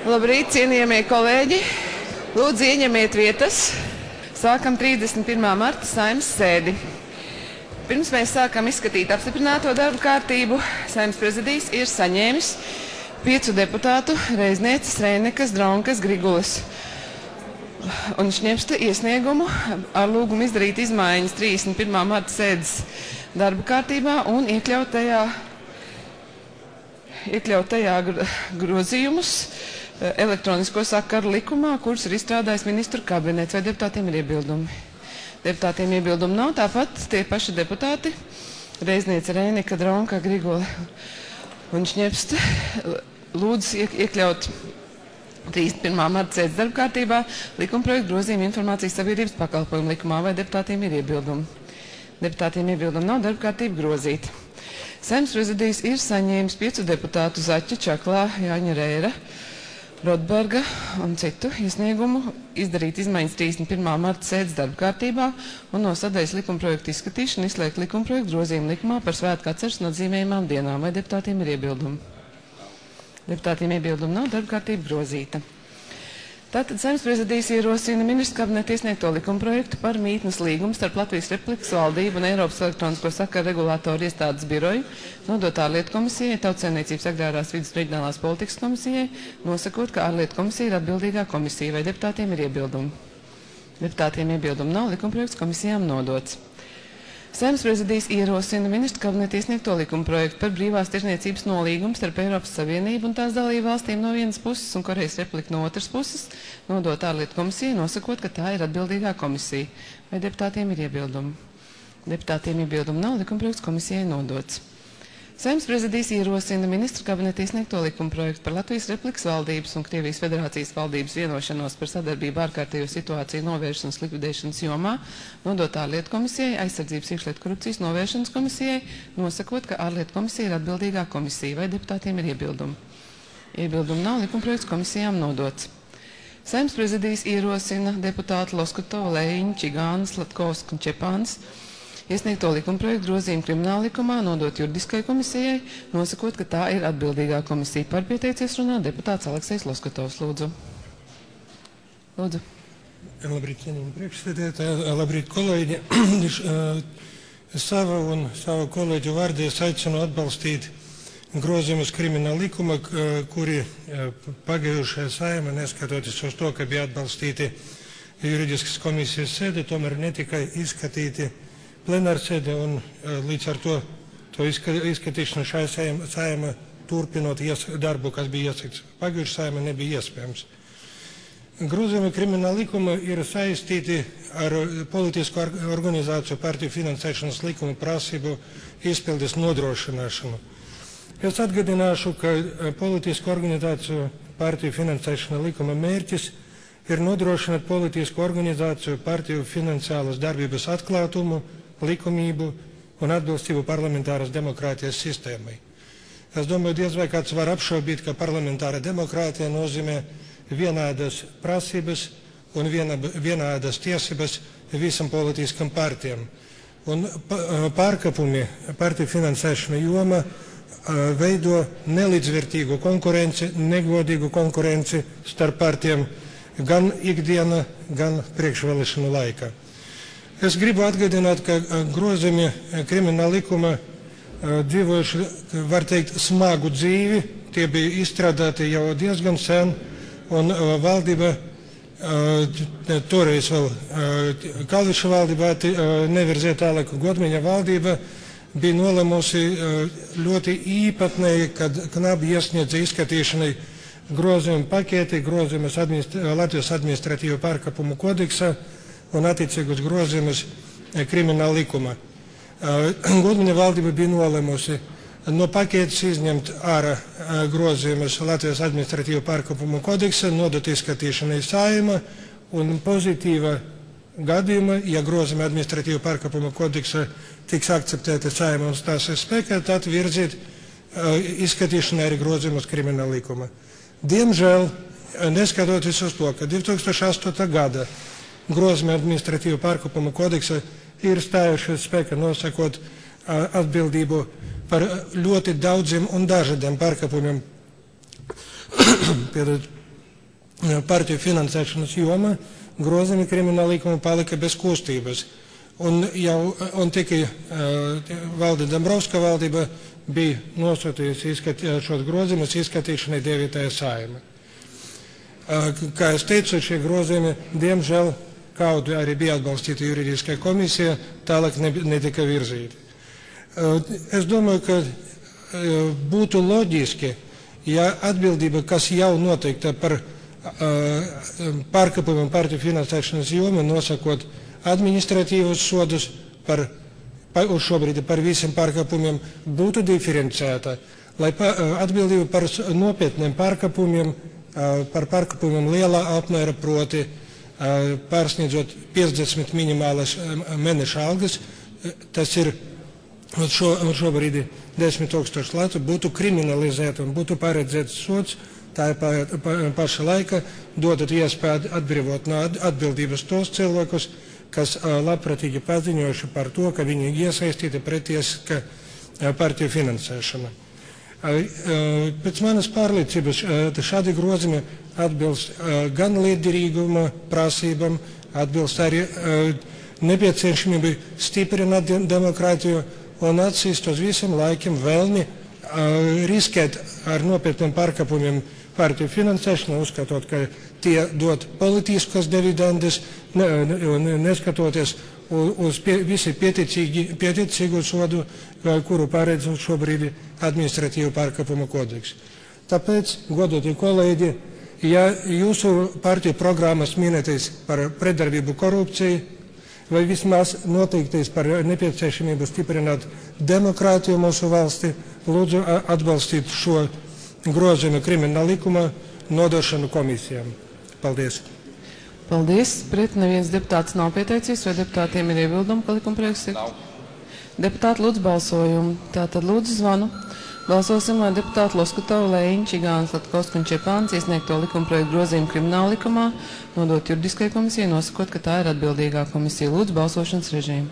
Labrīt, cienījamie kolēģi! Lūdzu, ieņemiet vietas. Sākam 31. marta Saeimas sēdi. Pirms mēs sākam izskatīt apstiprināto darbu kārtību, Saeimas prezidijs ir saņēmis 5 deputātu Reiznieces, Reinekas, Dronkas, Grigulas un Šņepsta iesniegumu ar lūgumu izdarīt izmaiņas 31. marta sēdes darba kārtībā un iekļaut tajā grozījumus elektronisko sakaru likumā, kurus ir izstrādājis ministru kabinets. Vai deputātiem ir iebildumi? Deputātiem iebildumi nav, tāpat tie paši deputāti Reizniece, Reinika, Dronka, Grigula un Šņepsta lūdzu iekļaut 31. marta sēdes darba kārtībā likumprojektu grozījumu informācijas sabiedrības pakalpojumu likumā. Vai deputātiem ir iebildumi? Deputātiem iebildumi nav, darba kārtība grozīta. Saeimas prezidijs ir saņēmis 5 deputātu Zaķa, Čaklā, Jāņa Rēra, Rotberga un citu iesniegumu izdarīt izmaiņas 31. marta sēdes darba kārtībā un no sadaļas likumprojektu izskatīšanu izslēgt likumprojektu grozījumu likumā par svētku atceres un atzīmējumām dienām. Vai deputātiem ir iebildumi? Deputātiem iebildumi nav, darba kārtība grozīta. Tātad Saeimas prezidijs ierosina ministru kabineta iesniegto likumprojektu par mītnes līgumu starp Latvijas Republikas valdību un Eiropas elektronisko sakaru regulātoru iestādes biroju nodot ārlietu komisijai, Tautsaimniecības agrārās vides un reģionālās politikas komisijai, nosakot, ka ārlietu komisija ir atbildīgā komisija. Vai deputātiem ir iebildumi? Deputātiem iebildumi nav, likumprojekts komisijām nodots. Saeimas prezidijs ierosina ministru kabineta iesniegto likumprojektu par brīvās tirdzniecības nolīgumu starp Eiropas Savienību un tās dalību valstīm no vienas puses un Korejas Republiku no otras puses, nodot ārlietu komisijai, nosakot, ka tā ir atbildīgā komisija. Vai deputātiem ir iebildumi? Deputātiem iebildumi nav, likumprojekts komisijai nodots. Saeimas prezidijs ierosina ministru kabineta iesniegto likumprojektu par Latvijas Republikas valdības un Krievijas Federācijas valdības vienošanos par sadarbību ārkārtējo situāciju novēršanas likvidēšanas jomā, nodot ārlietu komisijai, aizsardzības iekšlietu korupcijas novēršanas komisijai, nosakot, ka ārlietu komisija ir atbildīgā komisija. Vai deputātiem ir iebildumi? Iebildumi nav, likumprojekts komisijām nodots. Saeimas prezidijs ierosina deputātu Loskotovu, Lejiņu, Čigānas, Latkovsku un Čepānas iesniegto likumprojektu grozījumu krimināla likumā, nodot juridiskai komisijai, nosakot, ka tā ir atbildīgā komisija. Par pieteicies runā deputāts Aleksejs Loskotovs. Lūdzu. Lūdzu. Labrīt, cienījami priekšsēdētāji, labrīt, kolēģi. Sava un savu kolēģu vārdā es aicinu atbalstīt grozījumus krimināla likuma, kuri pagājušajā Saeimā, neskatoties uz to, ka bija atbalstīti juridiskas komisijas sēde, tomēr netika izskatīti plenārsēde un līdz ar to izskatīšanu šajā Saeimā turpinot darbu, kas bija iesakts pagājušajā Saeimā, nebija iespējams. Grozījumi krimināla likuma ir saistīti ar politisko organizāciju partiju finansēšanas likuma prasību izpildes nodrošināšanu. Es atgādināšu, ka politisko organizāciju partiju finansēšana likuma mērķis ir nodrošināt politisku organizāciju partiju finansiālas darbības atklātumu, likumību un atbilstību parlamentāras demokrātijas sistēmai. Es domāju, diez vai kāds var apšaubīt, ka parlamentāra demokrātija nozīmē vienādas prasības un vienādas tiesības visam politiskam partijam. Un pārkāpumi partiju finansēšana joma veido nelīdzvērtīgu konkurenci, negodīgu konkurenci starp partijām gan ikdiena, gan priekšvēlēšanu laikā. Es gribu atgādināt, ka grozījumi krimināla likuma dzīvojuši, var teikt, smagu dzīvi. Tie bija izstrādāti jau diezgan sen, un valdība, toreiz vēl Kalviša valdība, nevirzē tālāk Godmaņa valdība, bija nolēmusi ļoti īpatnēji, kad knabi iesniedza izskatīšanai grozījumu paketi, grozījumus Latvijas administratīvo pārkāpumu kodeksā un attiecīgus grozījumus krimināla likuma. Godmaņa valdība bija nolēmusi no paketes izņemt ārā grozījumus Latvijas administratīvo pārkāpumu kodeksa, nodot izskatīšanai Saeimā un pozitīva gadījuma, ja grozījumi administratīvo pārkāpumu kodeksa tiks akceptēti Saeimā un stāsies spēkā, tad virzīt izskatīšanai arī grozījumus krimināla likuma. Diemžēl, neskatoties uz to, ka 2008. gada grozījumi administratīvu pārkāpumu kodeksa ir stājušies spēkā, nosakot atbildību par ļoti daudziem un dažādiem pārkāpumiem partiju finansēšanas jomā grozījumi krimināla likuma palika bez kustības. Un tikai valde Dombrovska valdība bija nosūtījusi šos grozījumus izskatīšanai 9. Saeimā. Kā es teicu, šie grozījumi, diemžēl, kaut arī bija atbalstīti juridiskajā komisijā, tālāk netika virzīti. Es domāju, ka būtu loģiski, ja atbildība, kas jau noteikta par pārkāpumiem partiju finansēšanas jomā, nosakot administratīvus sodus uz šobrīd par visiem pārkāpumiem, būtu diferenciēta, lai atbildība par nopietniem pārkāpumiem, par pārkāpumiem lielā apmēra, proti pārsniedzot 50 minimālas mēneša algas, tas ir šobrīd 10,000 latu, būtu kriminalizēta un būtu paredzēts sods. Tā ir paša laika dodot iespēju atbrīvot no atbildības tos cilvēkus, kas labprātīgi paziņojuši par to, ka viņi iesaistīti pretiesiska partiju finansēšana. Pēc manas pārliecības šādi grozījumi atbilst gan lietderīguma prasībām, atbilst arī nepieciešamībai stiprināt demokrātiju un atsist uz visiem laikiem vēlmi riskēt ar nopietniem pārkāpumiem partiju finansēšanu, uzskatot, ka tie dod politiskas dividendes, neskatoties uz visi pieticīgu sodu, kuru paredz šobrīd administratīvu pārkāpumu kodeks. Tāpēc, godātie kolēģi, ja jūsu partiju programmas minētais par pretdarbību korupcijai, vai vismaz noteiktais par nepieciešamību stiprināt demokrātiju mūsu valsti, lūdzu atbalstīt šo grozījumu krimināla likuma nodošanu komisijām. Paldies. Paldies. Pret neviens deputāts nav pieteicies, vai deputātiem ir iebildumi, ka likumprojekts ir? Deputāti lūdzu balsojumu. Tātad lūdzu zvanu. Balsosim, lai deputāti Loskutova, Lejiņš, Čigāns, Latkovska un Čepāns iesniegto likumprojektu grozījumu krimināla likumā nodot juridiskajai komisijai, nosakot, ka tā ir atbildīgā komisija. Lūdzu balsošanas režīmu.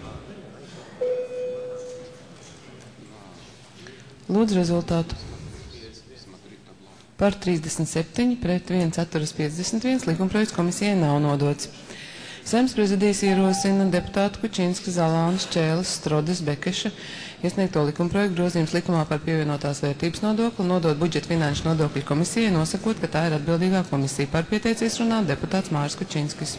Lūdzu rezultātu. Par 37, pret 1 atturas 51, likumprojekts komisijai nav nodots. Saeimas prezidijas ierosina deputātu Kučinska, Zalānas, Čēles, Strodes, Bekeša iesniegto likumprojektu grozījums likumā par pievienotās vērtības nodokli nodot budžeta finanšu nodokļu komisijai, nosakot, ka tā ir atbildīgā komisija. Par pieteicies runāt deputāts Māris Kučinskis.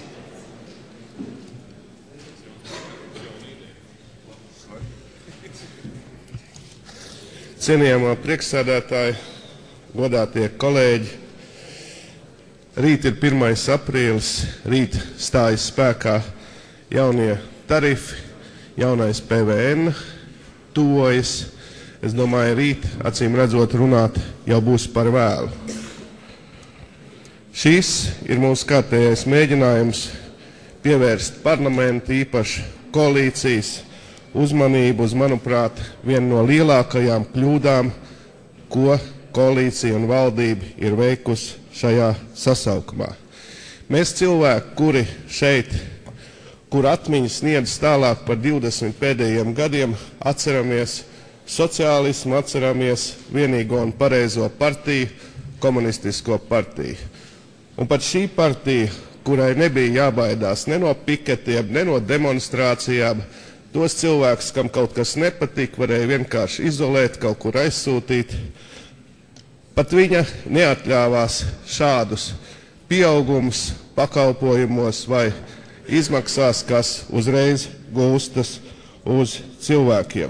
Cienījamā priekšsēdētāja, godātie kolēģi, rīt ir 1. aprīlis, rīt stājas spēkā jaunie tarifi, jaunais PVN tuvojas. Es domāju, rīt, acīm redzot, runāt jau būs par vēlu. Šis ir mūsu kārtējais mēģinājums pievērst parlamentu, īpaši koalīcijas uzmanību uz, manuprāt, vienu no lielākajām kļūdām, ko koalīcija un valdība ir veikusi šajā sasaukumā. Mēs cilvēki, kuri šeit, kur atmiņas sniedz tālāk par 20 pēdējiem gadiem, atceramies sociālismu, atceramies vienīgo un pareizo partiju, komunistisko partiju. Un pat šī partija, kurai nebija jābaidās ne no piketiem, ne no demonstrācijām, tos cilvēkus, kam kaut kas nepatīk, varēja vienkārši izolēt, kaut kur aizsūtīt. Pat viņa neatļāvās šādus pieaugumus pakalpojumos vai izmaksās, kas uzreiz gūstas uz cilvēkiem.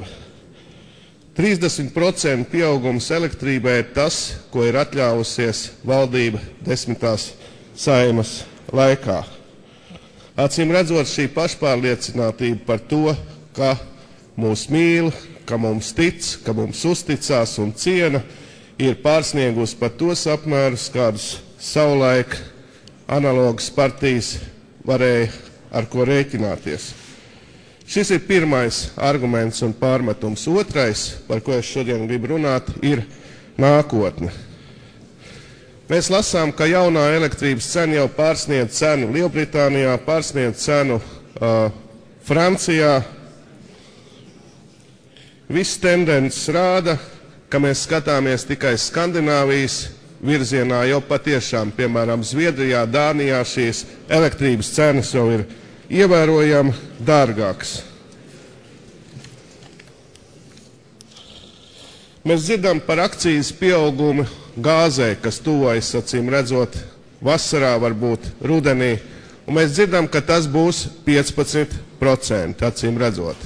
30% pieaugums elektrībai ir tas, ko ir atļāvusies valdība 10. Saeimas laikā. Acīm redzot, šī pašpārliecinātība par to, ka mūs mīl, ka mums tic, ka mums uzticās un ciena, ir pārsniegusi pat tos apmērus, kādus savulaik analogas partijas varēja ar ko rēķināties. Šis ir pirmais arguments un pārmetums. Otrais, par ko es šodien gribu runāt, ir nākotne. Mēs lasām, ka jaunā elektrības cena jau pārsniedz cenu Lielbritānijā, pārsniedz cenu Francijā. Viss tendences rāda, ka mēs skatāmies tikai Skandināvijas virzienā jau patiešām, piemēram, Zviedrijā, Dānijā šīs elektrības cenas jau ir ievērojami dārgākas. Mēs dzirdam par akcijas pieaugumu gāzē, kas tuvojas, acīm redzot, vasarā, varbūt rudenī, un mēs dzirdam, ka tas būs 15%, acīm redzot.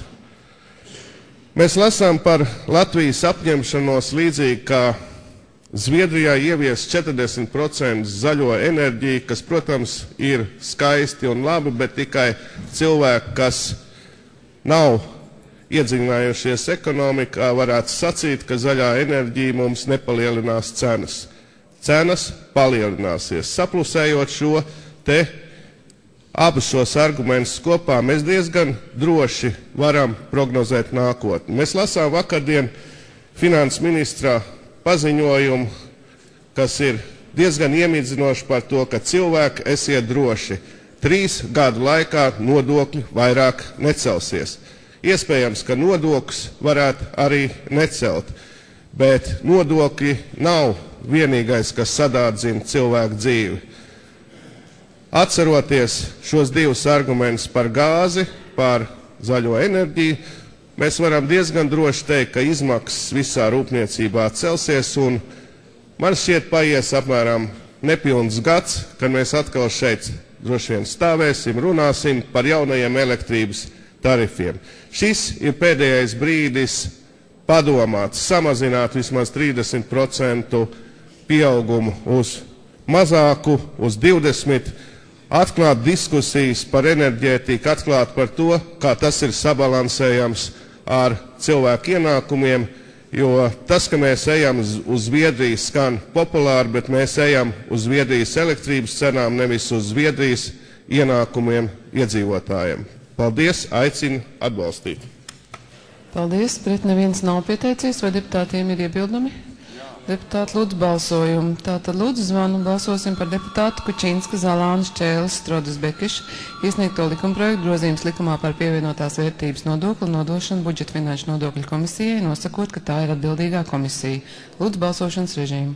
Mēs lasām par Latvijas apņemšanos līdzīgi kā Zviedrijā ievies 40% zaļo enerģiju, kas, protams, ir skaisti un labi, bet tikai cilvēki, kas nav iedziļinājušies ekonomikā, varētu sacīt, ka zaļā enerģija mums nepalielinās cenas. Cenas palielināsies. Saplusējot šo te abus šos argumentus kopā, mēs diezgan droši varam prognozēt nākotni. Mēs lasām vakardien finanses ministra paziņojumu, kas ir diezgan iemidzinoši par to, ka cilvēki esiet droši. 3 gadu laikā nodokļi vairāk necelsies. Iespējams, ka nodokļus varētu arī necelt, bet nodokļi nav vienīgais, kas sadārdzina cilvēku dzīvi. Atceroties šos divus argumentus par gāzi, par zaļo enerģiju, mēs varam diezgan droši teikt, ka izmaksas visā rūpniecībā celsies, un man šķiet paies apmēram nepilns gads, kad mēs atkal šeit droši vien stāvēsim, runāsim par jaunajiem elektrības tarifiem. Šis ir pēdējais brīdis padomāt, samazināt vismaz 30% pieaugumu uz mazāku, uz 20%, atklāt diskusijas par enerģētiku, atklāt par to, kā tas ir sabalansējams ar cilvēku ienākumiem, jo tas, ka mēs ejam uz Zviedrijas, skan populāri, bet mēs ejam uz Zviedrijas elektrības cenām, nevis uz Zviedrijas ienākumiem iedzīvotājiem. Paldies, aicinu atbalstīt. Paldies, pret neviens nav pieteicies, vai deputātiem ir iebildumi? Deputāti, lūdzu balsojumu. Tātad lūdzu zvanu, balsosim par deputātu Kučinska, Zalānas, Čēles, Strodus Bekiša iesniegto likumprojektu grozījums likumā par pievienotās vērtības nodokli nodošanu budžeta finanšu nodokļu komisijai, nosakot, ka tā ir atbildīgā komisija. Lūdzu balsošanas režīmu.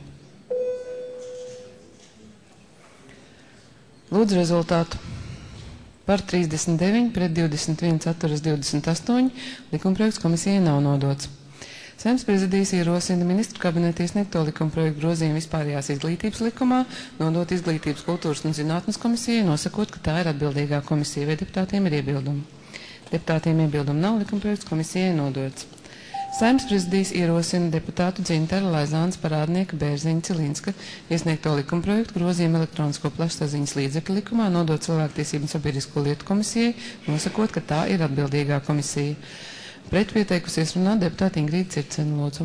Lūdzu rezultātu. Par 39, pret 21, atturas 28, likumprojekts komisijai nav nodots. Saeimas prezidijas ierosina ministru kabineta iesniegto likumprojektu grozījumu vispārējās izglītības likumā, nodot izglītības, kultūras un zinātnes komisijai, nosakot, ka tā ir atbildīgā komisija, vai deputātiem ir iebildumi. Deputātiem iebildumi nav, likumprojekts komisijai nodots. Saeimas prezidijas ierosina deputātu Dzintara Laizānas parādnieka Bērziņa Cilīnska iesniegto likumprojektu grozījumu elektronisko plašsaziņas līdzekļu likumā, nodot cilvēktiesību un sabiedrisko lietu komisijai, nosakot, ka tā ir atbildīgā komisija. Pret pieteikusies runāt deputāti Ingrīda Circena, lūdzu.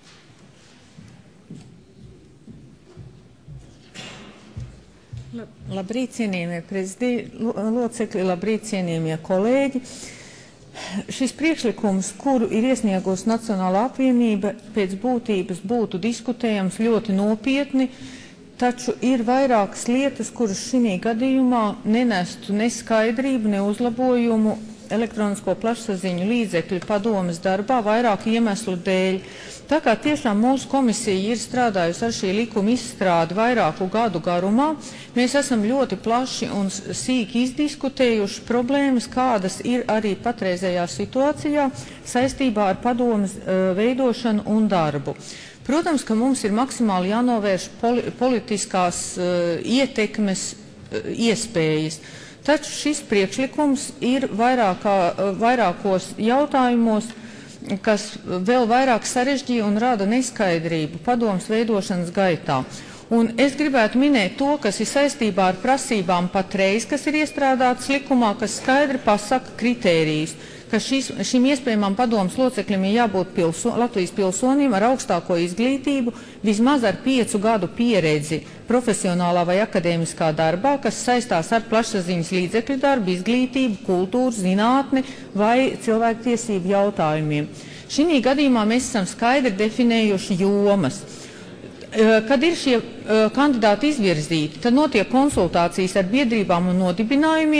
Labrīt, cienījamie prezidija locekļi, labrīt, cienījamie kolēģi. Šis priekšlikums, kuru ir iesniegusi Nacionālā apvienība, pēc būtības būtu diskutējams ļoti nopietni, taču ir vairākas lietas, kuras šī gadījumā nenestu ne skaidrību, ne uzlabojumu elektronisko plašsaziņu līdzekļu padomes darbā vairāku iemeslu dēļ. Tā kā tiešām mūsu komisija ir strādājusi ar šī likuma izstrādi vairāku gadu garumā, mēs esam ļoti plaši un sīki izdiskutējuši problēmas, kādas ir arī patreizējā situācijā saistībā ar padomes veidošanu un darbu. Protams, ka mums ir maksimāli jānovērš politiskās ietekmes iespējas. Taču šis priekšlikums ir vairākos jautājumos, kas vēl vairāk sarežģīja un rada neskaidrību padomes veidošanas gaitā. Un es gribētu minēt to, kas ir saistībā ar prasībām patreiz, kas ir iestrādātas likumā, kas skaidri pasaka kritērijus, ka šim iespējamām padomes locekļiem ir jābūt Latvijas pilsonim ar augstāko izglītību, vismaz ar 5 gadu pieredzi profesionālā vai akadēmiskā darbā, kas saistās ar plašsaziņas līdzekļu darbu, izglītību, kultūru, zinātni vai cilvēktiesību jautājumiem. Šī gadījumā mēs esam skaidri definējuši jomas. Kad ir šie kandidāti izvirzīti, tad notiek konsultācijas ar biedrībām un nodibinājumiem,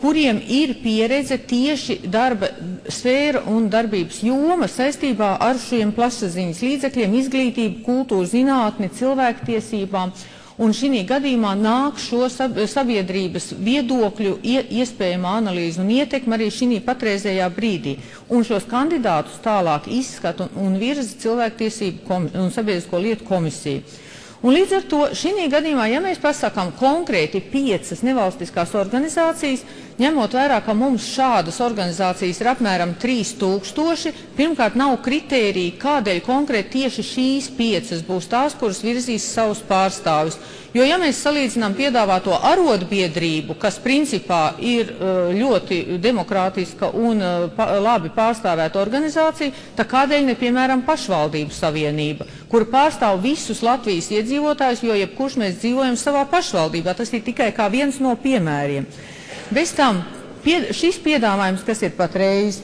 kuriem ir pieredze tieši darba sfēra un darbības joma saistībā ar šiem plašsaziņas līdzekļiem, izglītību, kultūru, zinātni, cilvēktiesībām. Un šī gadījumā nāk šo sabiedrības viedokļu iespējamā analīze un ietekme arī šī patreizējā brīdī. Un šos kandidātus tālāk izskata un virza cilvēktiesību un sabiedrisko lietu komisija. Un līdz ar to šī gadījumā, ja mēs pasakām konkrēti 5 nevalstiskās organizācijas, ņemot vērā, ka mums šādas organizācijas ir apmēram 3000, pirmkārt nav kritērija, kādēļ konkrēti tieši šīs 5 būs tās, kuras virzīs savus pārstāvis. Jo, ja mēs salīdzinām piedāvāto arotbiedrību, kas principā ir ļoti demokrātiska un labi pārstāvēta organizācija, tad kādēļ ne, piemēram, pašvaldību savienība, kur pārstāv visus Latvijas iedzīvotājus, jo jebkurš mēs dzīvojam savā pašvaldībā. Tas ir tikai kā viens no piemēriem. Bez tam šis piedāvājums, kas ir patreiz,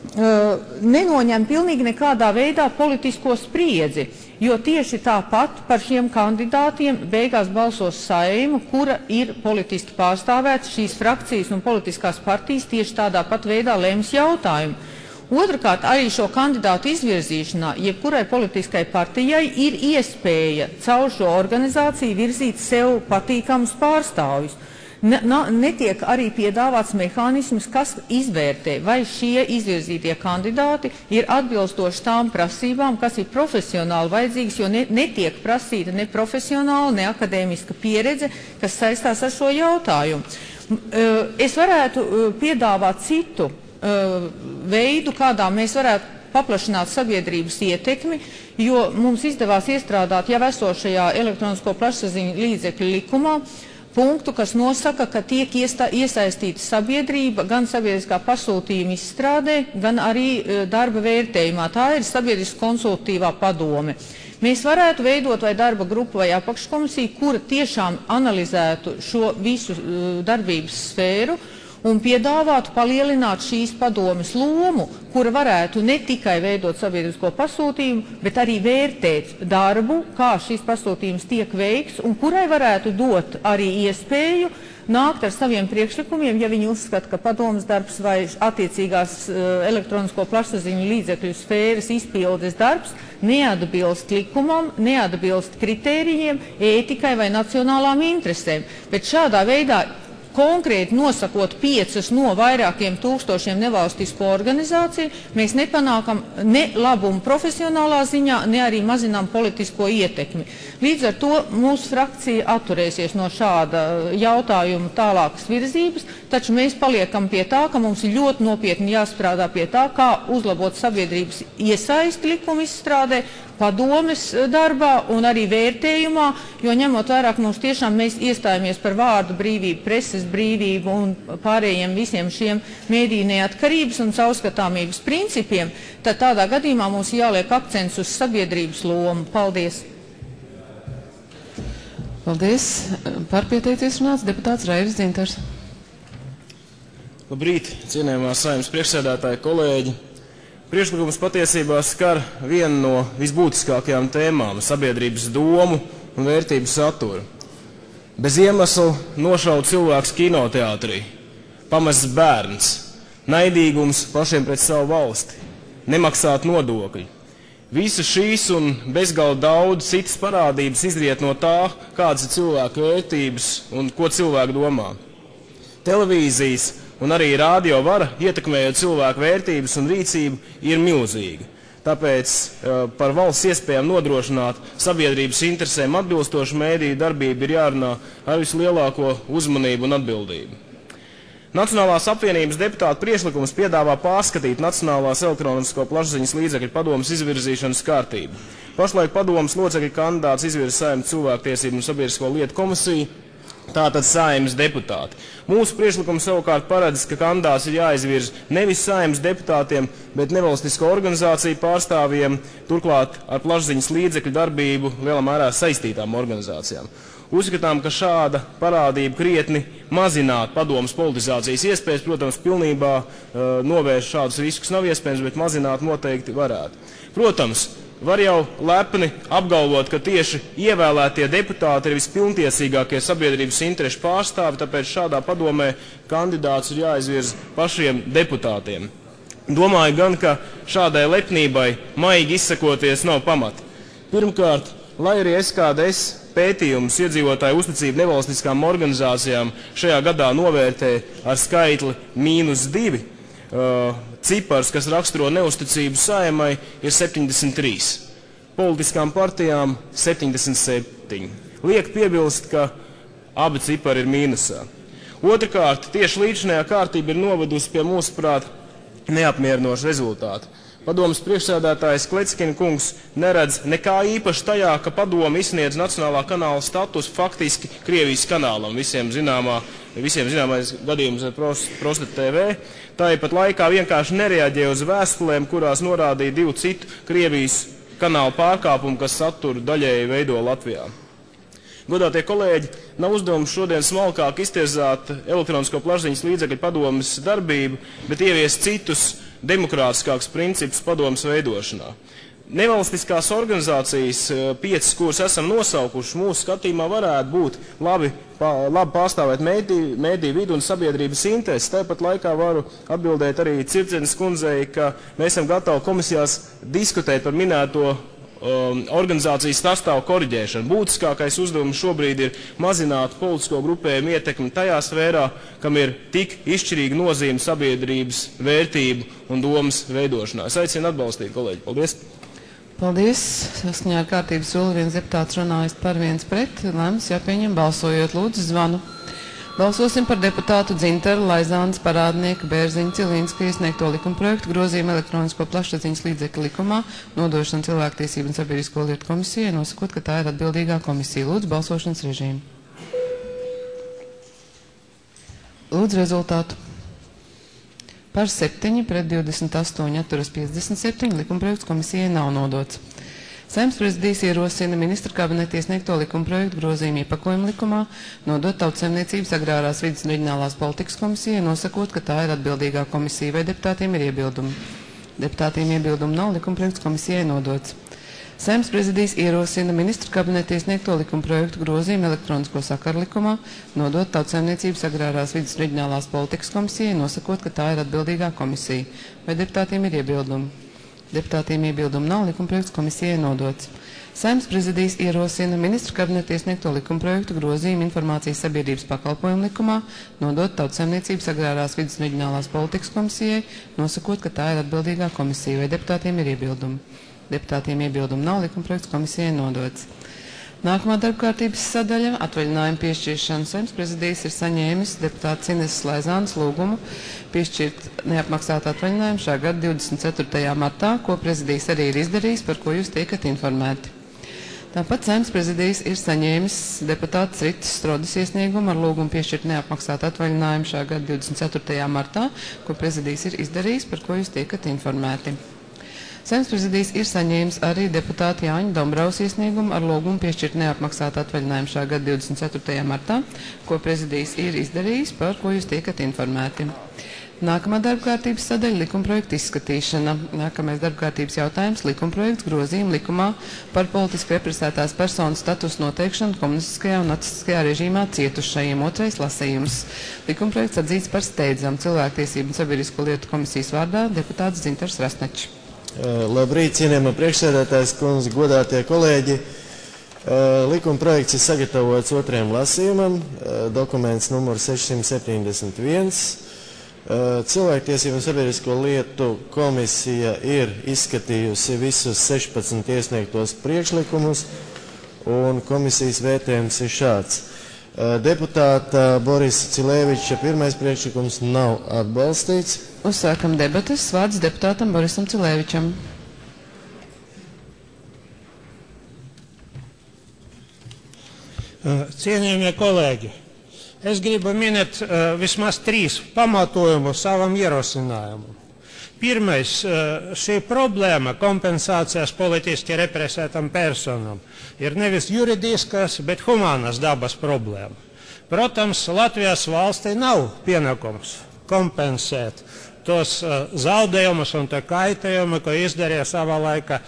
nenoņem pilnīgi nekādā veidā politisko spriedzi, jo tieši tāpat par šiem kandidātiem beigās balsos Saeima, kura ir politiski pārstāvēta, šīs frakcijas un politiskās partijas tieši tādā pat veidā lems jautājumu. Otrakārt, arī šo kandidātu izvirzīšanā, jebkurai politiskai partijai ir iespēja caur šo organizāciju virzīt sev patīkamus pārstāvjus. Netiek arī piedāvāts mehānisms, kas izvērtē, vai šie izvirzītie kandidāti ir atbilstoši tām prasībām, kas ir profesionāli vajadzīgas, jo netiek prasīta ne profesionāla, ne akadēmiska pieredze, kas saistās ar šo jautājumu. Es varētu piedāvāt citu veidu, kādā mēs varētu paplašināt sabiedrības ietekmi, jo mums izdevās iestrādāt jau esošajā elektronisko plašsaziņu līdzekļu likumā punktu, kas nosaka, ka tiek iesaistīta sabiedrība gan sabiedriskā pasūtījuma izstrādē, gan arī darba vērtējumā. Tā ir sabiedriska konsultatīvā padome. Mēs varētu veidot vai darba grupu vai apakškomisiju, kura tiešām analizētu šo visu darbības sfēru un piedāvātu palielināt šīs padomes lomu, kura varētu ne tikai veidot sabiedrisko pasūtījumu, bet arī vērtēt darbu, kā šīs pasūtījums tiek veikts, un kurai varētu dot arī iespēju nākt ar saviem priekšlikumiem, ja viņi uzskata, ka padomes darbs vai attiecīgās elektronisko plašsaziņu līdzekļu sfēras izpildes darbs neatbilst likumam, neatbilst kritērijiem, ētikai vai nacionālām interesēm. Bet šādā veidā konkrēti nosakot 5 no vairākiem tūkstošiem nevalstisko organizāciju, mēs nepanākam ne labumu profesionālā ziņā, ne arī mazinām politisko ietekmi. Līdz ar to mūsu frakcija atturēsies no šāda jautājuma tālākas virzības, taču mēs paliekam pie tā, ka mums ir ļoti nopietni jāstrādā pie tā, kā uzlabot sabiedrības iesaisti likuma izstrādē, padomes darbā un arī vērtējumā, jo ņemot vērā, ka mums tiešām mēs iestājamies par vārdu brīvību, preses brīvību un pārējiem visiem šiem mēdīju neatkarības un caurskatāmības principiem, tad tādā gadījumā mums jāliek akcents uz sabiedrības lomu. Paldies! Paldies! Par pieteicies runāts deputāts Raivis Dzintars. Labrīt, cienējamā Saeimas priekšsēdētāji, kolēģi! Priekšlikums patiesībā skar vienu no visbūtiskākajām tēmām - sabiedrības domu un vērtību saturu. Bez iemesla nošaut cilvēks kinoteātrī, pamests bērns, naidīgums pašiem pret savu valsti, nemaksāt nodokļi. Visas šīs un bezgalīgi daudz citas parādības izriet no tā, kādas ir cilvēku vērtības un ko cilvēki domā. Televīzijas un arī rādio vara, ietekmējot cilvēku vērtības un rīcību, ir milzīga. Tāpēc par valsts iespējām nodrošināt sabiedrības interesēm atbilstošu mēdīju darbību ir jārunā ar vislielāko uzmanību un atbildību. Nacionālās apvienības deputātu priekšlikums piedāvā pārskatīt Nacionālās elektronisko plašsaziņas līdzekļu padomes izvirzīšanas kārtību. Pašlaik padomes locekļu kandidāts izvirza Saeimas cilvēktiesību un sabiedrisko lietu komisiju, tātad Saeimas deputāti. Mūsu priekšlikums savukārt paredz, ka kandidāts ir jāizvirza nevis Saeimas deputātiem, bet nevalstisko organizāciju pārstāvjiem, turklāt ar plašsaziņas līdzekļu darbību lielā mērā saistītām organizācijām. Uzskatām, ka šāda parādība krietni mazinātu padomes politizācijas iespējas, protams, pilnībā novērst šādus riskus nav iespējams, bet mazināt noteikti varētu. Protams, Var jau lepni apgalvot, ka tieši ievēlētie deputāti ir vispilntiesīgākie sabiedrības interešu pārstāvi, tāpēc šādā padomē kandidāts ir jāizvirza pašiem deputātiem. Domāju gan, ka šādai lepnībai, maigi izsakoties, nav pamata. Pirmkārt, lai arī SKDS pētījums iedzīvotāju uzticību nevalstiskām organizācijām šajā gadā novērtē ar skaitli -2, cipars, kas raksturo neusticību Saeimai, ir 73. Politiskām partijām 77. Liek piebilst, ka abi cipari ir mīnusā. Otrkārt, tieši līdzinājā kārtība ir novedusi pie mūsuprāt neapmierinoša rezultāta. Padomes priekšsēdētājs Kleckina kungs neredz nekā īpaši tajā, ka padome izsniedz nacionālā kanāla statusu faktiski Krievijas kanālam, visiem zināmais gadījums ar Prostat TV. Tāpat laikā vienkārši nereaģē uz vēstulēm, kurās norādīja 2 citu Krievijas kanālu pārkāpumu, kas saturu daļēji veido Latvijā. Godātie kolēģi, nav uzdevums šodien smalkāk iztirzāt elektronisko plašsaziņas līdzekļu padomes darbību, bet ieviest citus demokrātiskākus principus padomes veidošanā. Nevalstiskās organizācijas 5, kuras esam nosaukuši, mūsu skatījumā varētu būt labi pārstāvēt mēdīju vidu un sabiedrības intereses. Tāpat laikā varu atbildēt arī Circenes kundzei, ka mēs esam gatavi komisijās diskutēt par minēto organizācijas sastāvu koriģēšanu. Būtiskākais uzdevums šobrīd ir mazināt politisko grupējumu ietekmi tajā sfērā, kam ir tik izšķirīga nozīme sabiedrības vērtību un domas veidošanā. Es aicinu atbalstīt, kolēģi. Paldies! Paldies. Saskaņā ar kārtības soli viens deputāts runājas par, viens pret. Lēmums jāpieņem balsojot. Lūdzu, zvanu. Balsosim par deputātu Dzintaru Laizānas Parādnieka Bērziņa Cilīnska iesniegto likumprojektu grozījumu elektronisko plašsaziņas līdzekļu likumā, nodošanu cilvēktiesību un sabiedrisko lietu komisijai, nosakot, ka tā ir atbildīgā komisija. Lūdzu, balsošanas režīmu. Lūdzu, rezultātu. Par 7 pret 28 atturas 57, likumprojekts komisijai nav nodots. Saeimas prezidijs ierosina ministra kabineta iesniegto likumprojektu grozījumu iepakojumu likumā, nodot Tautsaimniecības agrārās vides un reģionālās politikas komisijai, nosakot, ka tā ir atbildīgā komisija, vai deputātiem ir iebildumi. Deputātiem iebildumu nav, likumprojekts komisijai nodots. Saeimas prezidijs ierosina ministra kabineta iesniegto likumprojektu grozījumu elektronisko sakaru likumā, nodot Tautsaimniecības agrārās vides un reģionālās politikas komisijai, nosakot, ka tā ir atbildīgā komisija, vai deputātiem ir iebildumi. Deputātiem iebildumu nav, likumprojekts komisijai nodots. Saeimas prezidijs ierosina ministra kabineta iesniegto likumprojektu grozījumu informācijas sabiedrības pakalpojumu likumā, nodot Tautsaimniecības agrārās vides un reģionālās politikas komisijai, nosakot, ka tā ir atbildīgā komisija, vai deputātiem ir iebildumi. Deputātiem iebildumu nav, likumprojekts komisijai nodots. Nākamā darbkārtības sadaļa - atvaļinājuma piešķiršana. Saeimas prezidijs ir saņēmis deputāts Ineses Laizānas lūgumu piešķirt neapmaksātu atvaļinājumu šā gada 24. martā, ko prezidijs arī ir izdarījis, par ko jūs tiekat informēti. Tāpat Saeimas prezidijs ir saņēmis deputāts Ritas Strodas iesniegumu ar lūgumu piešķirt neapmaksātu atvaļinājumu šā gada 24. martā, ko prezidijs ir izdarījis, par ko jūs tiekat informēti. Saeimas prezidijs ir saņēmis arī deputāta Jāņa Dombraus iesniegumu ar lūgumu piešķirt neapmaksātu atvaļinājumu šā gada 24. martā, ko prezidijs ir izdarījis, par ko jūs tiekat informēti. Nākamā darbkārtības sadaļa - likumprojekta izskatīšana. Nākamais darbkārtības jautājums - likumprojekts grozījuma likumā par politiski represētās personas statusu noteikšanu komunistiskajā un nacistiskajā režīmā cietušajiem. Otrais lasījums. Likumprojekts atzīts par steidzamu. Cilvēktiesību un sabiedrisko lietu komisijas vārdā deputāts Dzintars Rasnečs. Labrīt, cienījamā priekšsēdētājas kundze, godātie kolēģi. Likuma projekts ir sagatavots otrajam lasījumam, dokuments numur 671. Cilvēktiesību un sabiedrisko lietu komisija ir izskatījusi visus 16 iesniegtos priekšlikumus, un komisijas vērtējums ir šāds. Deputāta Borisa Cilēviča pirmais priekšlikums nav atbalstīts. Uzsākam debates. Vārds deputātam Borisam Cilēvičam. Cienījamie kolēģi, es gribu minēt vismaz 3 pamatojumus savam ierosinājumam. Pirmais, šī problēma kompensācijas politiski represētam personam ir nevis juridiskas, bet humānas dabas problēma. Protams, Latvijas valstī nav pienākums kompensēt tos zaudējumus un te kaitējumu, ko izdarīja savā laikā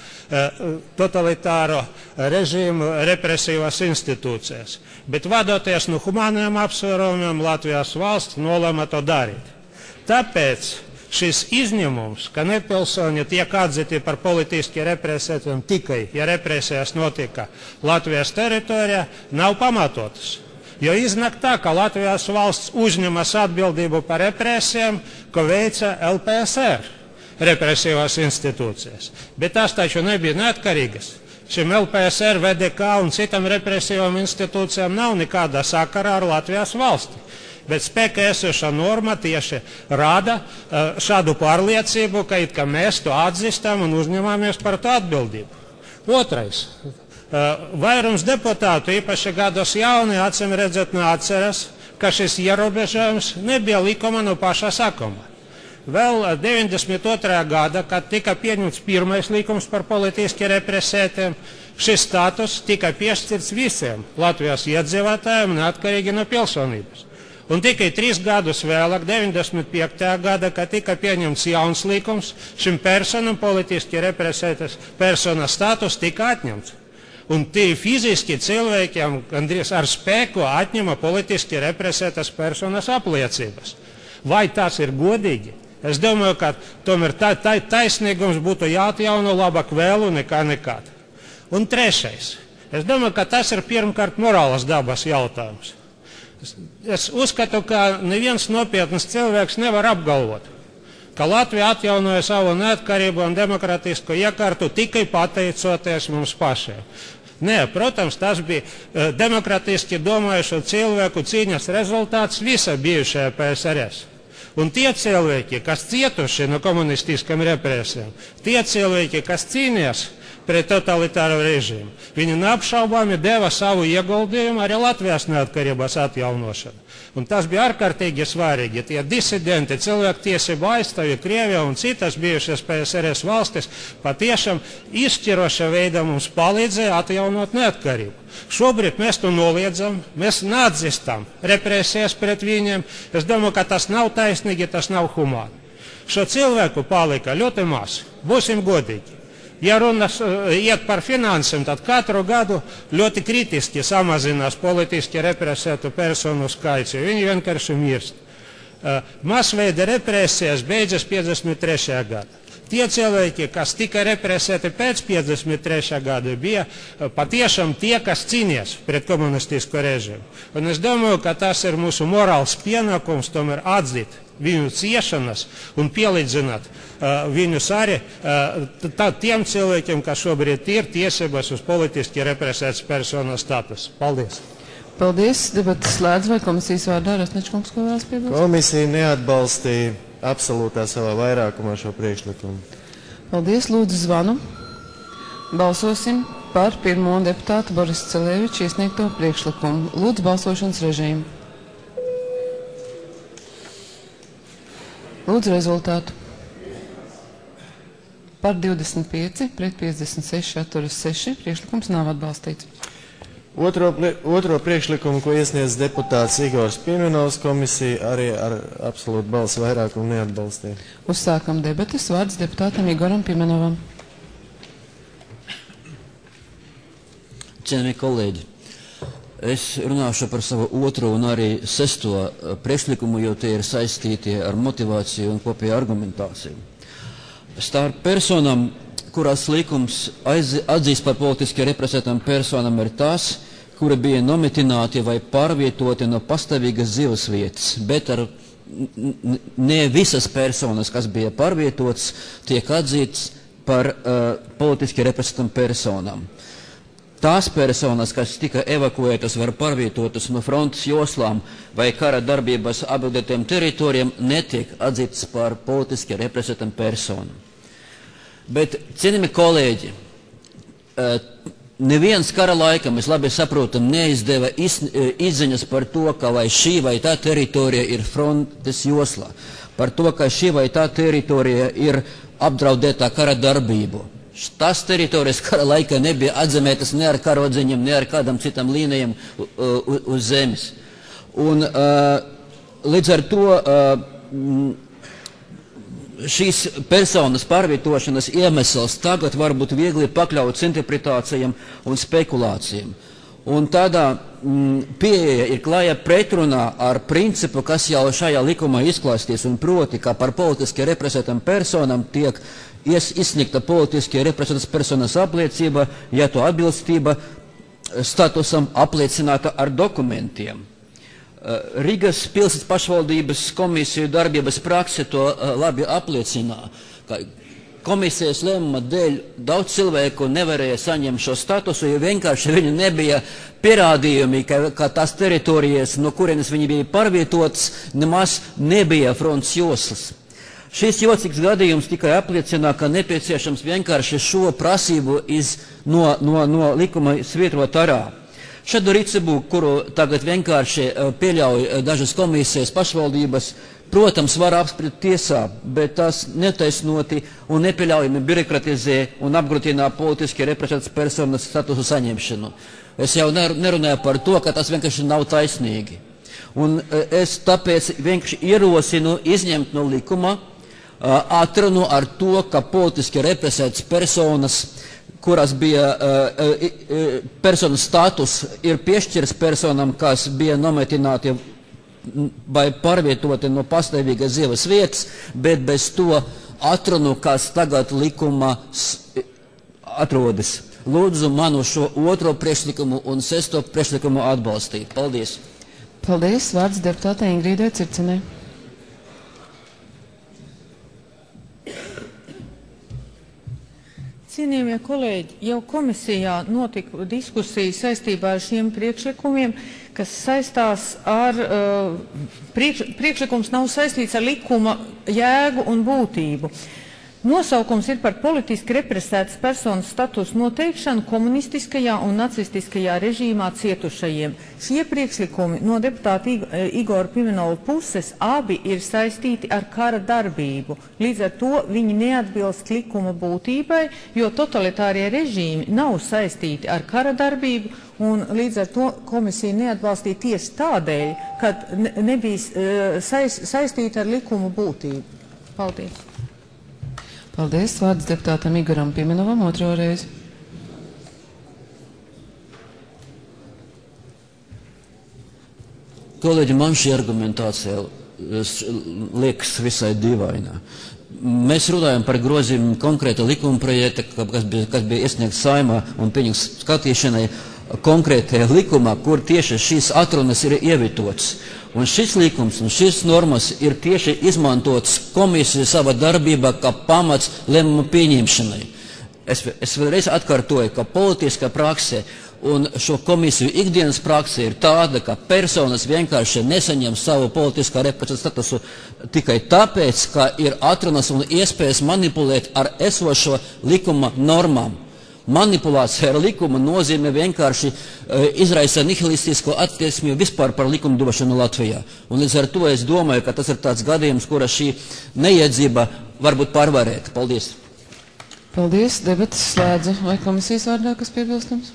totalitāro režīmu represīvās institūcijas. Bet vadoties no humāniem apsvērumiem, Latvijas valsts nolēma to darīt. Tāpēc šis izņēmums, ka nepilsoņi tiek atzīti par politiski represētiem tikai, ja represijas notika Latvijas teritorijā, nav pamatotas. Jo iznāk tā, ka Latvijas valsts uzņemas atbildību par represijām, ko veica LPSR represīvās institūcijas. Bet tās taču nebija neatkarīgas. Šim LPSR, VDK un citam represīvām institūcijām nav nekāda sakara ar Latvijas valsti. Bet spēkā esoša norma tieši rada šādu pārliecību, ka mēs to atzīstam un uzņemamies par to atbildību. Otrais. Vairums deputātu, īpaši gados jauni, acīm redzot, neatceras, ka šis ierobežojums nebija likuma no paša sākuma. Vēl 92. gada, kad tika pieņemts pirmais likums par politiski represētiem, šis status tika piešķirts visiem Latvijas iedzīvotājiem neatkarīgi no pilsonības. Un tikai 3 gadus vēlāk, 95. gada, kad tika pieņemts jauns likums, šim personam politiski represētas personas status tika atņemts. Un tie fiziski cilvēkiem gandrīz ar spēku atņema politiski represētas personas apliecības. Vai tas ir godīgi? Es domāju, ka tomēr taisnīgums būtu jāatjauno labāk vēlu nekā nekad. Un trešais. Es domāju, ka tas ir pirmkārt morālas dabas jautājums. Es uzskatu, ka neviens nopietns cilvēks nevar apgalvot, ka Latvija atjaunoja savu neatkarību un demokrātisku iekārtu tikai pateicoties mums pašiem. Nē, protams, tas bija demokratiski domājušo cilvēku cīņas rezultāts visa bijušajā PSRS. Un tie cilvēki, kas cietuši no komunistiskām represijām, tie cilvēki, kas cīnījās pret totalitāro režīmu, viņi neapšaubāmi deva savu ieguldījumu arī Latvijas neatkarības atjaunošanu. Un tas bija ārkārtīgi svarīgi. Tie disidenti, cilvēktiesību aizstāvji, Krievija un citas bijušas PSRS valstis patiešām izšķirošā veidā mums palīdzēja atjaunot neatkarību. Šobrīd mēs to noliedzam, mēs neatzīstam represijas pret viņiem. Es domāju, ka tas nav taisnīgi, tas nav humāni. Šo cilvēku palika ļoti maz. Būsim godīgi. Ja runas iet par finansēm, tad katru gadu ļoti kritiski samazinās politiski represētu personu skaits, jo viņi vienkārši mirst. Masveida represijas beidzas 53. gada. Tie cilvēki, kas tika represēti pēc 53. gada, bija patiešām tie, kas cīnījās pret komunistisko režīmu. Un es domāju, ka tas ir mūsu morāls pienākums tomēr atzīt viņu ciešanas un pielīdzināt viņus arī tiem cilvēkiem, kas šobrīd ir tiesības uz politiski represētas personas status. Paldies! Paldies! Debatas slēdz, vai komisijas vārdā Rasnečkungs, ko vēlas piebilst? Komisija neatbalstīja absolūtā savā vairākumā šo priekšlikumu. Paldies, lūdzu zvanu. Balsosim par pirmo deputātu Boris Celēviču iesniegto priekšlikumu. Lūdzu balsošanas režīmu. Lūdzu rezultātu. Par 25, pret 56, atturas 6. Priekšlikums nav atbalstīts. Otro priekšlikumu, ko iesniedz deputāts Igors Pimenovs, komisija arī ar absolūtu balsu vairākumu neatbalstīja. Uzsākam debatas. Vārds deputātam Igoram Pimenovam. Cienījamie kolēģi, es runāšu par savu otro un arī sesto priekšlikumu, jo tie ir saistīti ar motivāciju un kopēju argumentāciju. Starp personām, kurās likums atzīst par politiski represētām personām, ir tās, kuri bija nometināti vai pārvietoti no pastāvīgas dzīves vietas, bet ne visas personas, kas bija pārvietotas, tiek atzīts par politiski represētām personām. Tās personas, kas tika evakuētas vai pārvietotas no frontes joslām vai kara darbības apbildētiem teritorijām, netiek atzītas par politiski represētām personām. Bet, cienījami kolēģi, neviens kara laikā, mēs labi saprotam, neizdeva izziņas par to, ka vai šī vai tā teritorija ir frontes joslā, par to, ka šī vai tā teritorija ir apdraudētā kara darbību. Tās teritorijas kara laikā nebija atzīmētas ne ar karodziņiem, ne ar kādam citam līnijam uz zemes. Un līdz ar to šīs personas pārvietošanas iemesls tagad var būt viegli pakļauts interpretācijām un spekulācijām. Un tādā pieeja ir klāja pretrunā ar principu, kas jau šajā likumā izklāsties, un proti, ka par politiski represētām personām tiek izsniegta politiski represētas personas apliecība, ja to atbilstība statusam apliecināta ar dokumentiem. Rīgas pilsētas pašvaldības komisiju darbības prakse to labi apliecinā, ka komisijas lēmuma dēļ daudz cilvēku nevarēja saņemt šo statusu, jo vienkārši viņu nebija pierādījumi, ka tās teritorijas, no kurienes viņi bija pārvietotas, nemaz nebija fronts joslas. Šis jocīgs gadījums tikai apliecina, ka nepieciešams vienkārši šo prasību no likuma svietrot ārā. Šādu rīcību, kuru tagad vienkārši pieļauj dažas komisijas pašvaldības, protams, var apspriest tiesā, bet tas netaisnoti un nepieļaujami birokratizē un apgrūtina politiski represētas personas statusu saņemšanu. Es jau nerunāju par to, ka tas vienkārši nav taisnīgi. Un es tāpēc vienkārši ierosinu izņemt no likuma atrunu ar to, ka politiski represētas personas, kuras bija personas status, ir piešķirs personam, kas bija nometināti vai pārvietoti no pastāvīgas dzīves vietas, bet bez to atrunu, kas tagad likumā atrodas. Lūdzu manu šo 2. priekšlikumu un 6. priekšlikumu atbalstīt. Paldies. Paldies. Vārds deputātei Ingrīdai Circinai. Cienījamie kolēģi, jau komisijā notika diskusija saistībā ar šiem priekšlikumiem, kas saistās ar, priekšlikums nav saistīts ar likuma jēgu un būtību. Nosaukums ir par politiski represētas personas status noteikšanu komunistiskajā un nacistiskajā režīmā cietušajiem. Šie priekšlikumi no deputāta Igora Pimenova puses abi ir saistīti ar kara darbību. Līdz ar to viņi neatbilst likuma būtībai, jo totalitārie režīmi nav saistīti ar kara darbību, un līdz ar to komisija neatbalstīja tieši tādēļ, kad nebija saistīta ar likuma būtību. Paldies. Paldies. Vārds deputātam Igoram Pimenovam 2. reizi. Kolēģi, man šī argumentācija liekas visai dīvaina. Mēs runājam par grozījumu konkrēta likuma projekta, kas bija iesniegts Saeimā un pieņemts skatīšanai konkrētajā likumā, kur tieši šīs atrunas ir ievietotas. Un šis likums un šis normas ir tieši izmantots komisija savā darbībā kā pamats lēmumu pieņemšanai. Es vēlreiz atkārtoju, ka politiskā praksē un šo komisiju ikdienas praksē ir tāda, ka personas vienkārši nesaņem savu politiskā represētas statusu tikai tāpēc, ka ir atrunas un iespējas manipulēt ar esošo likuma normām. Manipulācija ar likumu nozīmē vienkārši izraisa nihilistisku attieksmi vispār par likumdošanu Latvijā. Un līdz ar to es domāju, ka tas ir tāds gadījums, kura šī neiedzība varbūt pārvarēta. Paldies. Paldies. Debatas slēdzu. Vai komisijas vārdā kas piebilstams?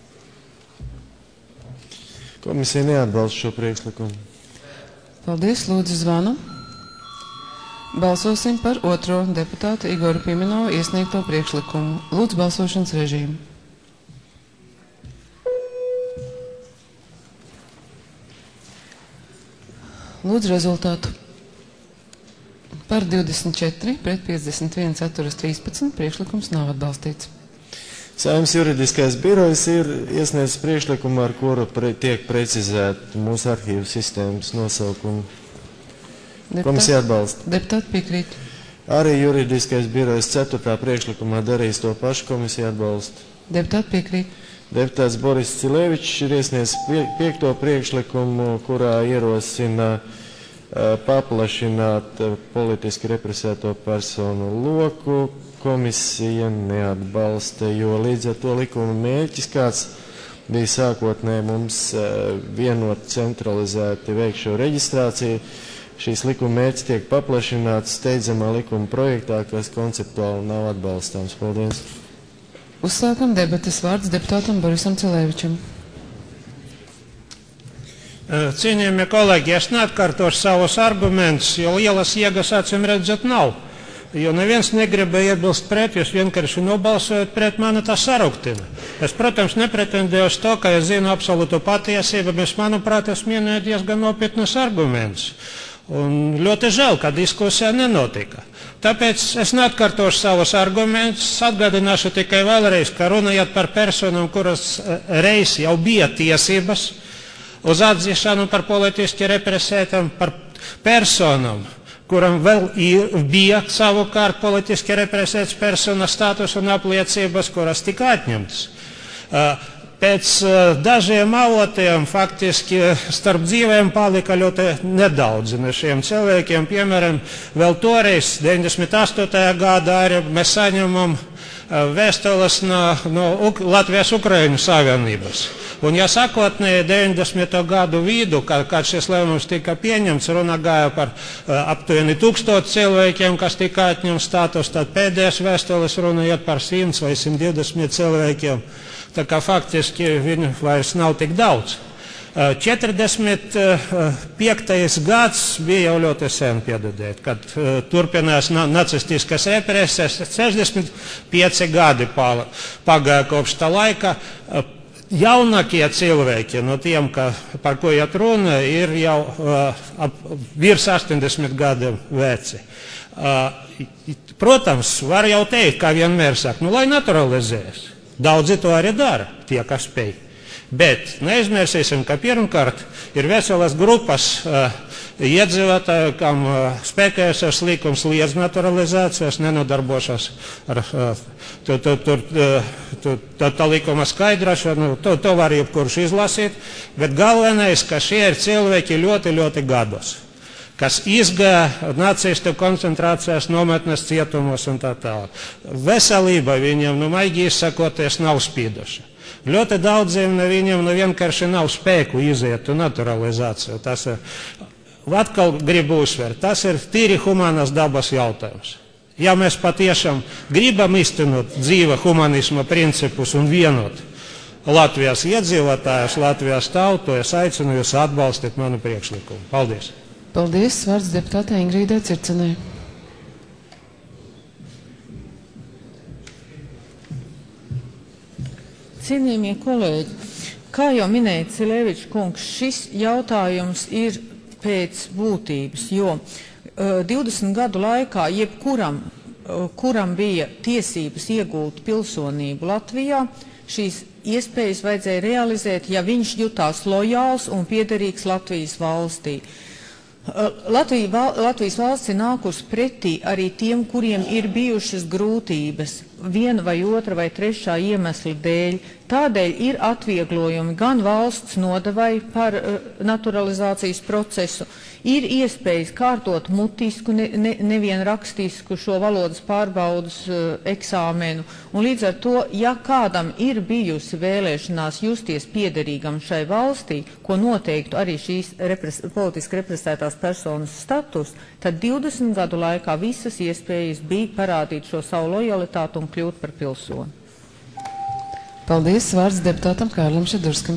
Komisija neatbalsta šo priekšlikumu. Paldies. Lūdzu zvanu. Balsosim par 2. deputātu Igoru Pimenovu iesniegto priekšlikumu. Lūdzu balsošanas režīmu. Lūdzu rezultātu. Par 24, pret 51, atturas 13, priekšlikums nav atbalstīts. Saeimas juridiskais birojs ir iesniedzis priekšlikumu, ar kuru tiek precizēta mūsu arhīvu sistēmas nosaukumu. Komisija atbalsta. Deputāti piekrīt. Arī juridiskais birojs 4. priekšlikumā darīs to pašu, komisija atbalsta. Deputāti piekrīt. Deputāts Boris Cilevičs ir iesniedzis 5. priekšlikumu, kurā ierosina paplašināt politiski represēto personu loku. Komisija neatbalsta, jo līdz ar to likuma mērķis, kāds bija sākotnēji mums vienot centralizēti veikšo reģistrāciju, šīs likuma mērķis tiek paplašināts steidzamā likuma projektā, kas konceptuāli nav atbalstāms. Paldies. Uzsākam debates. Vārds deputātam Borisam Cilevičam. Cienījamie kolēģi, es neatkārtošu savus argumentus, jo lielas iegas acīm redzot nav. jo neviens negribēja iebilst pret, jūs vienkārši nobalsojat pret mani, tas saruktina. Es, protams, nepretendēju uz to, ka es zinu absolūtu patiesību, bet, manuprāt, es minēju diezgan nopietnus argumentus. Un ļoti žēl, ka diskusija nenotika. Tāpēc es neatkārtošu savus argumentus, atgādināšu tikai vēlreiz, ka runājot par personām, kuras reiz jau bija tiesības uz atzīšanu par politiski represētām, par personām, kuram vēl bija savukārt politiski represēts personas status un apliecības, kuras tika atņemtas. Pēc dažiem avotiem faktiski starp dzīvēm palika ļoti nedaudz no šiem cilvēkiem. Piemēram, vēl toreiz, 98. gadā, arī mēs saņemam vēstules no Latvijas-Ukraiņu savienības. Un, ja sākotnēji 90. gadu vidu, kad šis lēmums tika pieņemts, runa gāja par aptuveni 1000 cilvēkiem, kas tika atņemts status, tad pēdējās vēstules runājot par 100 vai 120 cilvēkiem. Tā kā faktiski viņu vairs nav tik daudz. 45. gads bija jau ļoti sen, piedodiet, kad turpinās nacistiskas represijas. 65 gadi pagāja kopš tā laika. Jaunākie cilvēki no tiem, par ko iet runa, ir jau virs 80 gadiem veci. Protams, var jau teikt, kā vienmēr saka, lai naturalizējas. Daudzi to arī dara, tie, kas spēj. Bet neizmirsīsim, ka pirmkārt ir veselas grupas iedzīvotāju, kam spēkējušās likums liedz naturalizācijas, nenodarbošās ar tā likuma skaidrošanu. To var jebkurš izlasīt, bet galvenais, ka šie ir cilvēki ļoti gados, kas izgāja nacistu koncentrācijas nometnes cietumos un tā tālāk. Veselība viņiem, maigi izsakoties, nav spīdoša. Ļoti daudziem no viņiem vienkārši nav spēku iziet un naturalizāciju. Tas ir, atkal gribu uzsvērt, tas ir tīri humanas dabas jautājums. Ja mēs patiešām gribam iztenot dzīva humanisma principus un vienot Latvijas iedzīvotājus, Latvijas tautu, es aicinu jūs atbalstīt manu priekšlikumu. Paldies! Paldies, vārds deputātei Ingrīdai Circenei. Cienījamie kolēģi, kā jau minēja Cilevičs kungs, šis jautājums ir pēc būtības, jo 20 gadu laikā kuram bija tiesības iegūt pilsonību Latvijā, šīs iespējas vajadzēja realizēt, ja viņš jutās lojāls un piederīgs Latvijas valstī. Latvijas valsts ir nākusi pretī arī tiem, kuriem ir bijušas grūtības viena vai otra vai trešā iemesla dēļ. Tādēļ ir atvieglojumi gan valsts nodevai par naturalizācijas procesu, ir iespējas kārtot mutisku, nevien rakstisku šo valodas pārbaudas eksāmenu. Un līdz ar to, ja kādam ir bijusi vēlēšanās justies piederīgam šai valstī, ko noteiktu arī šīs politiski represētās personas status, tad 20 gadu laikā visas iespējas bija parādīt šo savu lojalitātu un kļūt par pilsoni. Paldies, vārds deputātam Kārlim Šedurskam.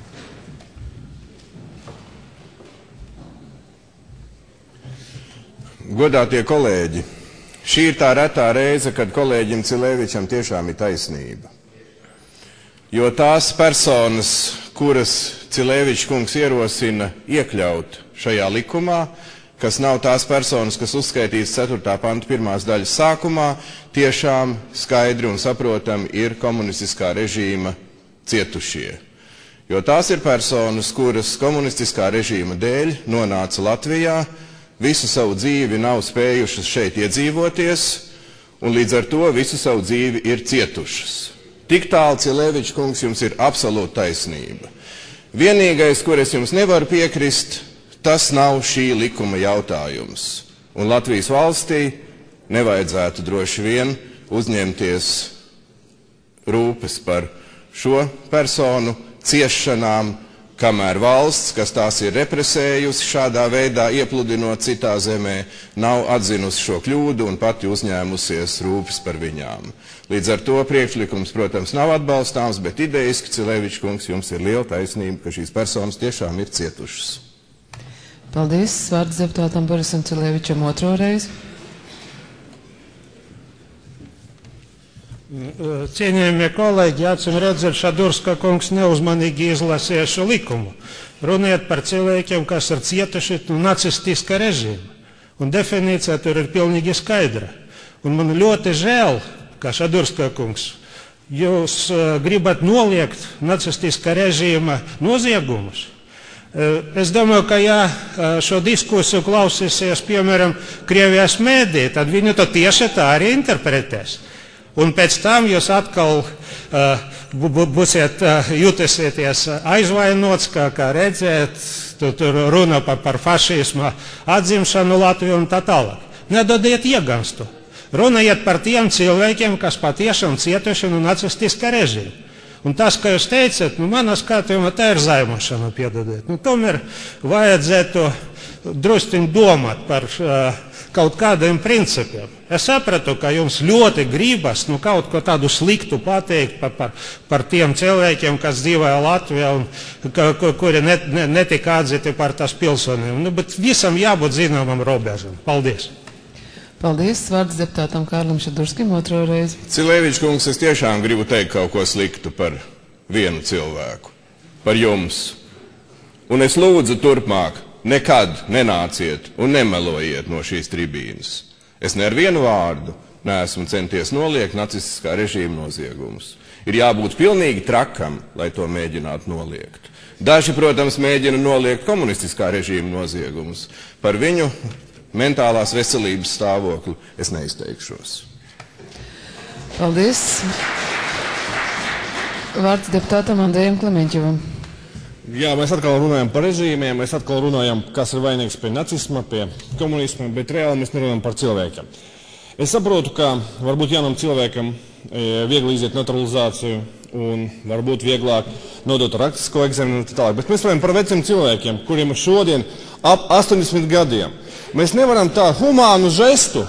Godātie kolēģi, šī ir tā retā reize, kad kolēģim Cilevičam tiešām ir taisnība. Jo tās personas, kuras Cilevičs kungs ierosina iekļaut šajā likumā, kas nav tās personas, kas uzskaitīts 4. panta 1. daļas sākumā, tiešām skaidri un saprotami ir komunistiskā režīma cietušie. Jo tās ir personas, kuras komunistiskā režīma dēļ nonāca Latvijā, visu savu dzīvi nav spējušas šeit iedzīvoties, un līdz ar to visu savu dzīvi ir cietušas. Tik tālu, Cilevičs kungs, jums ir absolūta taisnība. Vienīgais, kur es jums nevaru piekrist, tas nav šī likuma jautājums. Un Latvijas valstī nevajadzētu droši vien uzņemties rūpes par šo personu ciešanām, kamēr valsts, kas tās ir represējusi šādā veidā, iepludinot citā zemē, nav atzinusi šo kļūdu un pati uzņēmusies rūpes par viņām. Līdz ar to priekšlikums, protams, nav atbalstāms, bet idejiski, Cilevičs kungs, jums ir liela taisnība, ka šīs personas tiešām ir cietušas. Paldies, vārds deputātam Borisam Cilevičam otro reizi. Cienījamie kolēģi, acīm redzot, Šadurska kungs neuzmanīgi izlasīja šo likumu. Runājot par cilvēkiem, kas ir cietuši no nacistiska režīma. Un definīcija tur ir pilnīgi skaidra. Un man ļoti žēl, ka Šadurska kungs, jūs gribat noliegt nacistiska režīma noziegumus. Es domāju, ka ja šo diskusiju klausīsies, piemēram, Krievijas mēdī, tad viņi to tieši tā arī interpretēs. Un pēc tam jūs atkal būsiet jutīsieties aizvainots, kā redzēt, tur runa par fašismu atzimšanu Latviju un tā tālāk. Nedodiet ieganstu. Runājiet par tiem cilvēkiem, kas patiešām cietuši no nacistiska režīma. Un tas, kā jūs teicat, manā skatījumā tā ir zaimošana, piedodiet. Tomēr vajadzētu drusciņ domāt par kaut kādiem principiem. Es sapratu, ka jums ļoti gribas kaut ko tādu sliktu pateikt par tiem cilvēkiem, kas dzīvoja Latvijā un kuri netika atzīti par tās pilsoniem. Bet visam jābūt zināmam robežam. Paldies! Paldies. Vārds deputātam Kārlim Šadurskim otro reizi. Cilevičs kungs, es tiešām gribu teikt kaut ko sliktu par vienu cilvēku, par jums. Un es lūdzu turpmāk, nekad nenāciet un nemelojiet no šīs tribīnes. Es ne ar vienu vārdu neesmu centies noliegt nacistiskā režīma noziegumus. Ir jābūt pilnīgi trakam, lai to mēģinātu noliegt. Daži, protams, mēģina noliegt komunistiskā režīma noziegumus. Par viņu mentālās veselības stāvokli es neizteikšos. Paldies. Vārds deputātam Andrejam Klemenķevam. Jā, mēs atkal runājam par režīmiem, mēs atkal runājam, kas ir vainīgs pie nacisma, pie komunisma, bet reāli mēs nerunājam par cilvēkiem. Es saprotu, ka varbūt jaunam cilvēkam viegli iziet naturalizāciju un varbūt vieglāk nodot rakstisko egzamenu un tā tālāk, bet mēs runājam par veciem cilvēkiem, kuriem šodien ap 80 gadiem. Mēs nevaram tā humānu žestu,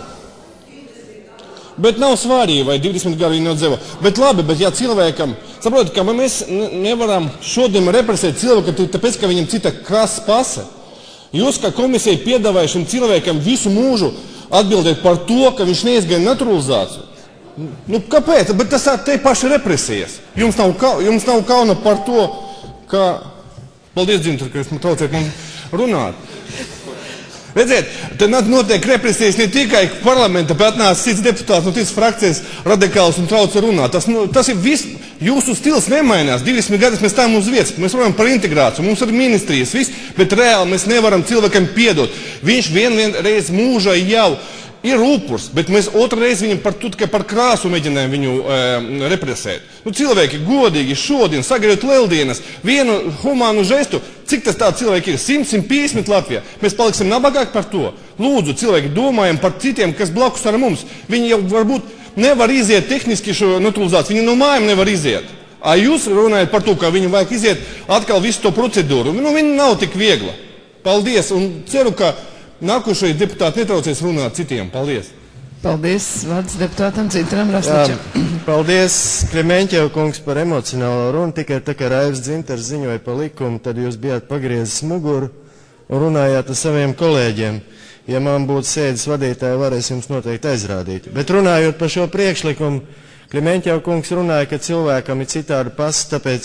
bet nav svarīgi, vai 20 gadu viņi nodzīvo. Bet labi, bet ja cilvēkam, saprotat, ka mēs nevaram šodien represēt cilvēku, tāpēc, ka viņam cita krasa pase. Jūs, kā komisija, piedāvāja šim cilvēkam visu mūžu atbildēt par to, ka viņš neizgāja naturalizāciju. Kāpēc? Bet tas te paši represijas. Jums nav kauna par to, ka... Paldies, Dzintar, ka jūs traucēt man runāt. Redziet, te notiek represijas ne tikai parlamenta, bet atnāca cits deputāts no citas frakcijas radikāls un trauca runāt. Tas ir viss, jūsu stils nemainās. 20 gadus mēs stāvam uz vietas, mēs runājam par integrāciju, mums ir ministrijas, viss, bet reāli mēs nevaram cilvēkam piedot. Viņš vienreiz mūžā jau ir upurs, bet mēs otrreiz viņam tikai par krāsu mēģinājām viņu represēt. Cilvēki godīgi šodien sagarot lieldienas, vienu humānu žestu, cik tas tā cilvēki ir? 100-150 Latvijā. Mēs paliksim nabagāki par to. Lūdzu, cilvēki domājam par citiem, kas blakus ar mums. Viņi jau varbūt nevar iziet tehniski šo naturalizāciju, viņi no mājām nevar iziet. Jūs runājat par to, ka viņu vajag iziet atkal visu to procedūru. Viņa nav tik viegla. Paldies un ceru, ka nākošais deputāti netraucēs runāt citiem. Paldies. Paldies. Vārds deputātam Dzintaram Rasnačam. Paldies, Klemenķev kungs, par emocionālo runu. Tikai tā kā Raivs Dzintars ziņoja par likumu, tad jūs bijāt pagriezis muguru un runājāt ar saviem kolēģiem. Ja man būtu sēdes vadītāji, varēs jums noteikti aizrādīt. Bet runājot par šo priekšlikumu, Klemenķev kungs runāja, ka cilvēkam ir citādi pasi, tāpēc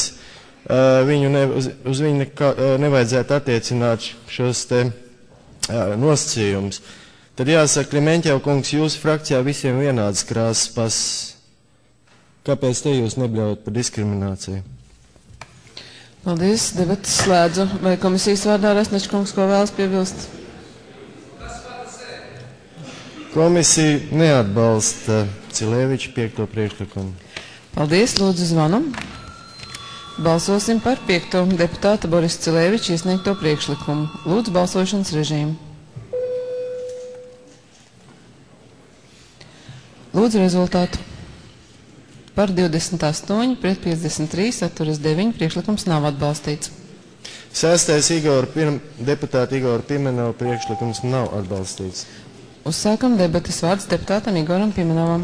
uz viņu nevajadzētu attiecināt šos te nosacījums. Tad jāsaka, Klemenķev kungs, jūsu frakcijā visiem vienādas krāsas pasas. Kāpēc te jūs nebļaujat par diskrimināciju? Paldies, debatas slēdzu. Vai komisijas vārdā Rasnačs kungs ko vēlas piebilst? Komisija neatbalsta Cileviča 5. priekšlikumu. Paldies, lūdzu zvanu. Balsosim par 5. deputāta Borisa Cileviča iesniegto priekšlikumu. Lūdzu balsošanas režīmu. Lūdzu rezultātu. Par 28, pret 53, atturas 9, priekšlikums nav atbalstīts. 6. deputāta Igora Pimenova priekšlikums nav atbalstīts. Uzsākam debatas. Vārds deputātam Igoram Pimenovam.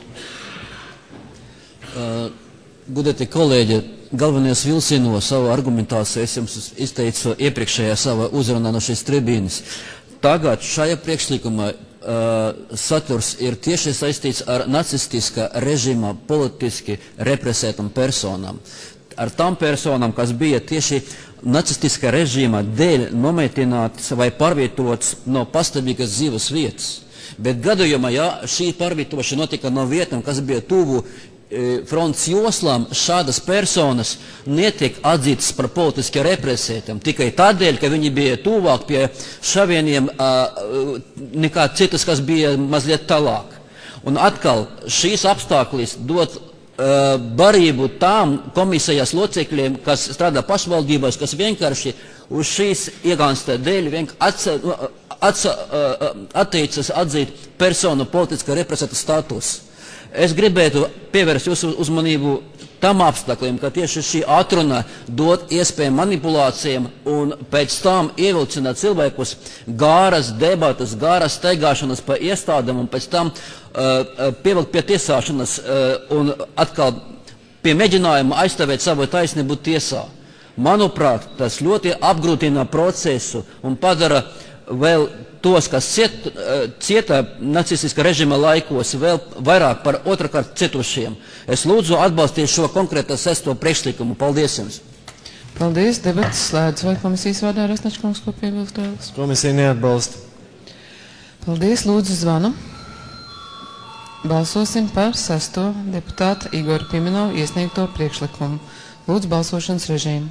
Godētie kolēģi, galvenajos vilcienos savu argumentāciju es jums izteicu iepriekšējā savā uzrunā no šīs tribīnes. Tagad šajā priekšlikumā saturs ir tieši saistīts ar nacistiska režīma politiski represētam personām. Ar tām personām, kas bija tieši nacistiska režīma dēļ nometinātas vai pārvietotas no pastāvīgas dzīves vietas. Bet gadījumā, ja šī pārvietošana notika no vietām, kas bija tuvu fronts joslām, šādas personas netiek atzītas par politiski represētiem tikai tādēļ, ka viņi bija tuvāk pie šavieniem nekā citas, kas bija mazliet tālāk. Un atkal šīs apstākļus dod barību tām komisijas locekļiem, kas strādā pašvaldībās, kas vienkārši uz šīs iegānsta dēļ atteicas atzīt personu politiski represēta status. Es gribētu pievērst jūsu uzmanību tam apstākļiem, ka tieši šī atruna dod iespēju manipulācijām un pēc tam ievilcināt cilvēkus gāras debatas, gāras steigāšanas pa iestādēm un pēc tam pievilkt pie tiesāšanas un atkal pie mēģinājuma aizstāvēt savu taisnību tiesā. Manuprāt, tas ļoti apgrūtina procesu un padara vēl tos, kas cieta nacistiska režīma laikos, vēl vairāk par otrkārt cietušiem. Es lūdzu atbalstīt šo konkrēto 6. priekšlikumu. Paldies jums! Paldies, debatas slēdz. Vai komisijas vārdā Rasnačkungs ko piebilst vēlas? Komisija neatbalsta. Paldies, lūdzu zvanu. Balsosim par 6. deputāta Igora Pimenova iesniegto priekšlikumu. Lūdzu balsošanas režīmu.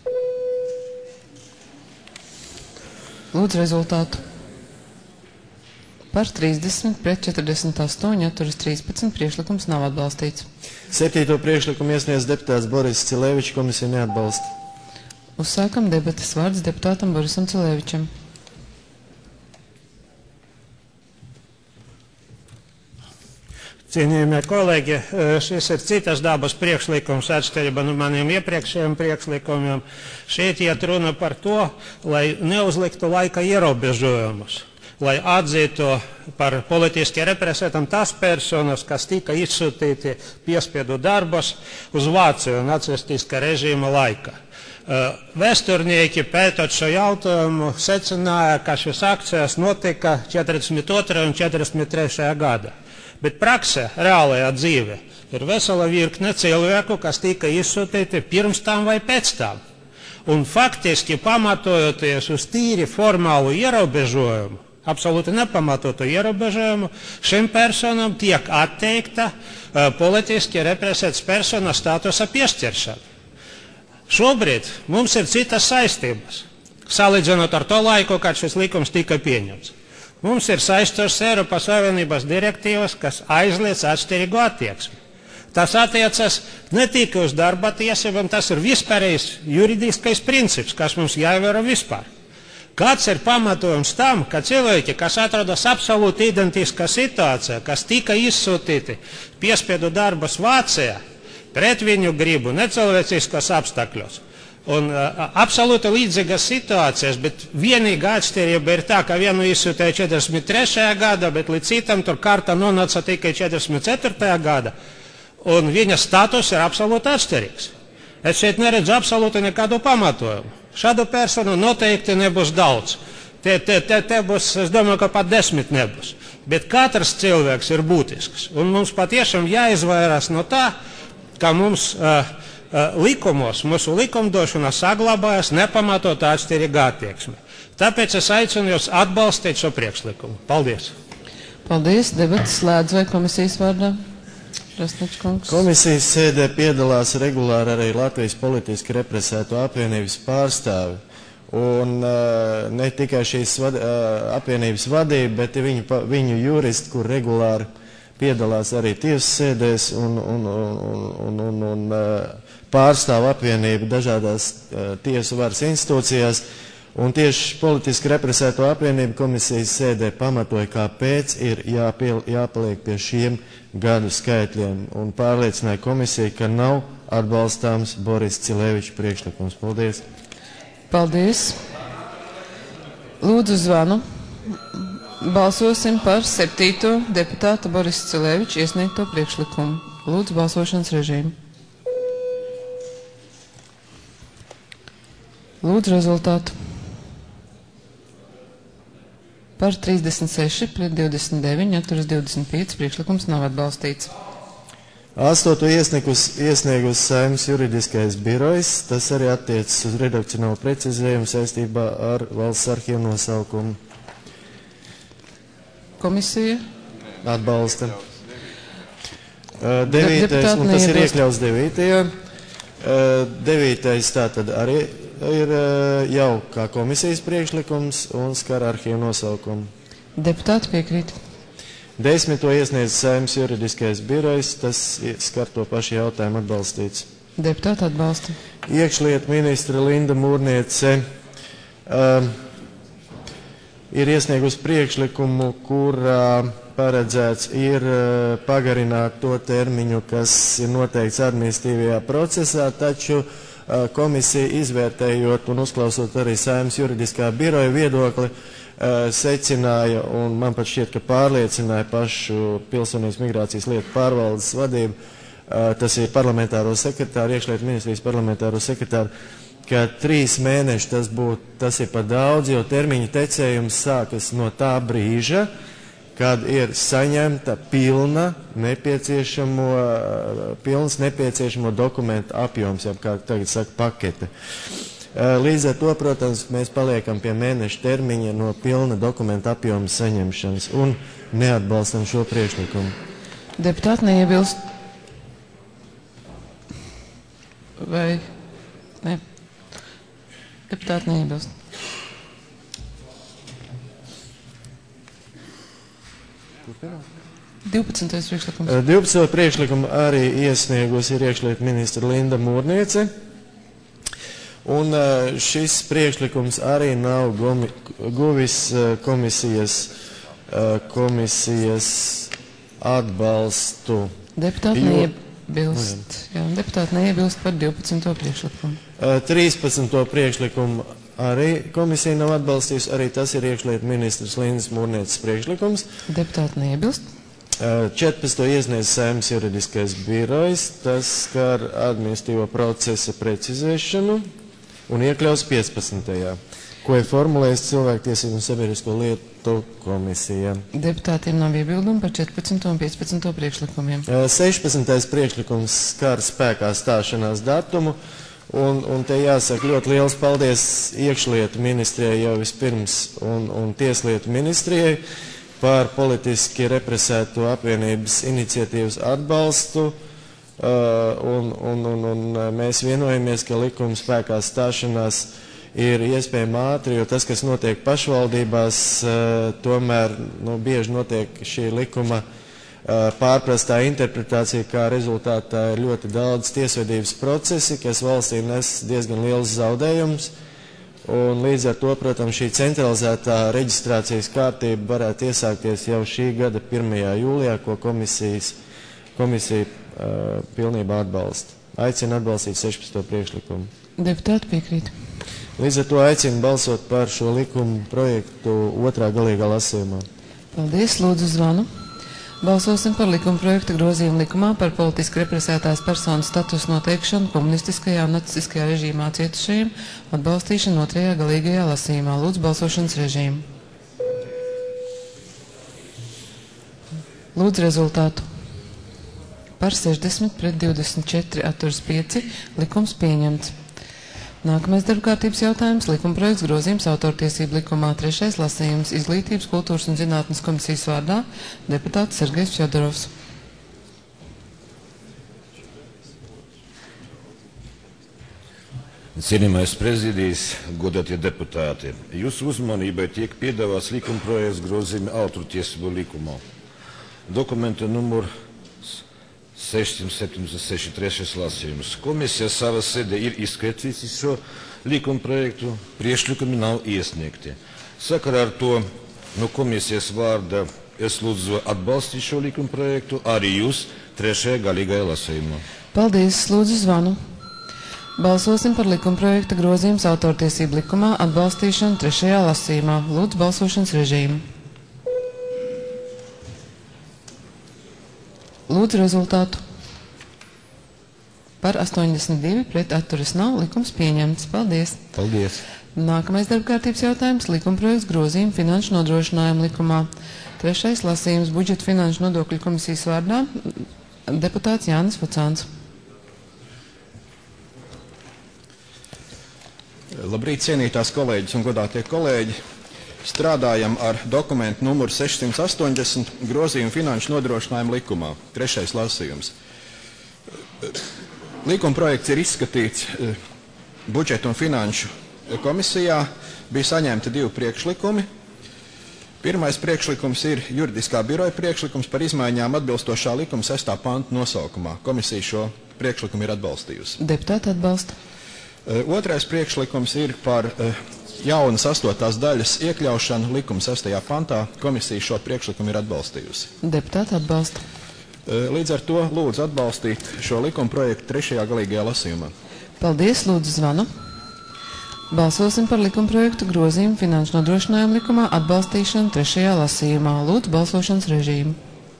Lūdzu rezultātu. Par 30 pret 48 atturas 13 priekšlikums nav atbalstīts. 7. priekšlikumu iesniedz deputāts Boris Cilevičs, komisija neatbalsta. Uzsākam debates, vārds deputātam Borisam Cilevičam. Cienījamie kolēģi, šis ir citas dabas priekšlikums atšķirībā no maniem iepriekšējiem priekšlikumiem. Šeit iet runa par to, lai neuzliktu laika ierobežojumus, lai atzītu par politiski represētam tās personas, kas tika izsūtīti piespiedu darbos uz Vāciju nacistiska režīma laika. Vēsturnieki pētot šo jautājumu secināja, ka šis akcijas notika 42. un 43. gada. Bet praksē, reālajā dzīve, ir vesela virkne cilvēku, kas tika izsūtīti pirms tam vai pēc tam. Un faktiski pamatojoties uz tīri formālu ierobežojumu, absolūti nepamatotu ierobežojumu, šim personam tiek atteikta politiski represētas personas statusa piešķiršana. Šobrīd mums ir citas saistības, salīdzinot ar to laiku, kad šis likums tika pieņemts. Mums ir saistošas Eiropas Savienības direktīvas, kas aizliedz atšķirīgu attieksmi. Tas attiecas ne tikai uz darba tiesībām, tas ir vispārējais juridiskais princips, kas mums jāievēro vispār. Kāds ir pamatojums tam, ka cilvēki, kas atrodas absolūti identiskā situācijā, kas tika izsūtīti piespiedu darbus Vācijā, pret viņu gribu necilvēciskos apstākļos, un absolūti līdzīgas situācijas, bet vienīga atšķirība ir tā, ka vienu izsūtīja 43. gada, bet līdz citam tur karta nonāca tikai 44. gada, un viņa status ir absolūti atšķirīgs. Es šeit neredzu absolūti nekādu pamatojumu. Šādu personu noteikti nebūs daudz. Te būs, es domāju, ka pat 10 nebūs. Bet katrs cilvēks ir būtisks, un mums patiešām jāizvairās no tā, ka mums likumos, mūsu likumdošanā saglabājas nepamatota atšķirīga attieksme. Tāpēc es aicinu jūs atbalstīt šo priekšlikumu. Paldies! Paldies! Debatas slēdz vai komisijas vārdā? Rasnačkungs. Komisijas sēdē piedalās regulāri arī Latvijas politiski represēto apvienības pārstāvi. Un ne tikai šīs apvienības vadība, bet viņu juristi, kur regulāri piedalās arī tiesas sēdēs un pārstāv apvienību dažādās tiesu varas institūcijās, un tieši politiski represēto apvienību komisijas sēdē pamatoja, kāpēc ir jāpaliek pie šiem gadu skaitļiem, un pārliecināja komisiju, ka nav atbalstāms Boris Cilevičs priekšlikums. Paldies! Paldies! Lūdzu zvanu. Balsosim par 7. deputāta Borisa Cileviča iesniegto priekšlikumu. Lūdzu balsošanas režīmu. Lūdzu rezultātu. Par 36 pret 29 atturas 25 priekšlikums nav atbalstīts. 8. iesniegus Saeimas juridiskais birojs, tas arī attiecas uz redakcionālu precizējumu saistībā ar valsts arhīvu nosaukumu. Komisija atbalsta. 9. un tas ir iekļauts 9. 9. tātad arī ir jau kā komisijas priekšlikums un skar arhīvu nosaukumu. Deputāti piekrīt. 10. iesniedz Saeimas juridiskais birojs, tas skar to pašu jautājumu atbalstīts. Deputāti atbalsta. Iekšlietu ministra Linda Mūrniece ir iesniegusi priekšlikumu, kurā paredzēts ir pagarināt to termiņu, kas ir noteikts administratīvajā procesā, taču komisija izvērtējot un uzklausot arī Saeimas juridiskā biroja viedokli, secināja, un man pat šķiet, ka pārliecināja pašu Pilsonības migrācijas lietu pārvaldes vadību, tas ir parlamentāro sekretāru, iekšlietu ministrijas parlamentāro sekretāru, ka 3 mēneši tas ir par daudz, jo termiņa tecējums sākas no tā brīža, kad ir saņemta pilns nepieciešamo dokumentu apjoms, jau kā tagad saka pakete. Līdz ar to, protams, mēs paliekam pie mēneša termiņa no pilna dokumentu apjoma saņemšanas un neatbalstam šo priekšlikumu. Deputāti neiebilst? Vai ne? Deputāti neiebilst. Turpināt? 12. priekšlikums. 12. priekšlikumu arī iesniegusi ir iekšlietu ministra Linda Mūrniece. Un šis priekšlikums arī nav guvis komisijas atbalstu. Deputāti neiebilst. Jā, deputāti neiebilst par 12. priekšlikumu. 13. priekšlikumu arī komisija nav atbalstījusi, arī tas ir iekšlietu ministrs Lindas Mūrnieces priekšlikums. Deputāti neiebilst. 14. iesniedz Saeimas juridiskais birojs, tas skar administratīvo procesa precizēšanu un iekļaus 15. ko ir formulējis Cilvēktiesību un sabiedrisko lietu komisija. Deputātiem nav iebildumu par 14. un 15. priekšlikumiem. 16. priekšlikums skar spēkā stāšanās datumu, un te jāsaka ļoti liels paldies iekšlietu ministrijai jau vispirms un tieslietu ministrijai par politiski represēto apvienības iniciatīvas atbalstu, un mēs vienojamies, ka likuma spēkā stāšanās ir iespējama ātri, jo tas, kas notiek pašvaldībās, tomēr bieži notiek šī likuma pārprastā interpretācija, kā rezultātā ir ļoti daudz tiesvedības procesi, kas valstī nes diezgan liels zaudējums. Un līdz ar to, protams, šī centralizētā reģistrācijas kārtība varētu iesākties jau šī gada 1. jūlijā, ko komisija pilnībā atbalsta. Aicina atbalstīt 16. priekšlikumu. Deputāti piekrīt. Līdz ar to aicinu balsot par šo likumu projektu 2. galīgā lasījumā. Paldies, lūdzu zvanu. Balsosim par likuma projekta grozījumu likumā par politiski represētās personas statusu noteikšanu komunistiskajā un nacistiskajā režīmā cietušajiem atbalstīšanu 2. galīgajā lasījumā. Lūdzu balsošanas režīmu. Lūdzu rezultātu. Par 60 pret 24 atturas 5 likums pieņemts. Nākamais darbkārtības jautājums - likuma projekts grozījums autortiesību likumā 3. lasījums Izglītības, kultūras un zinātnes komisijas vārdā deputāts Sergejs Fjodorovs. Cienījamais prezidijs, godātie deputāti, jūsu uzmanībai tiek piedāvāts likuma projekts grozījumi autortiesību likumā. Dokumenta numur 676 3. lasījums. Komisija savā sēdē ir izskatījusi šo likuma projektu, priekšlikumi nav iesniegti. Sakarā ar to no komisijas vārda es lūdzu atbalstīt šo likuma projektu, arī jūs 3. galīgajā lasījumā. Paldies, lūdzu zvanu. Balsosim par likuma projekta grozījums autortiesību likumā atbalstīšanu 3. lasījumā. Lūdzu balsošanas režīmu. Lūdzu rezultātu. Par 82 pret atturas nav likums pieņemts. Paldies. Paldies. Nākamais darbkārtības jautājums - likumprojekts grozījumi finanšu nodrošinājumu likumā. Trešais lasījums - budžeta finanšu nodokļu komisijas vārdā deputāts Jānis Vucāns. Labrīt, cienītās kolēģis un godātie kolēģi. Strādājam ar dokumentu numuru 680 grozījumu finanšu nodrošinājumu likumā. Trešais lasījums. Likumprojekts ir izskatīts budžeta un finanšu komisijā. Bija saņemti 2 priekšlikumi. Pirmais priekšlikums ir juridiskā biroja priekšlikums par izmaiņām atbilstošā likuma 6. panta nosaukumā. Komisija šo priekšlikumu ir atbalstījusi. Deputāti atbalsta. Otrais priekšlikums ir par jaunas 8. daļas iekļaušanu likuma 6. pantā. Komisija šo priekšlikumu ir atbalstījusi. Deputāti atbalsta. Līdz ar to lūdzu atbalstīt šo likuma projektu 3. galīgajā lasījumā. Paldies, lūdzu zvanu. Balsosim par likumprojektu grozījumu finanšu nodrošinājumu likumā atbalstīšanu 3. lasījumā. Lūdzu balsošanas režīmu.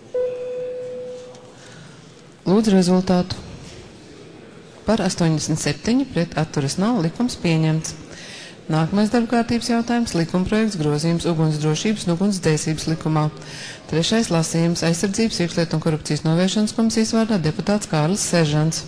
Lūdzu rezultātu. Par 87 pret atturas nav, likums pieņemts. Nākamais darbkārtības jautājums - likumprojekts grozījums ugunsdrošības un ugunsdzēsības likumā. Trešais lasījums - aizsardzības, iekšlietu un korupcijas novēršanas komisijas vārdā deputāts Kārlis Seržants.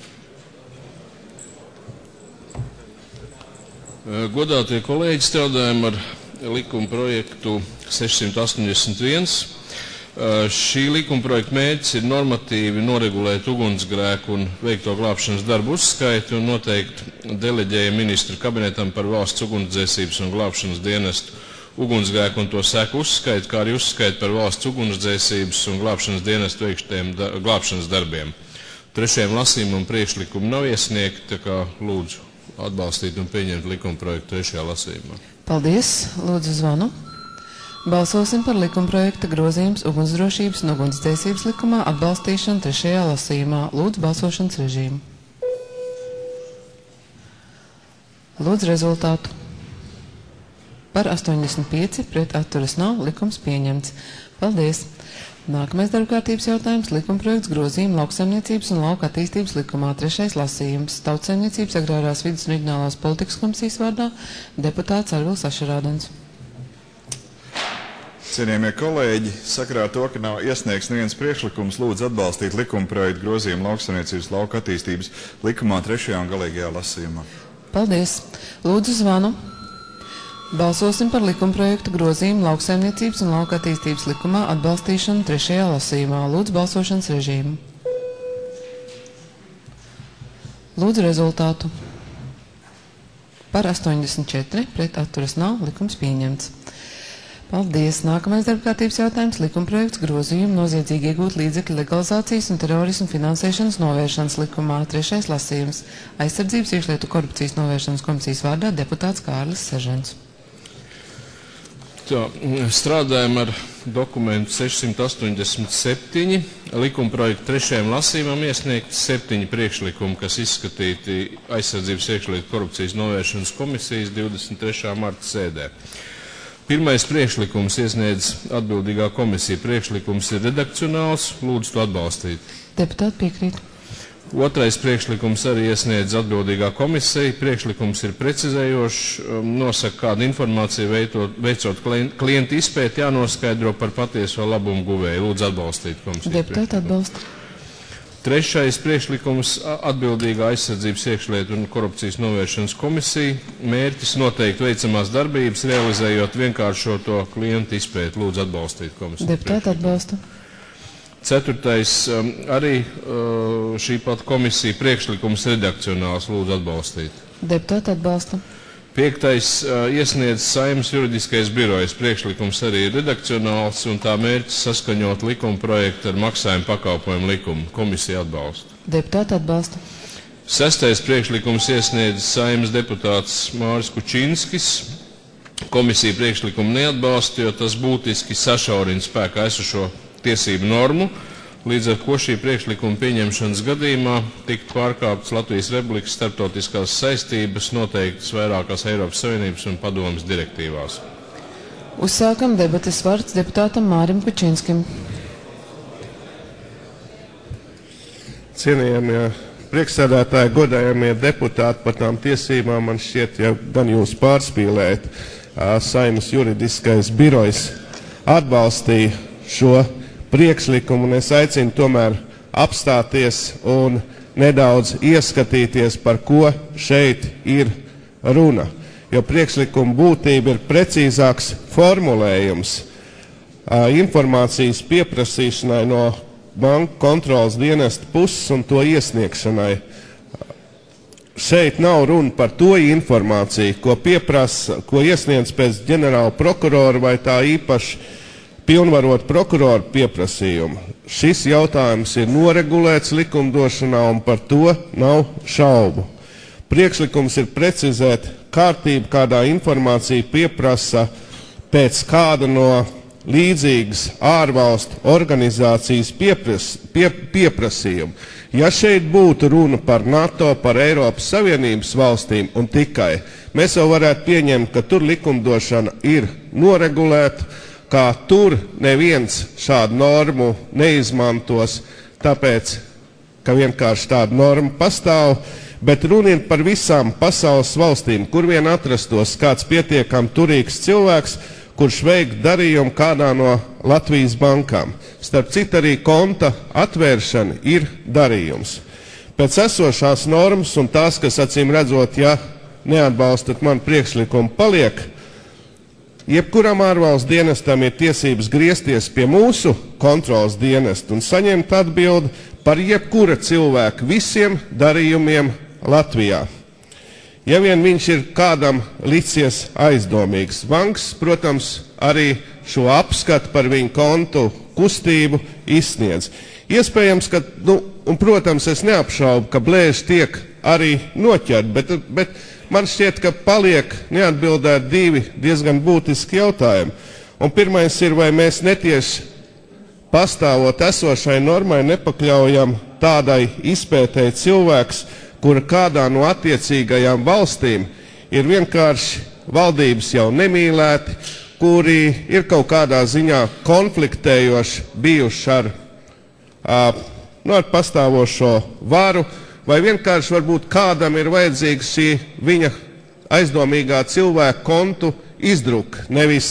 Godātie kolēģi, strādājam ar likumprojektu 681. Šī likumprojekta mērķis ir normatīvi noregulēt ugunsgrēku un veikto glābšanas darbu uzskaitu un noteikt deleģēja ministru kabinetam par valsts ugunsdzēsības un glābšanas dienestu ugunsgrēku un to seku uzskaitu, kā arī uzskaitu par valsts ugunsdzēsības un glābšanas dienestu veikštiem glābšanas darbiem. Trešajam lasījumam priekšlikumu nav iesniegti, tā kā lūdzu atbalstīt un pieņemt likumprojektu 3. lasījumā. Paldies, lūdzu zvanu. Balsosim par likumprojekta grozījums ugunsdrošības un ugunsdzēsības likumā atbalstīšanu 3. lasījumā. Lūdzu balsošanas režīmu. Lūdzu rezultātu. Par 85 pret atturas nav, likums pieņemts. Paldies. Nākamais darbkārtības jautājums - likumprojekts grozījuma lauksaimniecības un lauka attīstības likumā. 3. lasījums - Tautsaimniecības agrārās vidas un reģionālās politikas komisijas vārdā deputāts Arvils Ašerādens. Cienījamie kolēģi, sakarā ar to, ka nav iesniegts neviens priekšlikums, lūdzu atbalstīt likumprojektu grozījumu lauksaimniecības lauka attīstības likumā 3. un galīgajā lasījumā. Paldies. Lūdzu zvanu. Balsosim par likumprojektu grozījumu lauksaimniecības un lauka attīstības likumā atbalstīšanu 3. lasījumā. Lūdzu balsošanas režīmu. Lūdzu rezultātu. Par 84 pret atturas nav, likums pieņemts. Paldies. Nākamais darbkārtības jautājums - likumprojekts grozījumu noziedzīgi iegūt līdzekļu legalizācijas un terorismu finansēšanas novēršanas likumā. 3. lasījums - aizsardzības, iekšlietu korupcijas novēršanas komisijas vārdā deputāts Kārlis Seržants. Tā, strādājam ar dokumentu 687. Likumprojektu 3. lasījumam iesniegt 7 priekšlikumi, kas izskatīti aizsardzības, iekšlietu korupcijas novēršanas komisijas 23. marta sēdē. Pirmais priekšlikums iesniedz atbildīgā komisija. Priekšlikums ir redakcionāls. Lūdzu to atbalstīt. Deputāti piekrīt. Otrais priekšlikums arī iesniedz atbildīgā komisija. Priekšlikums ir precizējošs, nosaka, kādu informāciju veicot klientu izpēti, jānoskaidro par patieso labumu guvēju. Lūdzu atbalstīt komisiju. Deputāti atbalsta. Trešais priekšlikums - atbildīgā aizsardzības, iekšlietu un korupcijas novēršanas komisija. Mērķis noteikti veicamās darbības, realizējot vienkāršoto klientu izpēti. Lūdzu atbalstīt komisiju. Deputāti atbalsta. Ceturtais arī šī pat komisija priekšlikums redakcionāls. Lūdzu atbalstīt. Deputāti atbalsta. Piektais iesniedz Saeimas juridiskais birojs. Priekšlikums arī ir redakcionāls un tā mērķis saskaņot likuma projektu ar maksājumu pakalpojumu likumu. Komisija atbalsta. Deputāti atbalsta. Sestais priekšlikums iesniedz Saeimas deputāts Māris Kučinskis. Komisija priekšlikumu neatbalsta, jo tas būtiski sašaurina spēkā esošo tiesību normu, līdz ar ko šī priekšlikuma pieņemšanas gadījumā tiktu pārkāptas Latvijas Republikas starptautiskās saistības noteiktas vairākās Eiropas Savienības un padomes direktīvās. Uzsākam debates, vārds deputātam Mārim Kučinskim. Cienījamie priekšsēdētāji, godājamie deputāti, par tām tiesībām man šķiet, ja gan jūs pārspīlējat, Saeimas juridiskais birojs atbalstīja šo priekšlikumu, un es aicinu tomēr apstāties un nedaudz ieskatīties, par ko šeit ir runa. Jo priekšlikuma būtība ir precīzāks formulējums informācijas pieprasīšanai no banku kontrolas dienesta puses un to iesniegšanai. Šeit nav runa par to informāciju, ko pieprasa, ko iesniedz pēc ģenerāla prokurora vai tā īpaši pilnvarot prokuroru pieprasījumu. Šis jautājums ir noregulēts likumdošanā un par to nav šaubu. Priekšlikums ir precizēt kārtību, kādā informācija pieprasa pēc kāda no līdzīgas ārvalstu organizācijas pieprasījumu. Ja šeit būtu runa par NATO, par Eiropas Savienības valstīm un tikai, mēs jau varētu pieņemt, ka tur likumdošana ir noregulēta, kā tur neviens šādu normu neizmantos, tāpēc, ka vienkārši tāda norma pastāv, bet runa ir par visām pasaules valstīm, kur vien atrastos kāds pietiekami turīgs cilvēks, kurš veikt darījumu kādā no Latvijas bankām. Starp citu arī konta atvēršana ir darījums. Pēc esošās normas un tās, kas acīm redzot, ja neatbalstat man priekšlikumu, paliek, jebkuram ārvalstu dienestam ir tiesības griezties pie mūsu kontrolas dienesta un saņemt atbildi par jebkura cilvēka visiem darījumiem Latvijā. Ja vien viņš ir kādam licies aizdomīgs. Banks, protams, arī šo apskatu par viņu kontu kustību izsniedz. Iespējams, ka, un protams, es neapšaubu, ka blēži tiek arī noķert, bet man šķiet, ka paliek neatbildēt divi diezgan būtiski jautājumi. Un pirmais ir, vai mēs netieši pastāvot esošai normai nepakļaujam tādai izpētēji cilvēks, kura kādā no attiecīgajām valstīm ir vienkārši valdības jau nemīlēti, kuri ir kaut kādā ziņā konfliktējoši bijuši ar pastāvošo varu, vai vienkārši varbūt kādam ir vajadzīgs šī viņa aizdomīgā cilvēka kontu izdruka,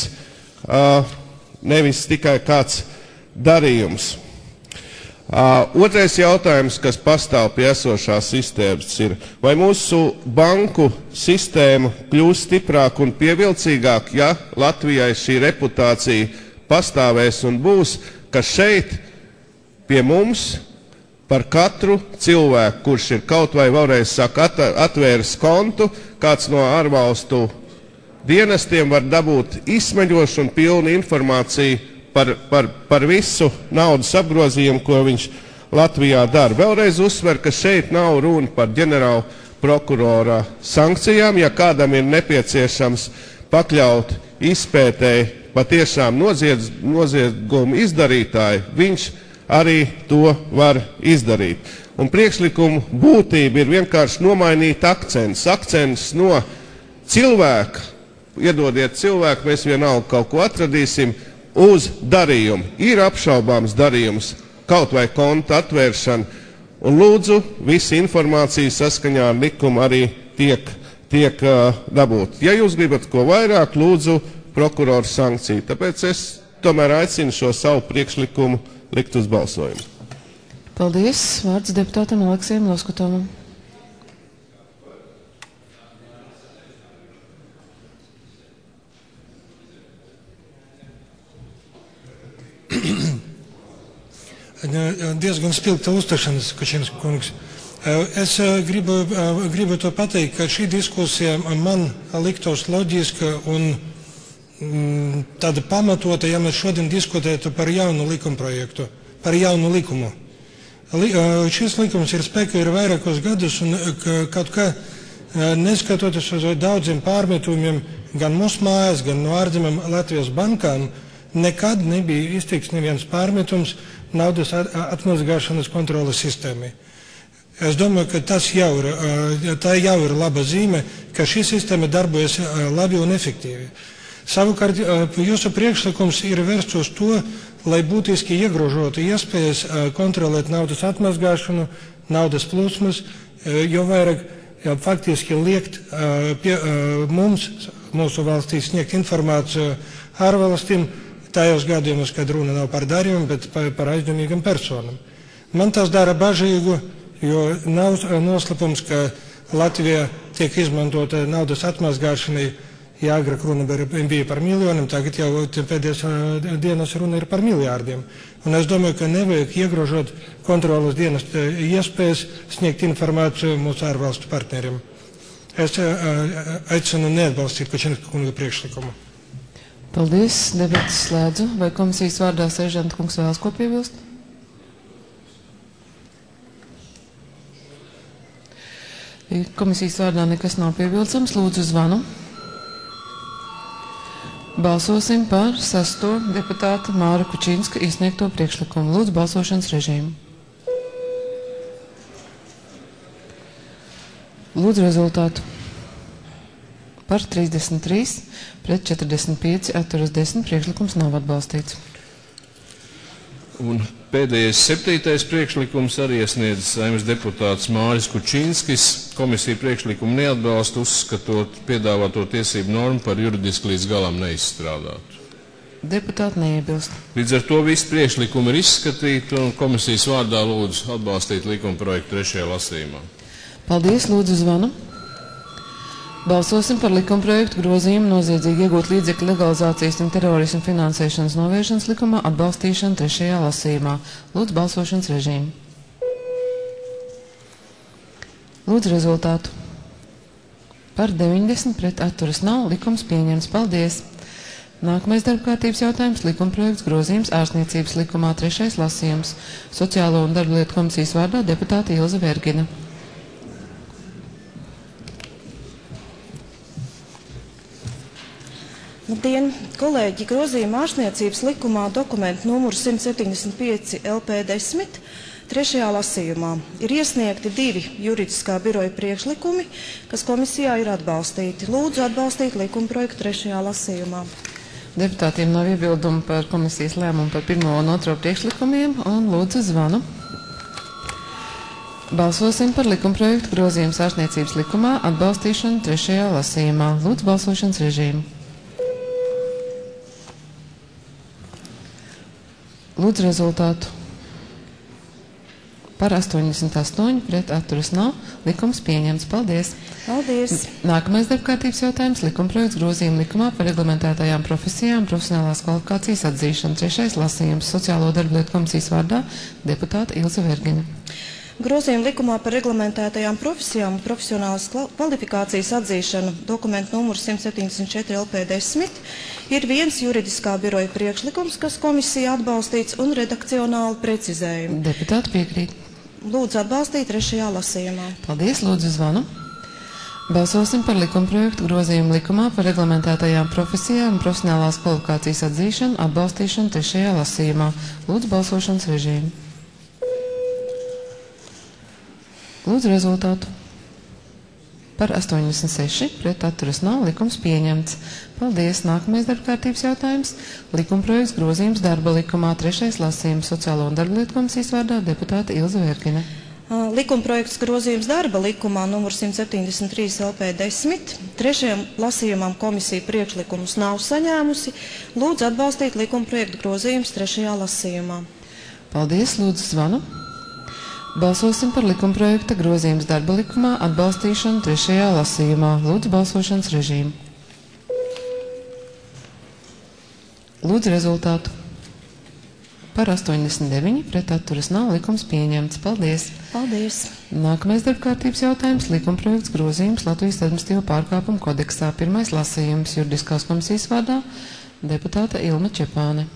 nevis tikai kāds darījums. Otrais jautājums, kas pastāv pie esošās sistēmas, ir, vai mūsu banku sistēma kļūs stiprāk un pievilcīgāk, ja Latvijai šī reputācija pastāvēs un būs, ka šeit pie mums par katru cilvēku, kurš ir kaut vai vēlreiz atvēris kontu, kāds no ārvalstu dienestiem var dabūt izsmeļošu un pilnu informāciju par visu naudas apgrozījumu, ko viņš Latvijā dara. Vēlreiz uzsver, ka šeit nav runa par ģenerāla prokurora sankcijām. Ja kādam ir nepieciešams pakļaut izpētēji patiešām noziegumu izdarītāji, viņš arī to var izdarīt. Un priekšlikumu būtība ir vienkārši nomainīt akcents. Akcents no cilvēka, iedodiet cilvēku, mēs vienalga kaut ko atradīsim, uz darījumu. Ir apšaubāms darījums, kaut vai konta atvēršana, un lūdzu, visa informācija saskaņā ar likumu arī tiek dabūt. Ja jūs gribat ko vairāk, lūdzu prokuroru sankciju. Tāpēc es tomēr aicinu šo savu priekšlikumu likt uz balsojumu. Paldies. Vārds deputātam Aleksijam Loskotovam. Diezgan spilgta uzstāšanās, Kačins kungs. Es gribu to pateikt, ka šī diskusija man liktos loģiska un tāda pamatota, ja mēs šodien diskutētu par jaunu likumprojektu, par jaunu likumu. Šis likums ir spēkā ir vairākus gadus un kaut kā neskatoties uz daudziem pārmetumiem gan mūsu mājās, gan no ārzemēm Latvijas bankām, nekad nebija izteikts neviens pārmetums naudas atmazgāšanas kontroles sistēmai. Es domāju, ka tā jau ir laba zīme, ka šī sistēma darbojas labi un efektīvi. Savukārt, jūsu priekšlikums ir vērsts uz to, lai būtiski iegrožotu iespējas kontrolēt naudas atmazgāšanu, naudas plūsmas, jo vairāk faktiski liekt mums, mūsu valstīs, sniegt informāciju ārvalstīm, tajos gadījumos, kad runa nav par darījumu, bet par aizdomīgām personām. Man tas dara bažīgu, jo nav noslēpums, ka Latvijā tiek izmantota naudas atmazgāšanai. Ja agrāk runa bija par miljoniem, tagad jau pēdējās dienas runa ir par miljārdiem. Un es domāju, ka nevajag iegrožot kontrolas dienas iespējas sniegt informāciju mūsu ārvalstu partneriem. Es aicinu neatbalstīt Kučinska kunga priekšlikumu. Paldies. Debates slēdzu. Vai komisijas vārdā Seržanta kungs vēlas ko piebilst? Komisijas vārdā nekas nav piebilstams. Lūdzu zvanu. Balsosim par 6. deputāta Māra Kučinska izsniegto priekšlikumu. Lūdzu balsošanas režīmu. Lūdzu rezultātu. Par 33, pret 45, atturas 10, priekšlikums nav atbalstīts. Un pēdējais 7. priekšlikums arī iesniedz Saeimas deputāts Māris Kučinskis. Komisija priekšlikumu neatbalsta, uzskatot piedāvāto tiesību normu par juridiski līdz galam neizstrādātu. Deputāti neiebilst. Līdz ar to visi priekšlikumi ir izskatīti un komisijas vārdā lūdzu atbalstīt likuma projektu 3. lasījumā. Paldies, lūdzu zvanu. Balsosim par likumprojektu grozījumu noziedzīgi iegūt līdzekļu legalizācijas un terorismu finansēšanas novēršanas likumā atbalstīšanu 3. lasījumā. Lūdzu balsošanas režīmu. Lūdzu rezultātu. Par 90 pret atturas nav, likums pieņems. Paldies. Nākamais darbkārtības jautājums - likumprojekts grozījums ārstniecības likumā 3. lasījums. Sociālo un darblietu komisijas vārdā deputāte Ilze Vergina. Labdien, kolēģi! Grozījuma ārstniecības likumā dokumentu numuru 175 LP10 3. lasījumā ir iesniegti 2 juridiskā biroja priekšlikumi, kas komisijā ir atbalstīti. Lūdzu atbalstīt likumprojektu 3. lasījumā. Deputātiem nav iebildumu par komisijas lēmumu par 1. un 2. priekšlikumiem un lūdzu zvanu. Balsosim par likumprojektu grozījums ārstniecības likumā atbalstīšanu 3. lasījumā. Lūdzu balsošanas režīmu. Lūdzu rezultātu. Par 88 pret atturas nav, likums pieņemts. Paldies. Paldies. Nākamais darbkārtības jautājums - likumprojekts grozījuma likumā par reglamentētajām profesijām profesionālās kvalifikācijas atzīšanu 3. lasījums. Sociālo darblietu komisijas vārdā deputāte Ilze Vergina. Grozījuma likumā par reglamentētajām profesijām un profesionālas kvalifikācijas atzīšanu dokumentu numuru 174 LP10 ir viens juridiskā biroja priekšlikums, kas komisija atbalstīts un redakcionāli precizējumi. Deputāti piekrīt. Lūdzu atbalstīt 3. lasījumā. Paldies, lūdzu zvanu. Balsosim par likumprojektu grozījumu likumā par reglamentētajām profesijām un profesionālās kvalifikācijas atzīšanu atbalstīšanu 3. lasījumā. Lūdzu balsošanas režīmu. Lūdzu rezultātu. Par 86 pret atturas nav, likums pieņemts. Paldies. Nākamais darbkārtības jautājums - likumprojekts grozījums darba likumā 3. lasījums. Sociālo un darblietu komisijas vārdā deputāte Ilze Vergina. Likumprojekts grozījums darba likumā numur 173 LP10. 3. lasījumam komisija priekšlikumus nav saņēmusi. Lūdzu atbalstīt likumprojektu grozījums 3. lasījumā. Paldies. Lūdzu zvanu. Balsosim par likumprojekta grozījums darba likumā atbalstīšanu 3. lasījumā. Lūdzu balsošanas režīmu. Lūdzu rezultātu. Par 89 pret atturas nav, likums pieņemts. Paldies. Paldies. Nākamais darbkārtības jautājums - likumprojekts grozījums Latvijas administratīvo pārkāpumu kodeksā. 1. lasījums juridiskās komisijas vārdā deputāte Ilma Čepāne.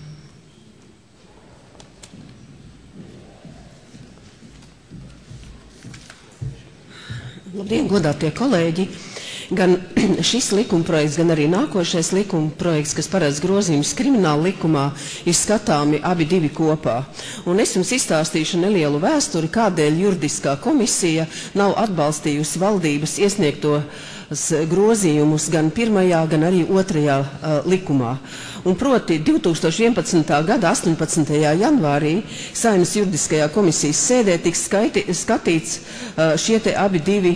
Labdien, godātie kolēģi! Gan šis likumprojekts, gan arī nākošais likumprojekts, kas paredz grozījumus krimināla likumā, ir skatāmi abi divi kopā. Un es jums izstāstīšu nelielu vēsturi, kādēļ juridiskā komisija nav atbalstījusi valdības iesniegto grozījumus gan pirmajā, gan arī otrajā likumā. Un proti 2011. gada 18. janvārī Saeimas juridiskajā komisijas sēdē tiks skatīts šie te abi divi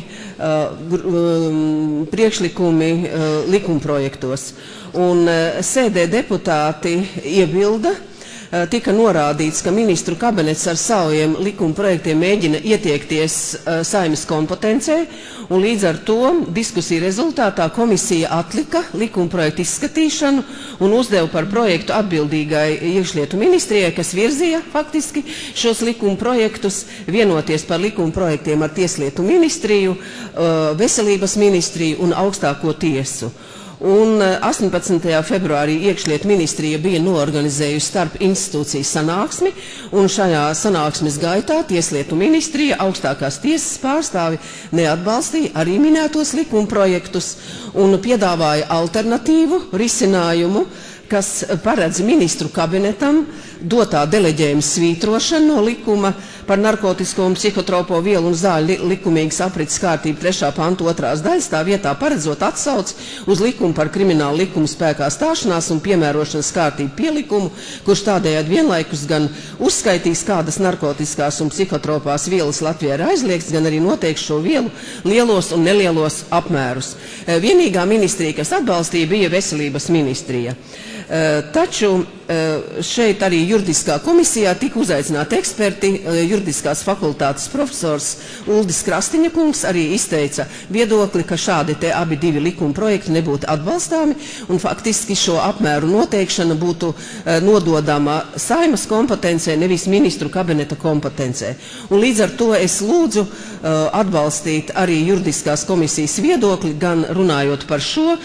priekšlikumi likumprojektos. Un sēdē deputāti iebilda, tika norādīts, ka ministru kabinets ar saviem likuma projektiem mēģina ietiekties Saeimas kompetencē, un līdz ar to diskusiju rezultātā komisija atlika likuma projektu izskatīšanu un uzdeva par projektu atbildīgai iekšlietu ministrijai, kas virzīja faktiski šos likuma projektus, vienoties par likuma projektiem ar Tieslietu ministriju, Veselības ministriju un augstāko tiesu. Un 18. februārī iekšlietu ministrija bija noorganizējusi starp institūciju sanāksmi, un šajā sanāksmes gaitā Tieslietu ministrija augstākās tiesas pārstāvi neatbalstīja arī minētos likumprojektus un piedāvāja alternatīvu risinājumu, kas paredz ministru kabinetam dotā deleģējuma svītrošanu no likuma par narkotisko un psihotropo vielu un zāļu likumīgas aprits kārtību 3. pantu 2. daļas, tā vietā paredzot atsauc uz likumu par kriminālu likumu spēkā stāšanās un piemērošanas kārtību pielikumu, kurš tādējādi vienlaikus gan uzskaitīs, kādas narkotiskās un psihotropās vielas Latvijā ir aizliegts, gan arī noteiks šo vielu lielos un nelielos apmērus. Vienīgā ministrija, kas atbalstīja, bija Veselības ministrija. Taču šeit arī juridiskā komisijā tika uzaicināti eksperti, juridiskās fakultātes profesors Uldis Krastiņa kungs arī izteica viedokli, ka šādi te abi divi likuma projekti nebūtu atbalstāmi, un faktiski šo apmēru noteikšana būtu nododama Saeimas kompetencē, nevis ministru kabineta kompetencē. Un līdz ar to es lūdzu atbalstīt arī juridiskās komisijas viedokli, gan runājot par šo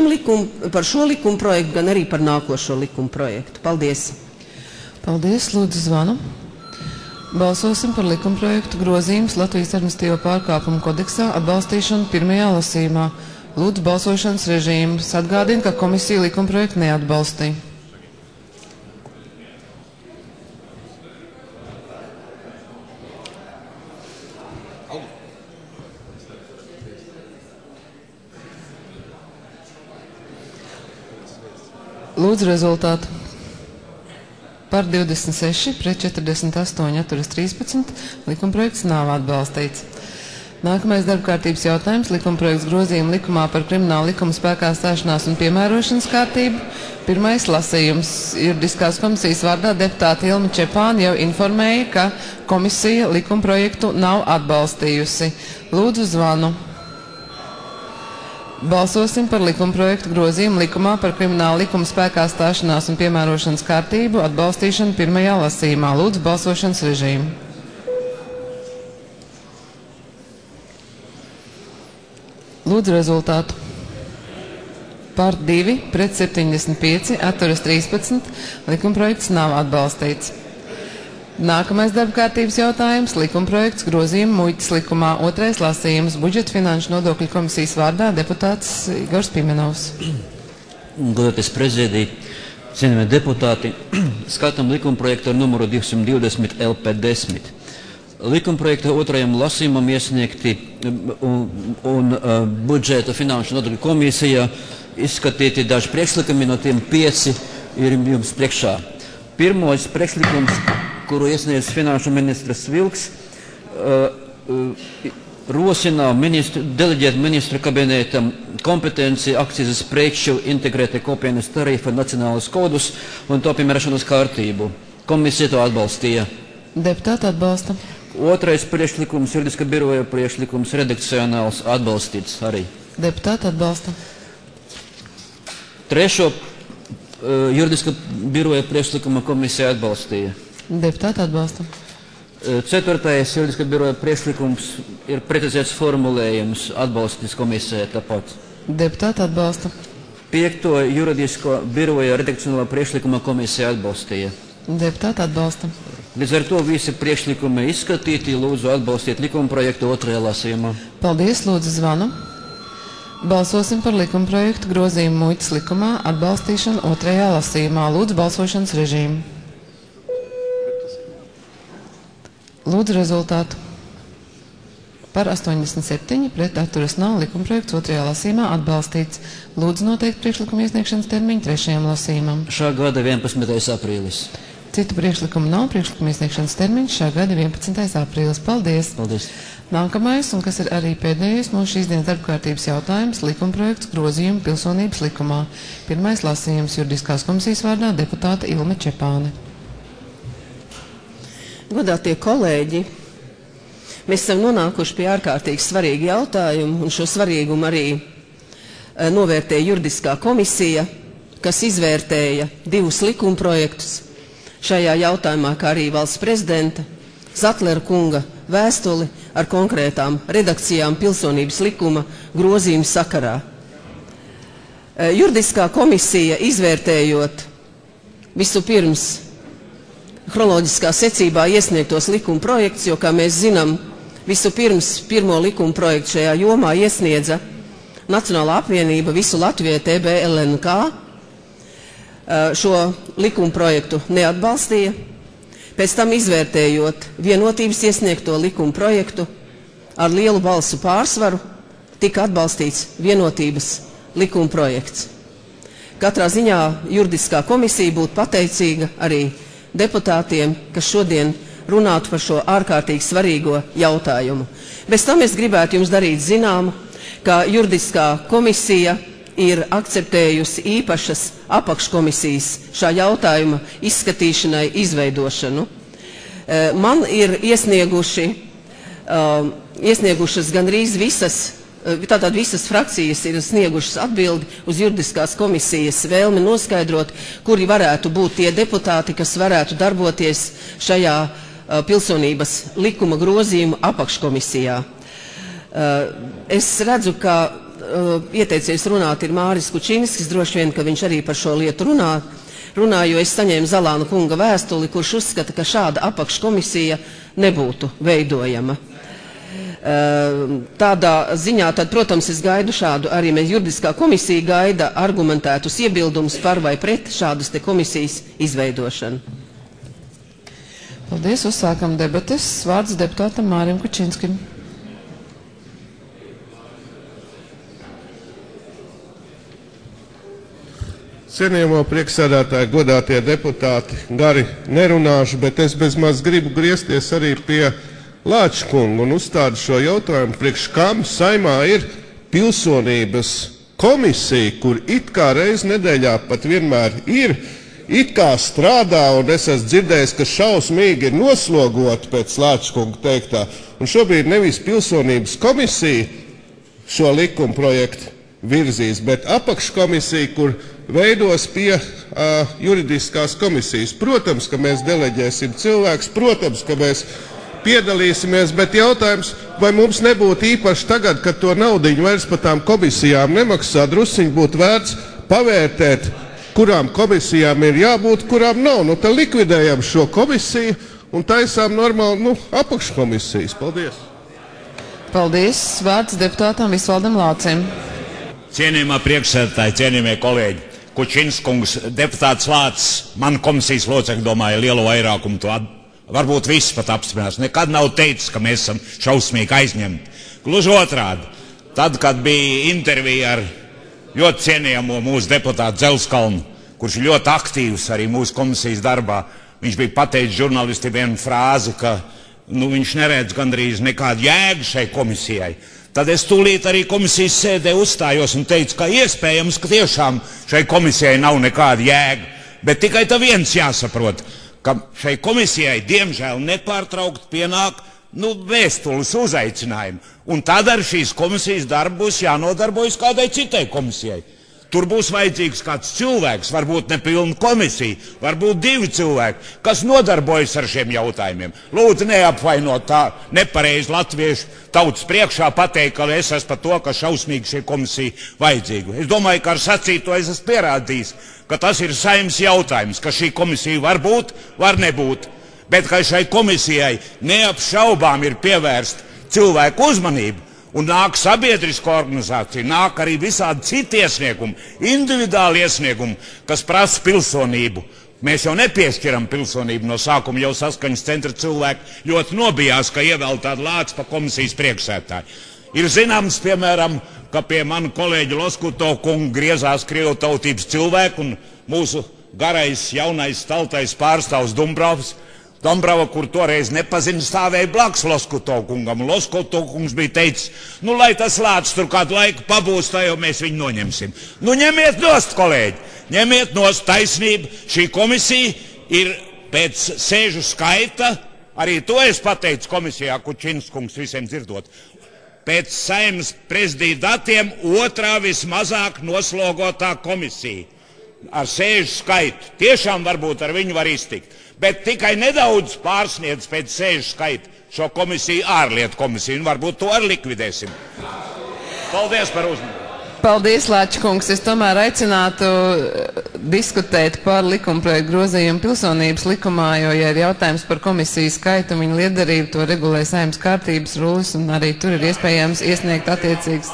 likuma projektu, gan arī par nākošo likuma projektu. Paldies. Paldies, lūdzu zvanu. Balsosim par likumprojektu grozījumus Latvijas administratīvo pārkāpumu kodeksā atbalstīšanu pirmajā lasījumā. Lūdzu balsošanas režīmus. Atgādina, ka komisija likumprojektu neatbalstīja. Lūdzu rezultātu. Par 26, pret 48, atturas 13, likumprojekts nav atbalstīts. Nākamais darbkārtības jautājums - likumprojekts grozījuma likumā par kriminālu likumu spēkā stāšanās un piemērošanas kārtību. Pirmais lasījums. Juridiskās komisijas vārdā deputāte Ilma Čepāna jau informēja, ka komisija likumprojektu nav atbalstījusi. Lūdzu zvanu. Balsosim par likumprojektu grozījumu likumā par kriminālu likumu spēkā stāšanās un piemērošanas kārtību atbalstīšanu pirmajā lasījumā. Lūdzu balsošanas režīmu. Lūdzu rezultātu. Par 2, pret 75, atturas 13, likumprojekts nav atbalstīts. Nākamais darbkārtības jautājums - likumprojekts grozījuma muitas likumā. Otrais lasījums - budžeta finanšu nodokļu komisijas vārdā deputāts Igors Pimenovs. Godātais prezidija, cienījamie deputāti, skatām likumprojektu ar numuru 220 LP10. Likumprojekta otrajam lasījumam iesniegti un budžeta finanšu nodokļu komisijā izskatīti daži priekšlikumi, no tiem 5 ir jums priekšā. Pirmais priekšlikums, kuru iesniedz finanšu ministrs Vilks, rosina deleģēt ministru kabinetam kompetenci akcijas preču integrēta kopienas tarifa nacionālus kodus un to piemērošanas kārtību. Komisija to atbalstīja. Deputāti atbalsta. Otrais priekšlikums, juridiskā biroja priekšlikums, redakcionāls, atbalstīts arī. Deputāti atbalsta. Trešo juridiskā biroja priekšlikuma komisija atbalstīja. Deputāti atbalsta. Ceturtais juridiskā biroja priekšlikums ir precizēts formulējums, atbalstīts komisijai tāpat. Deputāti atbalsta. Piekto juridisko biroja redakcionālā priekšlikuma komisija atbalstīja. Deputāti atbalsta. Līdz ar to visi priekšlikumi izskatīti, lūdzu atbalstīt likumprojektu otrajā lasījumā. Paldies, lūdzu zvanu. Balsosim par likumprojektu grozījumu muitas likumā atbalstīšanu otrajā lasījumā. Lūdzu balsošanas režīmu. Lūdzu rezultātu. Par 87, pret atturas nav, likumprojekts otrajā lasījumā atbalstīts. Lūdzu noteikt priekšlikumu iesniegšanas termiņu trešajam lasījumam. Šā gada 11. aprīlis. Citu priekšlikumu nav, priekšlikumu iesniegšanas termiņš šā gada 11. aprīlis. Paldies! Paldies! Nākamais, un kas ir arī pēdējais mūsu šīs dienas darbkārtības jautājums, likumprojekts grozījumu pilsonības likumā. Pirmais lasījums juridiskās komisijas vārdā deputāte Ilme Čepāne. Godātie kolēģi, mēs esam nonākuši pie ārkārtīgi svarīga jautājuma, un šo svarīgumu arī novērtēja juridiskā komisija, kas izvērtēja 2 likumprojektus šajā jautājumā, kā arī valsts prezidenta Zatlera kunga vēstuli ar konkrētām redakcijām pilsonības likuma grozījuma sakarā. Juridiskā komisija izvērtējot vispirms chronoloģiskā secībā iesniegtos likuma projektus, jo, kā mēs zinām, vispirms pirmo likuma projektu šajā jomā iesniedza Nacionālā apvienība Visu Latviju TBLNK. Šo likuma projektu neatbalstīja. Pēc tam izvērtējot vienotības iesniegto likuma projektu ar lielu balsu pārsvaru, tika atbalstīts vienotības likuma projekts. Katrā ziņā juridiskā komisija būtu pateicīga arī deputātiem, kas šodien runātu par šo ārkārtīgi svarīgo jautājumu. Bez tam es gribētu jums darīt zināmu, ka juridiskā komisija ir akceptējusi īpašas apakškomisijas šā jautājuma izskatīšanai izveidošanu. Man ir iesniegušas gandrīz visas, tātad visas frakcijas ir sniegušas atbildi uz juridiskās komisijas vēlmi noskaidrot, kuri varētu būt tie deputāti, kas varētu darboties šajā pilsonības likuma grozījuma apakškomisijā. Es redzu, ka ieteicies runāt ir Māris Kučinskis, droši vien, ka viņš arī par šo lietu runā, jo es saņēmu Zalāna kunga vēstuli, kurš uzskata, ka šāda apakškomisija nebūtu veidojama. Tādā ziņā, tad, protams, es gaidu šādu, arī mēs juridiskā komisija gaida argumentētus iebildumus par vai pret šādas te komisijas izveidošanu. Paldies, uzsākam debates. Vārds deputātam Mārim Kučinskim. Cienījamo priekšsēdētāji, godātie deputāti, gari nerunāšu, bet es bezmaz gribu griezties arī pie Lāča kunga un uzstādu šo jautājumu, priekš kam Saimā ir pilsonības komisija, kur it kā reiz nedēļā pat vienmēr ir, it kā strādā, un es esmu dzirdējis, ka šausmīgi ir noslogota pēc Lāča kunga teiktā. Un šobrīd nevis pilsonības komisija šo likuma projektu virzīs, bet apakškomisija, kur veidos pie juridiskās komisijas. Protams, ka mēs deleģēsim cilvēkus, protams, ka mēs piedalīsimies, bet jautājums, vai mums nebūtu īpaši tagad, kad to naudiņu vairs par tām komisijām nemaksā, drusiņi būtu vērts pavērtēt, kurām komisijām ir jābūt, kurām nav. Nu, tad likvidējam šo komisiju un taisām normāli, apakškomisijas. Paldies! Paldies! Vārds deputātam Visvaldam Lācim. Cienījumā priekšsēdētāji, cienījumie kolēģi, Kučinskungs, deputāts Lācis, man komisijas locekļi domāja lielu vairākumu to varbūt viss pat apstiprinās. Nekad nav teicis, ka mēs esam šausmīgi aizņemti. Gluži otrādi, tad, kad bija intervija ar ļoti cienījamo mūsu deputātu Dzelskalnu, kurš ir ļoti aktīvs arī mūsu komisijas darbā, viņš bija pateicis žurnālisti vienu frāzi, ka viņš neredz gandrīz nekādu jēgu šai komisijai. Tad es tūlīt arī komisijas sēdē uzstājos un teicu, ka iespējams, ka tiešām šai komisijai nav nekāda jēga. Bet tikai tā viens jāsaprot, ka šai komisijai diemžēl nepārtraukt pienāk vēstules uzaicinājumi. Un tad ar šīs komisijas darbu būs jānodarbojas kādai citai komisijai. Tur būs vajadzīgs kāds cilvēks, varbūt nepilna komisija, varbūt 2 cilvēki, kas nodarbojas ar šiem jautājumiem. Lūdzu, neapvainot tā nepareizi latviešu tautas priekšā pateikt, ka es esmu par to, ka šausmīgi šī komisija vajadzīga. Es domāju, ka ar sacīto es esmu pierādījis, ka tas ir Saeimas jautājums, ka šī komisija var būt, var nebūt, bet ka šai komisijai neapšaubām ir pievērsta cilvēku uzmanību. Un nāk sabiedrisko organizāciju, nāk arī visādi citi iesniegumi, individuāli iesniegumi, kas prasa pilsonību Mēs jau nepiešķiram pilsonību no sākuma, jau Saskaņas centra cilvēki ļoti nobijās, ka ievēl tādu Lāci pa komisijas priekšsēdētāju. Ir zināms, piemēram, ka pie manu kolēģi Loskuto kungu griezās krievu tautības cilvēku un mūsu garais, jaunais, staltais pārstāvs Dombrava, kur toreiz nepazina, stāvēja blakus Loskuto kungam. Loskuto kungs bija teicis, nu, lai tas Lācis tur kādu laiku pabūs, tā jau mēs viņu noņemsim. Nu, ņemiet nost, kolēģi, ņemiet nost taisnību. Šī komisija ir pēc sēžu skaita, arī to es pateicu komisijā, Kučins kungs visiem dzirdot, pēc Saeimas prezidija datiem otrā vismazāk noslogotā komisija ar sēžu skaitu. Tiešām varbūt ar viņu var iztikt, bet tikai nedaudz pārsniedz pēc sēžu skaita šo komisiju ārlietu komisiju, un varbūt to arī likvidēsim. Paldies par uzmanību. Paldies, Lāča kungs. Es tomēr aicinātu diskutēt par likumprojektu grozījumu pilsonības likumā, jo, ja ir jautājums par komisiju skaitu un viņu liederību, to regulē Saeimas kārtības rulis, un arī tur ir iespējams iesniegt attiecīgs.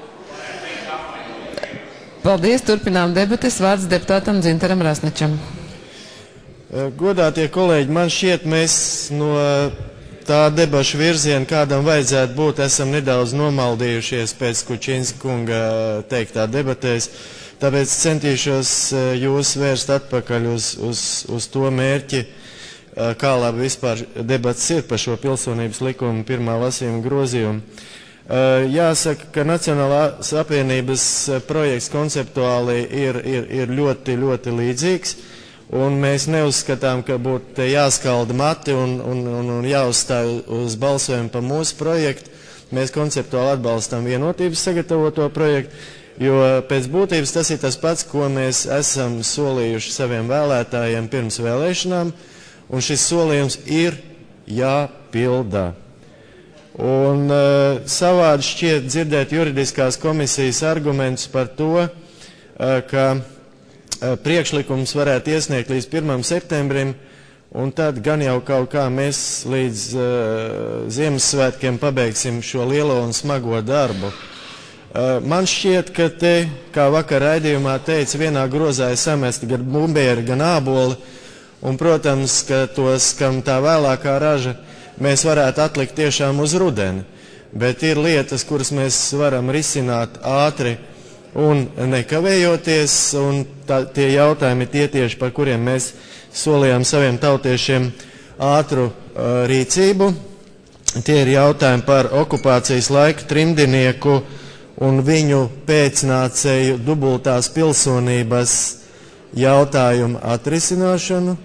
Paldies, turpinām debates. Vārds deputātam Dzintaram Rasnečam. Godātie kolēģi, man šķiet, mēs no tā debašu virziena, kādam vajadzētu būt, esam nedaudz nomaldījušies pēc Kučinska kunga teiktā debatēs, tāpēc centīšos jūs vērst atpakaļ uz to mērķi, kā labi vispār debats ir par šo pilsonības likumu pirmā lasījuma grozījumu. Jāsaka, ka Nacionālās apvienības projekts konceptuāli ir ļoti, ļoti līdzīgs. Un mēs neuzskatām, ka būtu jāskalda mati un jāuzstāj uz balsojumu par mūsu projektu. Mēs konceptuāli atbalstam Vienotības sagatavoto projektu, jo pēc būtības tas ir tas pats, ko mēs esam solījuši saviem vēlētājiem pirms vēlēšanām, un šis solījums ir jāpildā. Un savādi šķiet dzirdēt juridiskās komisijas argumentus par to, ka priekšlikums varētu iesniegt līdz 1. septembrim, un tad gan jau kaut kā mēs līdz Ziemassvētkiem pabeigsim šo lielo un smago darbu. Man šķiet, ka te, kā vakar raidījumā teica, vienā grozā ir samesti gan bumbieri, gan āboli, un, protams, ka tos, kam tā vēlākā raža, mēs varētu atlikt tiešām uz rudeni. Bet ir lietas, kuras mēs varam risināt ātri un nekavējoties, un tie jautājumi tie tieši, par kuriem mēs solījām saviem tautiešiem ātru rīcību. Tie ir jautājumi par okupācijas laika trimdinieku un viņu pēcnācēju dubultās pilsonības jautājumu atrisināšanu,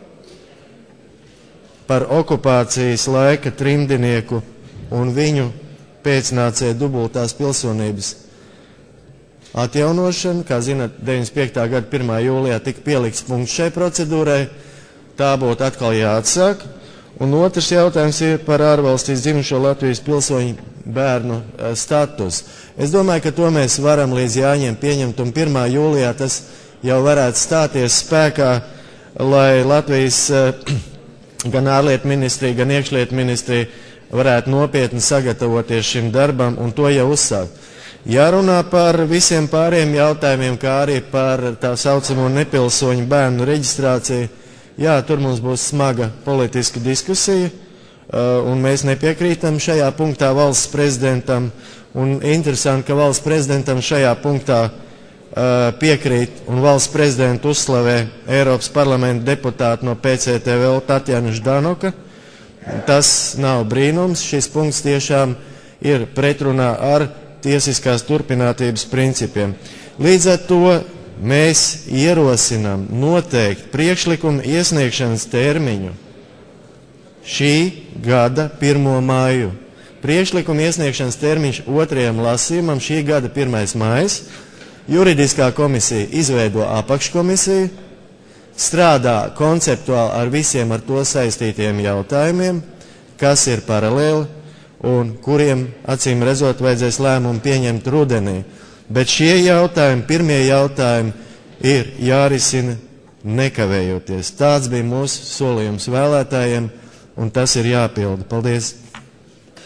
par okupācijas laika trimdinieku un viņu pēcnācēju dubultās pilsonības atjaunošana. Kā zināt, 95. gada 1. jūlijā tika pielikts punkts šai procedūrai, tā būtu atkal jāatsāk. Un otrs jautājums ir par ārvalstīs dzimušo Latvijas pilsoņu bērnu status. Es domāju, ka to mēs varam līdz jāņem pieņemt, un 1. jūlijā tas jau varētu stāties spēkā, lai Latvijas gan ārlietu ministrija, gan iekšlietu ministrija varētu nopietni sagatavoties šim darbam un to jau uzsākt. Jārunā par visiem pāriem jautājumiem, kā arī par tā saucamo nepilsoņu bērnu reģistrāciju. Jā, tur mums būs smaga politiska diskusija, un mēs nepiekrītam šajā punktā valsts prezidentam. Un interesanti, ka valsts prezidentam šajā punktā piekrīt un valsts prezidentu uzslavē Eiropas parlamenta deputāti no PCTVL Tatjana Ždanoka. Tas nav brīnums, šis punkts tiešām ir pretrunā ar tiesiskās turpinātības principiem. Līdz ar to mēs ierosinām noteikt priekšlikumu iesniegšanas termiņu šī gada 1. māju. Priekšlikuma iesniegšanas termiņš 2. lasījumam šī gada 1. mājas. Juridiskā komisija izveido apakškomisiju, strādā konceptuāli ar visiem ar to saistītiem jautājumiem, kas ir paralēli un kuriem, acīm redzot, vajadzēs lēmumu pieņemt rudenī. Bet šie jautājumi, pirmie jautājumi, ir jārisina nekavējoties. Tāds bija mūsu solījums vēlētājiem, un tas ir jāpilda. Paldies!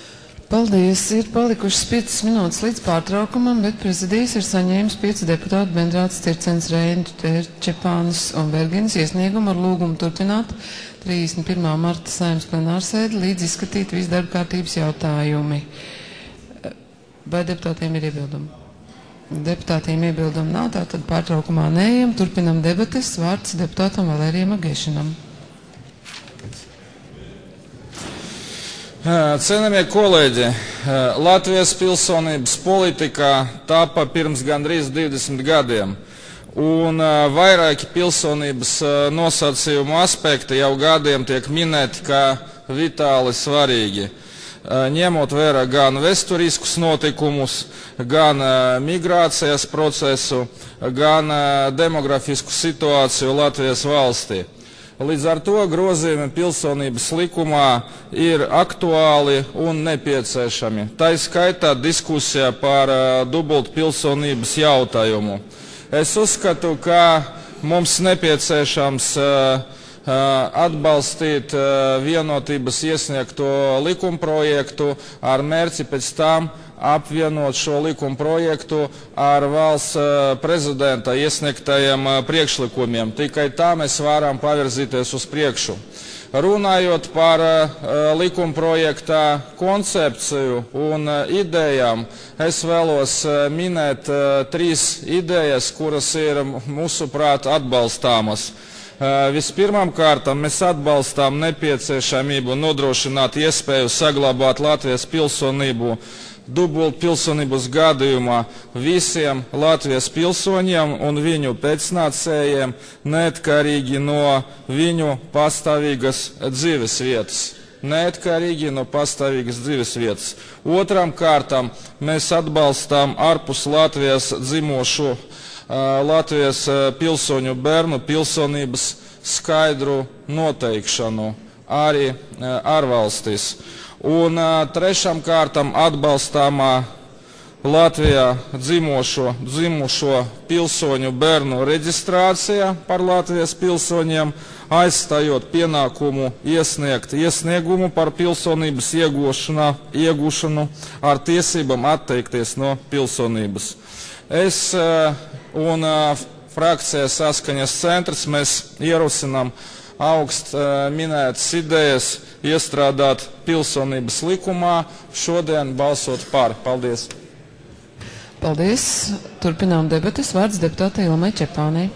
Paldies. Ir palikušas 5 minūtes līdz pārtraukumam, bet prezidijs ir saņēmis 5 deputātu Bendrāts, Circens, Reini, Čepānis un Verginis iesniegumu ar lūgumu turpināt 31. marta Saeimas plenārsēdi līdz izskatīt visu darba kārtības jautājumi. Vai deputātiem ir iebildumi? Deputātiem iebildumi nav, tātad pārtraukumā neejam, turpinam debates. Vārds deputātam Valērijam Agēšanam. Cienījamie kolēģi, Latvijas pilsonības politikā tapa pirms gandrīz 20 gadiem, un vairāki pilsonības nosacījumu aspekti jau gadiem tiek minēti kā vitāli svarīgi. Ņemot vērā gan vēsturiskus notikumus, gan migrācijas procesu, gan demografisku situāciju Latvijas valstī. Līdz ar to grozījumi pilsonības likumā ir aktuāli un nepieciešami. Tā ir skaitā diskusija par dubultu pilsonības jautājumu. Es uzskatu, ka mums nepieciešams atbalstīt vienotības iesniegto likumprojektu ar mērķi pēc tam apvienot šo likumprojektu ar valsts prezidenta iesniegtajiem priekšlikumiem. Tikai tā mēs varam pavirzīties uz priekšu. Runājot par likumprojekta koncepciju un idejām, es vēlos minēt 3 idejas, kuras ir mūsuprāt atbalstāmas. Vispirmām kārtām mēs atbalstām nepieciešamību nodrošināt iespēju saglabāt Latvijas pilsonību dubultu pilsonības gadījumā visiem Latvijas pilsoņiem un viņu pēcnācējiem, neatkarīgi no viņu pastāvīgas dzīves vietas. Otram kārtām mēs atbalstām ārpus Latvijas dzīvošo Latvijas pilsoņu bērnu pilsonības skaidru noteikšanu arī ārvalstīs. Un trešām kārtām atbalstāmā Latvijā dzimušo pilsoņu bērnu reģistrācija par Latvijas pilsoņiem, aizstājot pienākumu iesniegt iesniegumu par pilsonības iegūšanu ar tiesībām atteikties no pilsonības. Es un frakcija Saskaņas centrs mēs ierosinām augst minētas idejas iestrādāt pilsonības likumā, šodien balsot par. Paldies. Paldies. Turpinām debates. Vārds deputātei Ilmai Čepānei.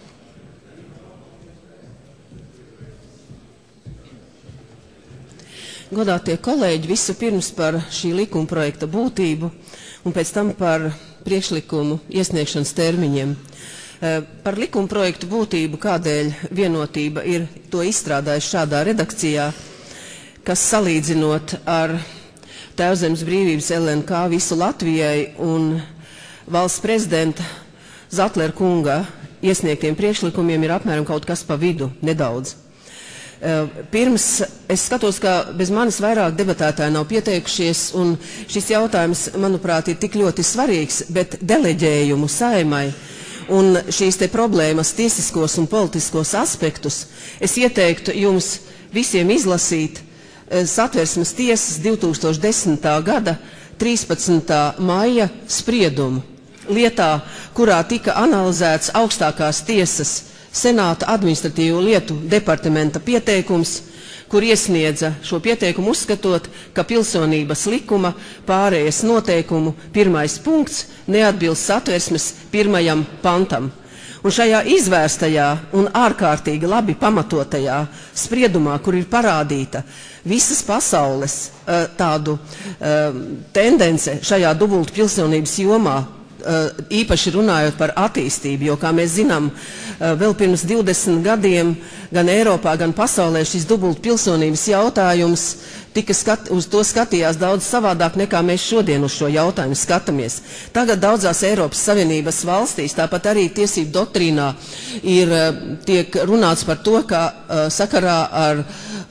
Godātie kolēģi, vispirms par šī likuma projekta būtību un pēc tam par priekšlikumu iesniegšanas termiņiem. Par likuma projektu būtību, kādēļ vienotība ir to izstrādājusi šādā redakcijā, kas salīdzinot ar Tēvzemes brīvības LNK visu Latvijai un valsts prezidenta Zatlera kunga iesniegtiem priekšlikumiem ir apmēram kaut kas pa vidu, nedaudz. Pirms es skatos, ka bez manis vairāk debatētāji nav pieteikušies, un šis jautājums, manuprāt, ir tik ļoti svarīgs, bet deleģējumu Saeimai un šīs te problēmas tiesiskos un politiskos aspektus, es ieteiktu jums visiem izlasīt Satversmes tiesas 2010. gada 13. maija spriedumu lietā, kurā tika analizēts augstākās tiesas Senāta administratīvo lietu departamenta pieteikums, kur iesniedza šo pieteikumu uzskatot, ka pilsonības likuma pārējas noteikumu 1. punkts neatbilst Satversmes 1. pantam. Un šajā izvērstajā un ārkārtīgi labi pamatotajā spriedumā, kur ir parādīta visas pasaules tādu tendence šajā dubultu pilsonības jomā, īpaši runājot par attīstību, jo, kā mēs zinām, vēl pirms 20 gadiem gan Eiropā, gan pasaulē šis dubultu pilsonības jautājums uz to skatījās daudz savādāk nekā mēs šodien uz šo jautājumu skatāmies. Tagad daudzās Eiropas Savienības valstīs, tāpat arī tiesību doktrīnā tiek runāts par to, ka sakarā ar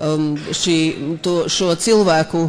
šo cilvēku,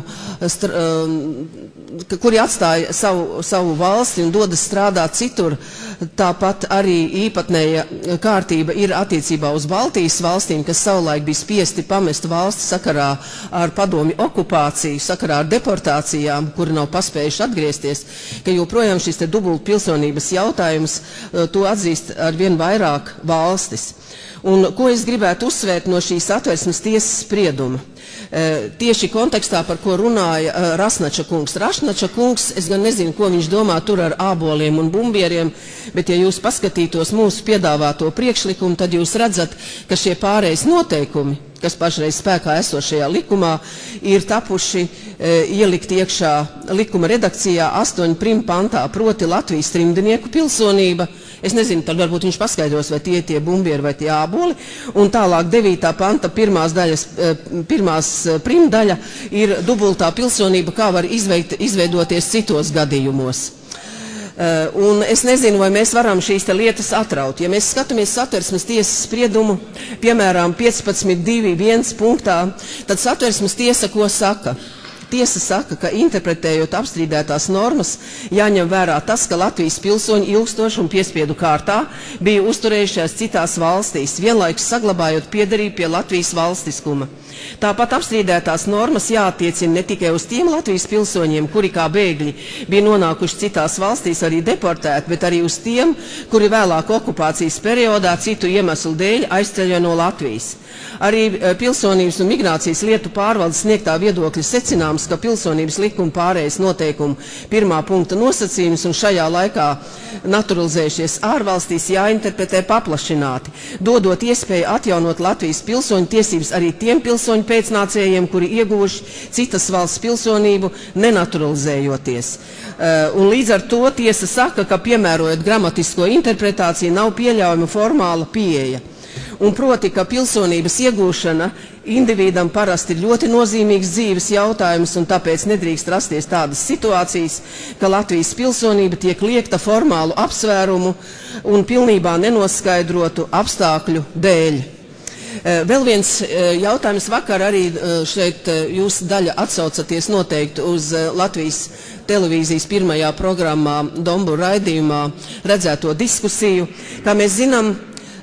kuri atstāja savu valsti un dodas strādāt citur, tāpat arī īpatnēja kārtība ir attiecībā uz Baltijas valstīm, kas savulaik bija spiesti pamest valsti sakarā ar padomju okupāciju, sakarā ar deportācijām, kuri nav paspējuši atgriezties, ka joprojām šis te dubult pilsonības jautājums to atzīst ar vien vairāk valstis. Un ko es gribētu uzsvērt no šīs Satversmes tiesas sprieduma? Tieši kontekstā, par ko runāja Rasnača kungs. Rasnača kungs, es gan nezinu, ko viņš domā tur ar āboliem un bumbieriem, bet ja jūs paskatītos mūsu piedāvāto priekšlikumu, tad jūs redzat, ka šie pārējais noteikumi, kas pašreiz spēkā esošajā likumā, ir tapuši ielikt iekšā likuma redakcijā 8 prim pantā, proti Latvijas trimdnieku pilsonība. Es nezinu, tad varbūt viņš paskaidros, vai tie bumbieri vai tie āboli. Un tālāk 9. panta pirmās primdaļa ir dubultā pilsonība, kā var izveidoties citos gadījumos. Un es nezinu, vai mēs varam šīs lietas atraut. Ja mēs skatāmies Satversmes tiesas spriedumu, piemēram, 15.2.1 punktā, tad Satversmes tiesa ko saka? Tiesa saka, ka interpretējot apstrīdētās normas, jāņem vērā tas, ka Latvijas pilsoņi ilgstoši un piespiedu kārtā bija uzturējušies citās valstīs, vienlaikus saglabājot piederību pie Latvijas valstiskuma. Tāpat apstrīdētās normas jāattiecina ne tikai uz tiem Latvijas pilsoņiem, kuri kā bēgļi bija nonākuši citās valstīs, arī deportēti, bet arī uz tiem, kuri vēlāk okupācijas periodā citu iemeslu dēļ aizceļoja no Latvijas. Arī pilsonības un migrācijas lietu pārvaldes sniegtā viedokļa secināms, ka pilsonības likuma pārējas noteikumu 1. punkta nosacījums un šajā laikā naturalizējušies ārvalstīs jāinterpretē paplašināti, dodot iespēju atjaunot Latvijas pilsoņu tiesības arī tiem pilsoņu pēcnācējiem, kuri ieguvuši citas valsts pilsonību, nenaturalizējoties. Un līdz ar to tiesa saka, ka piemērojot gramatisko interpretāciju nav pieļaujama formāla pieeja. Un proti, ka pilsonības iegūšana individam parasti ir ļoti nozīmīgs dzīves jautājums, un tāpēc nedrīkst rasties tādas situācijas, ka Latvijas pilsonība tiek liekta formālu apsvērumu un pilnībā nenoskaidrotu apstākļu dēļ. Vēl viens jautājums vakar arī šeit jūs daļa atsaucaties noteikti uz Latvijas televīzijas pirmajā programmā Dombu raidījumā redzēto diskusiju. Kā mēs zinām,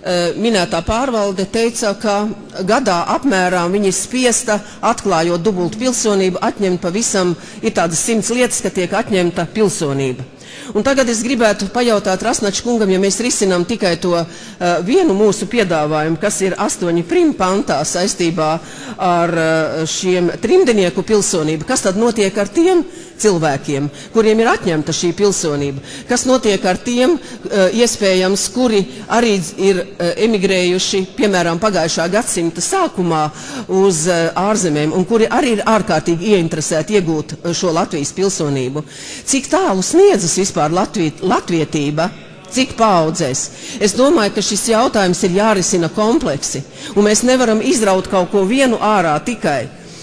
minētā pārvalde teica, ka gadā apmērām viņi spiesta, atklājot dubultu pilsonību, atņemt pavisam, ir tādas 100 lietas, ka tiek atņemta pilsonība. Un tagad es gribētu pajautāt Rasnača kungam, ja mēs risinām tikai to vienu mūsu piedāvājumu, kas ir 8 prim pantā saistībā ar šiem trimdnieku pilsonību, kas tad notiek ar tiem cilvēkiem, kuriem ir atņemta šī pilsonība? Kas notiek ar tiem, iespējams, kuri arī ir emigrējuši, piemēram, pagājušā gadsimta sākumā uz ārzemēm, un kuri arī ir ārkārtīgi ieinteresēti iegūt šo Latvijas pilsonību? Cik tālu sniedzas vispār latvietība? Cik paudzēs? Es domāju, ka šis jautājums ir jārisina kompleksi, un mēs nevaram izraut kaut ko vienu ārā tikai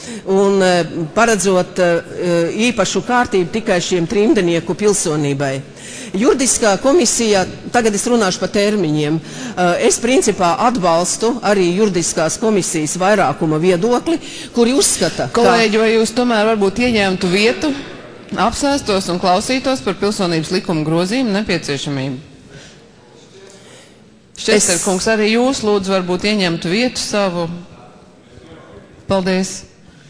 un paredzot īpašu kārtību tikai šiem trimdnieku pilsonībai. Juridiskā komisija, tagad es runāšu par termiņiem, es principā atbalstu arī juridiskās komisijas vairākuma viedokli, kuri uzskata, Kolēģi, vai jūs tomēr varbūt ieņemtu vietu, apsēstos un klausītos par pilsonības likuma grozījumu nepieciešamību? Šķesterkungs, arī jūs lūdzu varbūt ieņemtu vietu savu. Paldies.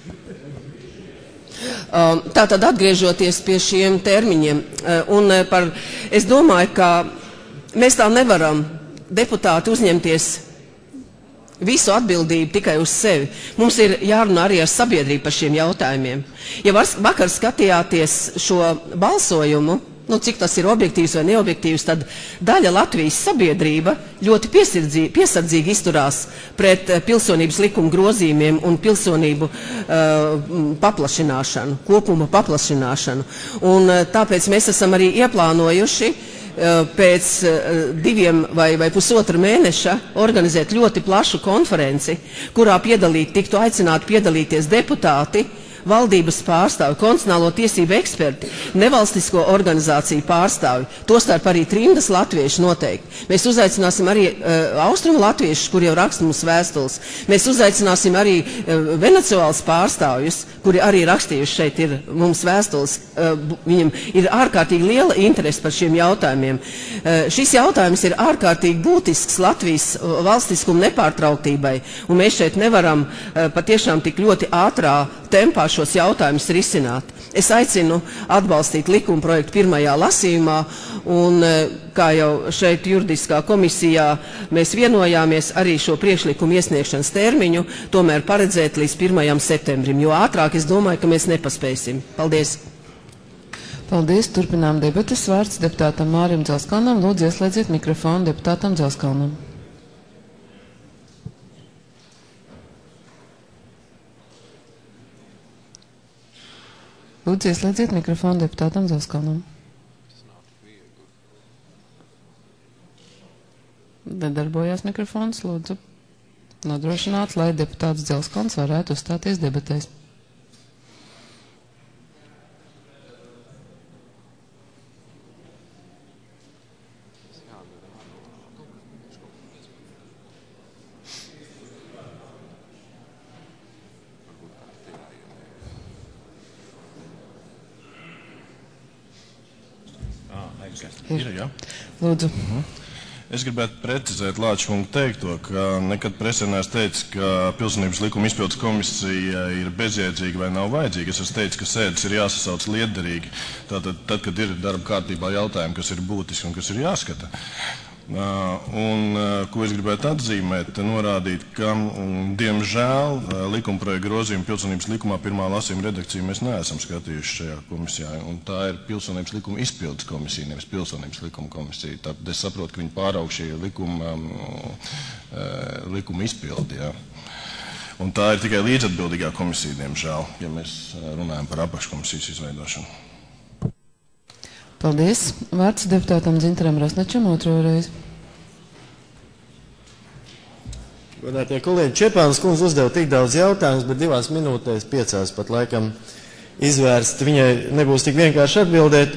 Tātad atgriežoties pie šiem termiņiem, es domāju, ka mēs tā nevaram deputāti uzņemties visu atbildību tikai uz sevi. Mums ir jārunā arī ar sabiedrību par šiem jautājumiem. Ja vakar skatījāties šo balsojumu, cik tas ir objektīvs vai neobjektīvs, tad daļa Latvijas sabiedrība ļoti piesardzīgi izturās pret pilsonības likuma grozījumiem un pilsonību paplašināšanu, kopuma paplašināšanu. Un tāpēc mēs esam arī ieplānojuši pēc 2 vai 1,5 mēneša organizēt ļoti plašu konferenci, kurā tiktu aicināti piedalīties deputāti, valdības pārstāvi, konstitucionālo tiesību eksperti, nevalstisko organizāciju pārstāvi, tostarp arī trimdas latvieši noteikti. Mēs uzaicināsim arī austrumu latviešus, kur jau raksta mums vēstules. Mēs uzaicināsim arī Venecuēlas pārstāvjus, kuri arī rakstījuši šeit ir mums vēstules. Viņam ir ārkārtīgi liela interese par šiem jautājumiem. Šis jautājums ir ārkārtīgi būtisks Latvijas valstiskuma nepārtrauktībai, un mēs šeit nevaram patiešām tik ļoti ātrā tempā šos jautājumus risināt. Es aicinu atbalstīt likuma projektu pirmajā lasījumā, un, kā jau šeit juridiskā komisijā mēs vienojāmies, arī šo priekšlikumu iesniegšanas termiņu tomēr paredzēt līdz 1. septembrim, jo ātrāk es domāju, ka mēs nepaspēsim. Paldies! Paldies, turpinām debates. Vārds deputātam Mārim Dzelskalnam. Lūdzu, ieslēdziet mikrofonu deputātam Dzelskalnam. Lūdzu, ieslēdziet mikrofonu deputātam Dzelskalnam. Nedarbojās mikrofons, lūdzu nodrošināt, lai deputāts Dzelskalns varētu uzstāties debatēs. Ir, ja? Lūdzu. Es gribētu precizēt Lāča kungu teikto, ka nekad presē neesmu teicis, ka Pilsonības likuma izpildes komisija ir bezjēdzīga vai nav vajadzīga. Es esmu teicis, ka sēdes ir jāsasauc lietderīgi. Tātad, tad, kad ir darba kārtībā jautājumi, kas ir būtiski un kas ir jāskata. Ko es gribētu atzīmēt, norādīt, ka, diemžēl, likumprojekta grozījuma Pilsonības likumā pirmā lasījuma redakciju mēs neesam skatījuši šajā komisijā, un tā ir Pilsonības likuma izpildes komisija, nevis Pilsonības likuma komisija. Tāpēc es saprotu, ka viņi pāraug šī likuma izpildi, jā. Un tā ir tikai līdzatbildīgā komisija, diemžēl, ja mēs runājam par apakškomisijas izveidošanu. Paldies. Vārds deputātam Dzintaram Rasnačam otro reizi. Godātie kolēģi, Čepānas kundze uzdeva tik daudz jautājumus, bet 2 minūtēs 5 pat laikam izvērst. Viņai nebūs tik vienkārši atbildēt.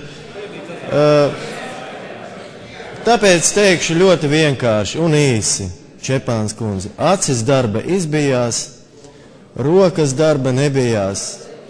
Tāpēc teikšu ļoti vienkārši un īsi. Čepānas kundze, acis darba izbijās, rokas darba nebijās.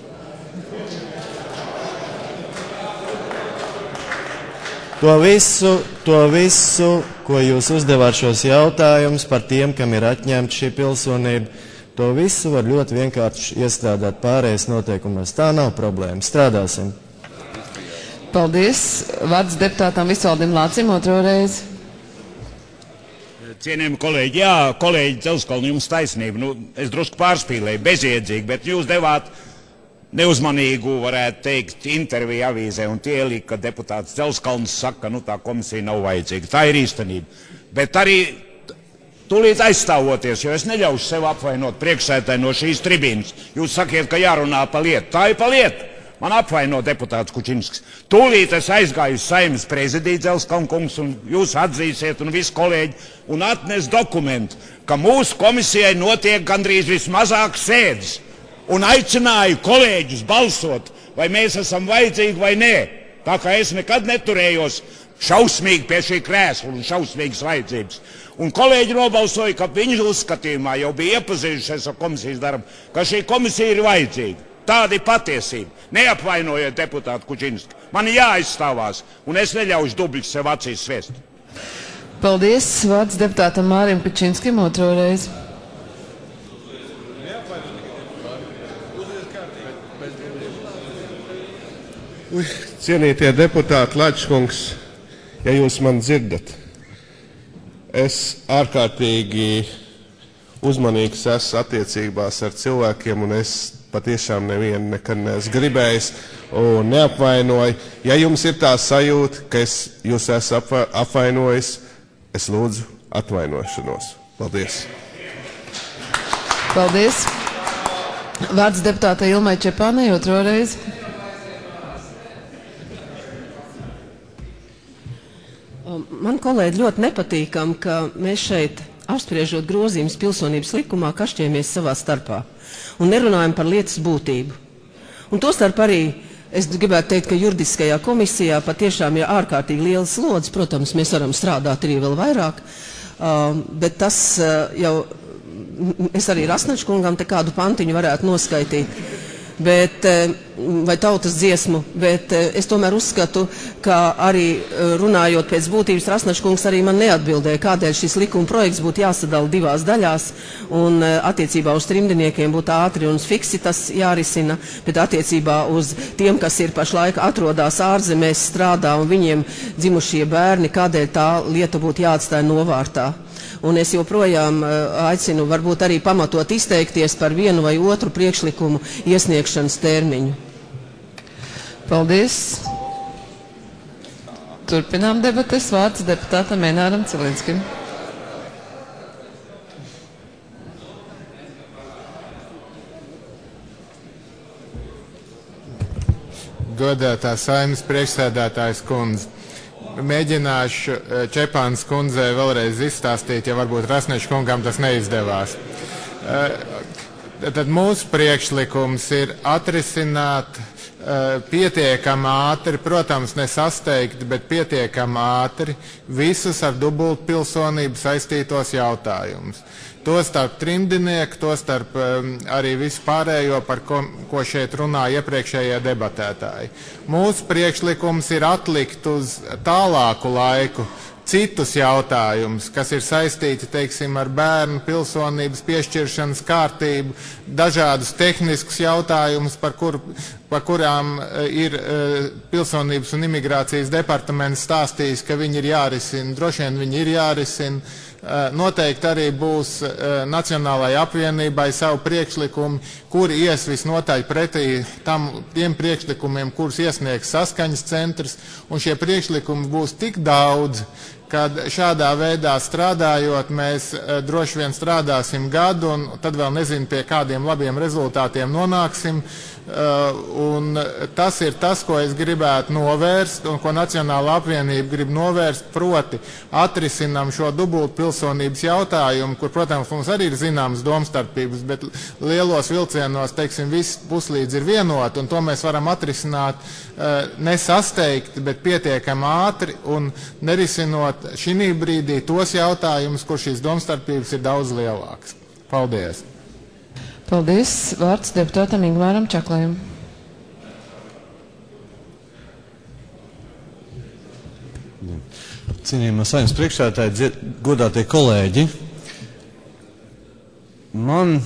To visu, ko jūs uzdevāt šos jautājumus par tiem, kam ir atņemta šī pilsonība, to visu var ļoti vienkārši iestrādāt pārējais noteikumos. Tā nav problēma. Strādāsim. Paldies. Vārds deputātam Visvaldim Lācim otro reizi. Cienījami kolēģi, jā, kolēģi Dzelskalni, jums taisnība. Es drusku pārspīlēju, bezjēdzīgi, bet jūs devāt neuzmanīgu, varētu teikt, interviju avīzē un tie ielika, ka deputāts Dzelskalns saka, tā komisija nav vajadzīga. Tā ir īstenība. Bet arī tūlīt aizstāvoties, jo es neļaušu sev apvainot priekšsēdētāju no šīs tribīnas. Jūs sakiet, ka jārunā pa lietu. Tā ir pa lietu. Man apvaino deputāts Kučinskis. Tūlīt es aizgāju uz Saeimas prezidiju Dzelskalnkungs un jūs atzīsiet un visi kolēģi un atnes dokumentu, ka mūsu komisijai notiek gandrīz vismazāk sēdes. Un aicināju kolēģus balsot, vai mēs esam vajadzīgi vai nē. Tā kā es nekad neturējos šausmīgi pie šī krēsla un šausmīgas vajadzības. Un kolēģi nobalsoja, ka viņu uzskatījumā jau bija iepazījušies ar komisijas darbu, ka šī komisija ir vajadzīga. Tāda ir patiesība. Neapvainojiet deputātu Kučinski. Man jāaizstāvās, un es neļaušu dubļus sev acīs svest. Paldies. Vārds deputātam Mārim Kučinskim otro reizi. Cienītie deputāti, Lačkungs, ja jūs man dzirdat, es ārkārtīgi uzmanīgs esmu attiecībās ar cilvēkiem, un es patiešām nevienu nekad neesmu gribējis un neapvainoju. Ja jums ir tā sajūta, ka jūs esmu apvainojis, es lūdzu atvainošanos. Paldies. Paldies. Vārds deputātei Ilmai Čepānai otro reizi. Man, kolēģi, ļoti nepatīkam, ka mēs šeit, apspriežot grozījumus pilsonības likumā, kašķējamies savā starpā un nerunājam par lietas būtību. Un tostarp arī es gribētu teikt, ka juridiskajā komisijā patiešām ir ārkārtīgi liels slodzes. Protams, mēs varam strādāt arī vēl vairāk, bet tas jau, es arī Rasnačkungam te kādu pantiņu varētu noskaitīt. vai tautas dziesmu, bet es tomēr uzskatu, ka arī runājot pēc būtības, Rasnaškungs arī man neatbildēja, kādēļ šis likuma projekts būtu jāsadala divās daļās, un attiecībā uz trimdiniekiem būtu ātri un fiksi tas jārisina, bet attiecībā uz tiem, kas ir pašlaik atrodās ārzemēs, strādā un viņiem dzimušie bērni, kādēļ tā lieta būtu jāatstāja novārtā. Un es joprojām aicinu varbūt arī pamatot izteikties par vienu vai otru priekšlikumu iesniegšanas termiņu. Paldies. Turpinām debates. Vārds deputātam Enāram Cilinskim. Godātā Saeimas priekšsēdētājas kundze. Mēģināšu Čepānas kundzei vēlreiz izstāstīt, ja varbūt Rasneša kungam tas neizdevās. Tad mūsu priekšlikums ir atrisināt pietiekami ātri, protams, nesasteigti, bet pietiekami ātri visus ar dubultpilsonību saistītos jautājumus. Tostarp trimdinieku, tostarp arī visu pārējo, par ko šeit runāja iepriekšējie debatētāji. Mūsu priekšlikums ir atlikt uz tālāku laiku citus jautājumus, kas ir saistīti, teiksim, ar bērnu pilsonības piešķiršanas kārtību, dažādus tehniskus jautājumus, par kurām ir Pilsonības un imigrācijas departaments stāstījis, ka viņi ir jārisina. Droši vien viņi ir jārisina. Noteikti arī būs Nacionālajai apvienībai savu priekšlikumu, kuri ies visnotaļ pretī tiem priekšlikumiem, kurus iesniegs Saskaņas centrs, un šie priekšlikumi būs tik daudz, kad šādā veidā strādājot, mēs droši vien strādāsim gadu, un tad vēl nezinu, pie kādiem labiem rezultātiem nonāksim. Un tas ir tas, ko es gribētu novērst, un ko Nacionāla apvienība grib novērst, proti atrisinām šo dubultpilsonības jautājumu, kur, protams, mums arī ir zināmas domstarpības, bet lielos vilcienos, teiksim, viss puslīdz ir vienot, un to mēs varam atrisināt nesasteigti, bet pietiekami ātri un nerisinot šī brīdī tos jautājumus, kur šīs domstarpības ir daudz lielākas. Paldies! Paldies. Vārds deputātam Ingmāram Čaklējam. Cienījamā Saeimas priekšsēdētāji, godātie kolēģi, man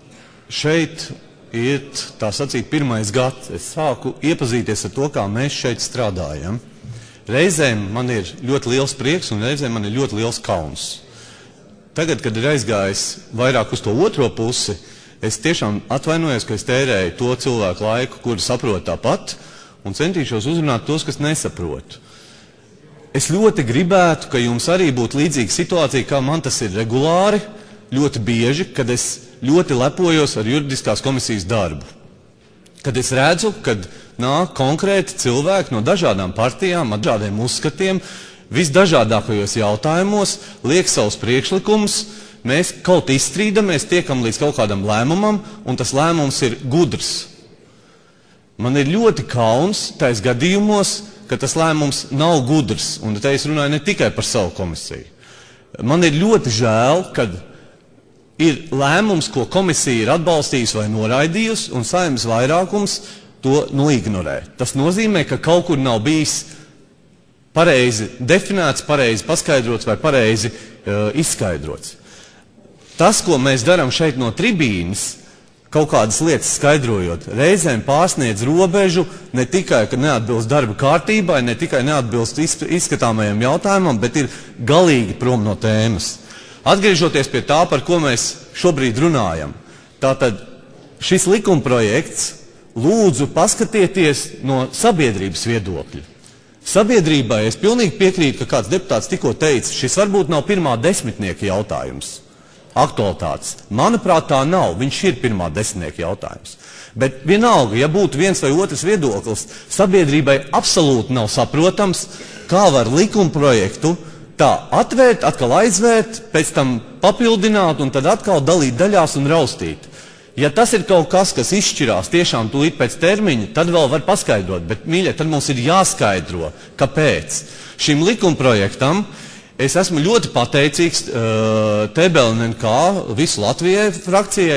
šeit ir, tā sacīt, pirmais gads. Es sāku iepazīties ar to, kā mēs šeit strādājam. Reizēm man ir ļoti liels prieks un reizēm man ir ļoti liels kauns. Tagad, kad ir aizgājis vairāk uz to otro pusi, es tiešām atvainojos, ka es tērēju to cilvēku laiku, kuri saprot tāpat, un centīšos uzrunāt tos, kas nesaprot. Es ļoti gribētu, ka jums arī būtu līdzīga situācija, kā man tas ir regulāri, ļoti bieži, kad es ļoti lepojos ar juridiskās komisijas darbu. Kad es redzu, kad nāk konkrēti cilvēki no dažādām partijām, ar dažādiem uzskatiem, visdažādākajos jautājumos, liek savus priekšlikumus, mēs kaut izstrīdamies, tiekam līdz kaut kādam lēmumam, un tas lēmums ir gudrs. Man ir ļoti kauns tais gadījumos, ka tas lēmums nav gudrs, un te es runāju ne tikai par savu komisiju. Man ir ļoti žēl, kad ir lēmums, ko komisija ir atbalstījusi vai noraidījusi, un Saeimas vairākums to noignorē. Tas nozīmē, ka kaut kur nav bijis pareizi definēts, pareizi paskaidrots vai pareizi izskaidrots. Tas, ko mēs darām šeit no tribīnes, kaut kādas lietas skaidrojot, reizēm pārsniedz robežu ne tikai, ka neatbilst darba kārtībai, ne tikai neatbilst izskatāmajam jautājumam, bet ir galīgi prom no tēmas. Atgriežoties pie tā, par ko mēs šobrīd runājam. Tātad šis likumprojekts lūdzu paskatieties no sabiedrības viedokļa. Sabiedrībai es pilnīgi piekrītu, ka kāds deputāts tikko teica, šis varbūt nav pirmā desmitnieka jautājums. Aktualitātes. Manuprāt, tā nav. Viņš ir pirmā desmitnieka jautājums. Bet vienalga, ja būtu viens vai otrs viedoklis, sabiedrībai absolūti nav saprotams, kā var likumprojektu tā atvērt, atkal aizvērt, pēc tam papildināt un tad atkal dalīt daļās un raustīt. Ja tas ir kaut kas, kas izšķirās tiešām tūlīt pēc termiņa, tad vēl var paskaidrot, bet, mīļie, tad mums ir jāskaidro, kāpēc. Šim likumprojektam es esmu ļoti pateicīgs TBLNK visu Latvijai frakcijai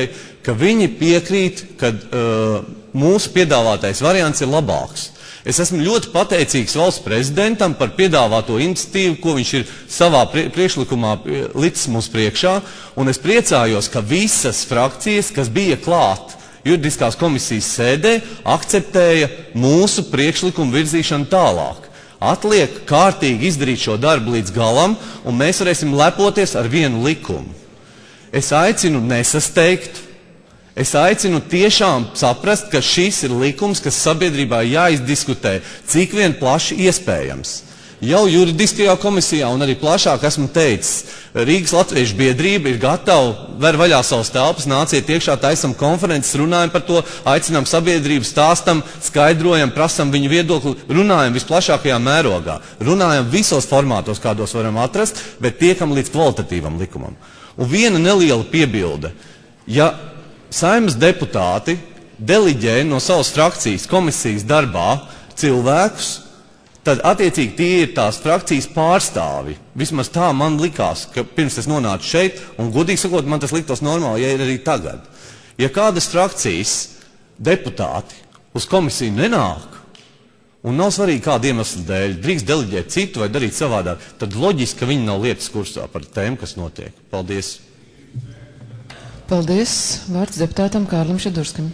ka viņi piekrīt, ka mūsu piedāvātais variants ir labāks. Es esmu ļoti pateicīgs valsts prezidentam par piedāvāto iniciatīvu, ko viņš ir savā priekšlikumā licis mums priekšā, un es priecājos, ka visas frakcijas, kas bija klāt juridiskās komisijas sēdē, akceptēja mūsu priekšlikumu virzīšanu tālāk. Atliek kārtīgi izdarīt šo darbu līdz galam, un mēs varēsim lepoties ar vienu likumu. Es aicinu nesasteigt. Es aicinu tiešām saprast, ka šis ir likums, kas sabiedrībā jāizdiskutē, cik vien plaši iespējams. Jau juridiskajā komisijā un arī plašāk esmu teicis, Rīgas Latviešu biedrība ir gatava, ver vaļā savas telpas, nāciet iekšā, taisam konferences, runājam par to, aicinām sabiedrību, stāstam, skaidrojam, prasam viņu viedokli, runājam visplašākajā mērogā, runājam visos formātos, kādos varam atrast, bet tiekam līdz kvalitatīvam likumam. Un viena neliela piebilde. Ja Saeimas deputāti deliģē no savas frakcijas komisijas darbā cilvēkus, tad attiecīgi tie ir tās frakcijas pārstāvi. Vismaz tā man likās, ka pirms es nonācu šeit, un godīgi sakot, man tas liktos normāli, ja ir arī tagad. Ja kādas frakcijas deputāti uz komisiju nenāk, un nav svarīgi kādu iemeslu dēļ, drīkst deliģēt citu vai darīt savādāk, tad loģiski, ka viņi nav lietas kursā par tēmu, kas notiek. Paldies! Paldies. Vārds deputātam Kārlim Šedurskim.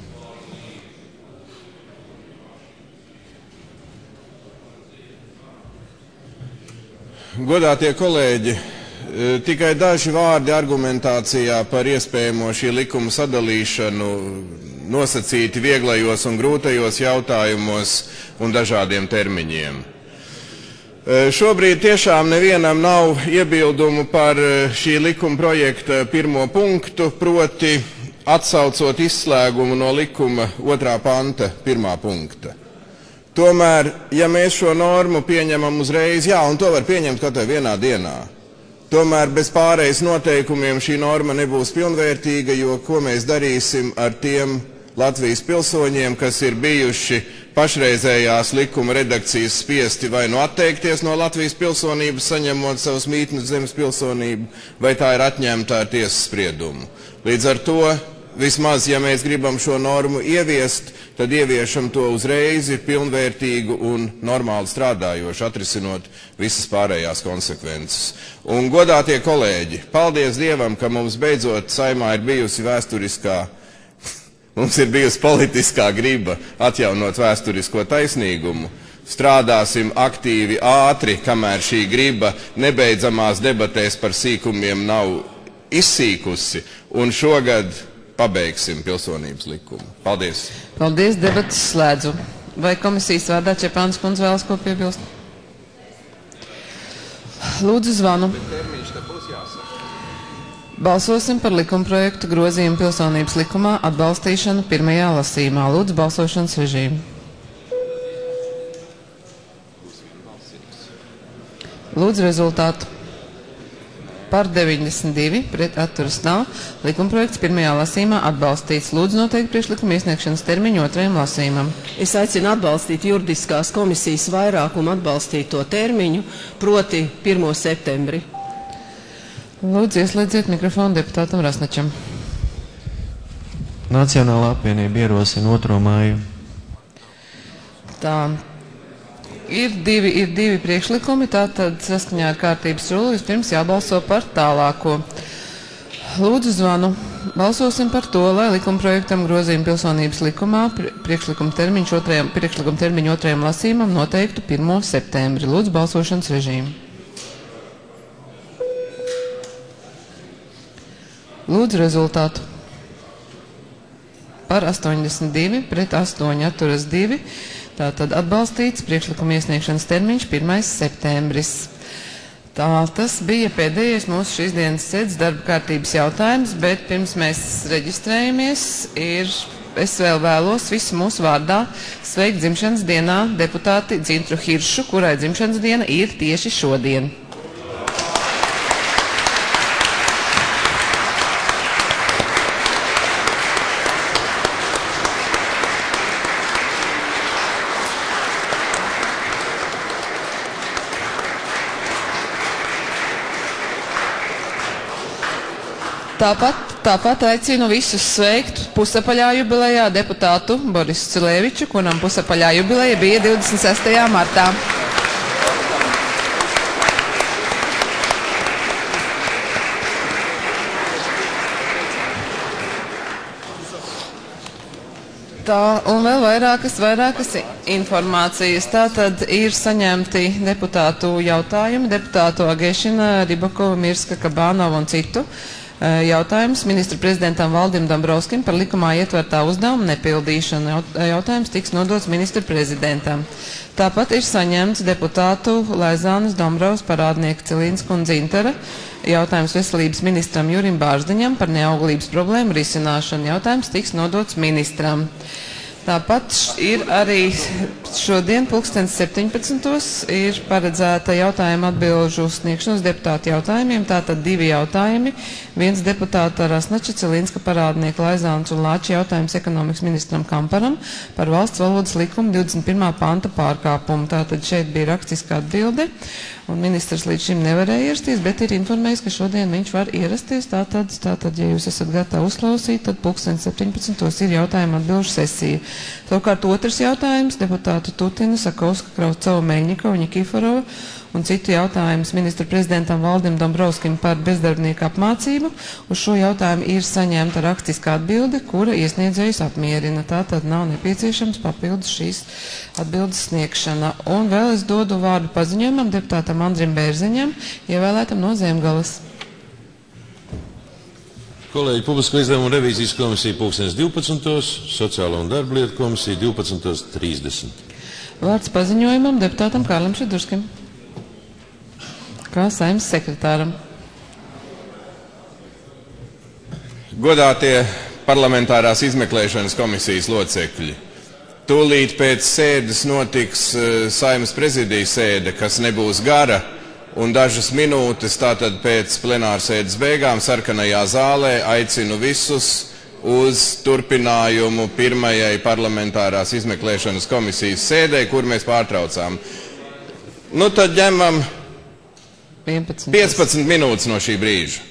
Godātie kolēģi, tikai daži vārdi argumentācijā par iespējamo šī likuma sadalīšanu nosacīti vieglajos un grūtajos jautājumos un dažādiem termiņiem. Šobrīd tiešām nevienam nav iebildumu par šī likuma projekta pirmo punktu, proti atsaucot izslēgumu no likuma 2. panta 1. punkta. Tomēr, ja mēs šo normu pieņemam uzreiz, un to var pieņemt tikai vienā dienā, tomēr bez pārejas noteikumiem šī norma nebūs pilnvērtīga, jo ko mēs darīsim ar tiem Latvijas pilsoņiem, kas ir bijuši pašreizējās likuma redakcijas spiesti vai nu atteikties no Latvijas pilsonības, saņemot savas mītnes zemes pilsonību, vai tā ir atņemta ar tiesas spriedumu. Līdz ar to, vismaz, ja mēs gribam šo normu ieviest, tad ieviešam to uzreiz, ir pilnvērtīgu un normāli strādājošu, atrisinot visas pārējās konsekvences. Un, godātie kolēģi, paldies Dievam, ka mums beidzot Saeimā ir bijusi vēsturiskā Mums ir bijusi politiskā griba atjaunot vēsturisko taisnīgumu. Strādāsim aktīvi, ātri, kamēr šī griba nebeidzamās debatēs par sīkumiem nav izsīkusi, un šogad pabeigsim pilsonības likumu. Paldies! Paldies, debatas slēdzu. Vai komisijas vārdā Čepāns kundze vēlas ko piebilst? Lūdzu zvanu. Balsosim par likumprojektu grozījumu pilsonības likumā atbalstīšanu pirmajā lasījumā. Lūdzu, balsošanas režīmu. Lūdzu, rezultātu. Par 92, pret atturas nav. Likumprojekts pirmajā lasījumā atbalstīts. Lūdzu, noteikti priekšlikuma iesniegšanas termiņu 2. lasījumam. Es aicinu atbalstīt juridiskās komisijas vairākumu atbalstīto termiņu, proti 1. septembri. Lūdzu, ieslēdziet mikrofonu deputātam Rasnačam. Nacionālā apvienība ierosina 2. māju. Tā. Ir divi priekšlikumi, tātad saskaņā ar kārtības rulu vispirms jābalso par tālāko. Lūdzu zvanu. Balsosim par to, lai likumprojektam grozījumu pilsonības likumā priekšlikuma termiņu 2. lasījumam noteiktu 1. septembri. Lūdzu, balsošanas režīmu. Lūdzu, rezultātu. Par 82, pret 8 atturas 2. Tātad atbalstīts priekšlikuma iesniegšanas termiņš 1. septembris. Tas bija pēdējais mūsu šīs dienas sēdes darba kārtības jautājums, bet pirms mēs reģistrējamies, es vēl vēlos visu mūsu vārdā sveikt dzimšanas dienā deputāti Dzintru Hiršu, kurai dzimšanas diena ir tieši šodien. Tāpat aicinu visus sveikt pusapaļā jubilejā deputātu Borisu Cilēviču, kuram pusapaļā jubileja bija 26. martā. Tā, un vēl vairākas informācijas. Tātad ir saņemti deputātu jautājumi, deputātu Agešina, Ribakova, Mirska, Kabānova un citu jautājums ministru prezidentam Valdim Dombrovskim par likumā ietvertā uzdevuma nepildīšanu. Jautājums tiks nodots ministru prezidentam. Tāpat ir saņemts deputātu Laizānas Dombrovs parādnieka Cilīnska un Dzintara jautājums veselības ministram Jurim Bārzdiņam par neauglības problēmu risināšanu. Jautājums tiks nodots ministram. Tāpat ir arī šodien 17. ir paredzēta jautājuma atbilžu sniegšanas deputātu jautājumiem. Tātad 2 jautājumi. Viens deputāta Rasnača, Cilīnska parādnieka Laizāns un Lāča jautājums ekonomikas ministram Kamparam par valsts valodas likumu 21. panta pārkāpumu. Tātad šeit bija rakstiska atbilde. Un ministrs līdz šim nevarēja ierasties, bet ir informējis, ka šodien viņš var ierasties. Tātad, ja jūs esat gatavi uzklausīt, tad 17. ir jautājuma atbilžu sesija. Savukārt otrs jautājums deputātu Tutina, Sakovska, Kraucova, Meļņikova, Nikiforova un citu jautājums ministru prezidentam Valdim Dombrovskim par bezdarbnieku apmācību. Uz šo jautājumu ir saņemta rakstiskā atbilde, kura iesniedzējus apmierina. Tātad nav nepieciešams papildus šīs atbildes sniegšana. Un vēl es dodu vārdu paziņojumam deputātam Andrim Bērziņam, ievēlētam no Zemgalas. Kolēģi, Publisko izdevumu revīzijas komisija 12. Sociālo un darba lietu komisija 12.30. Vārds paziņojumam deputātam Kārlim Šidurskim, kā Saeimas sekretāram. Godātie parlamentārās izmeklēšanas komisijas locekļi, tūlīt pēc sēdes notiks Saeimas prezidijas sēde, kas nebūs gara, un dažas minūtes tātad pēc plenārsēdes beigām sarkanajā zālē aicinu visus uz turpinājumu pirmajai parlamentārās izmeklēšanas komisijas sēdē, kur mēs pārtraucām. Nu tad ņemam 15 minūtes no šī brīža.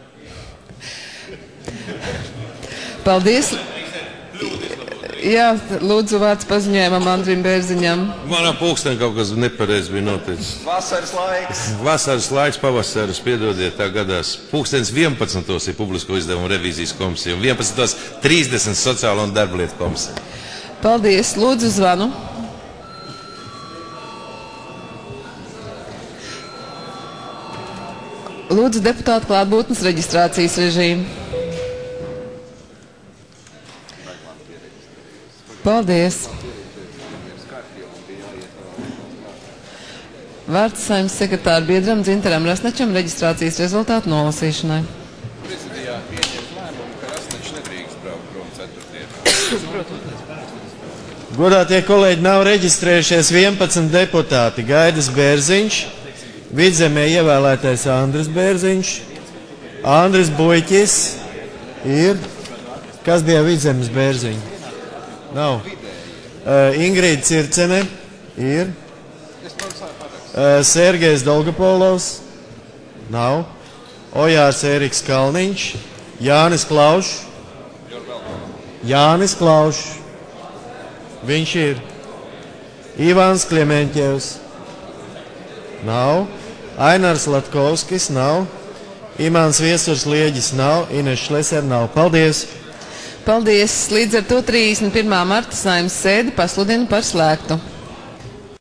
Paldies. Jā, lūdzu vārds paziņojumam Andrim Bērziņam. Manā pulkstenī kaut kas nepareizi bija noticis. Vasaras laiks. Vasaras laiks, pavasaris, piedodiet, tā gadās. Pulkstenis 11. ir Publisko izdevumu revīzijas komisija un 11.30 Sociālo un darba lietu komisija. Paldies, lūdzu zvanu. Lūdzu deputātu klātbūtnes reģistrācijas režīmu. Paldies. Vārds Saeimas sekretāra biedram Dzintaram Rasnačam reģistrācijas rezultātu nolasīšanai. Prezidijā pieņemt lēmumu, ka Rasnačs nedrīkst braukt prom 4. Godātie kolēģi, nav reģistrējušies 11 deputāti. Gaidas Bērziņš, Vidzemē ievēlētais Andris Bērziņš, Andris Buļķis ir. Kas bija Vidzemes Bērziņš? Nav. Ingrīda Circene ir. Sergejs Dolgopolovs nav. Ojārs Ēriks Kalniņš, Jānis Klaušs. Jānis Klaušs. Viņš ir. Ivāns Klemenķevs nav. Ainars Latkovskis nav. Imants Viesurs Lieģis nav. Ines Šleser nav. Paldies! Paldies! Līdz ar to 31. marta Saeimas sēdi pasludinu par slēgtu.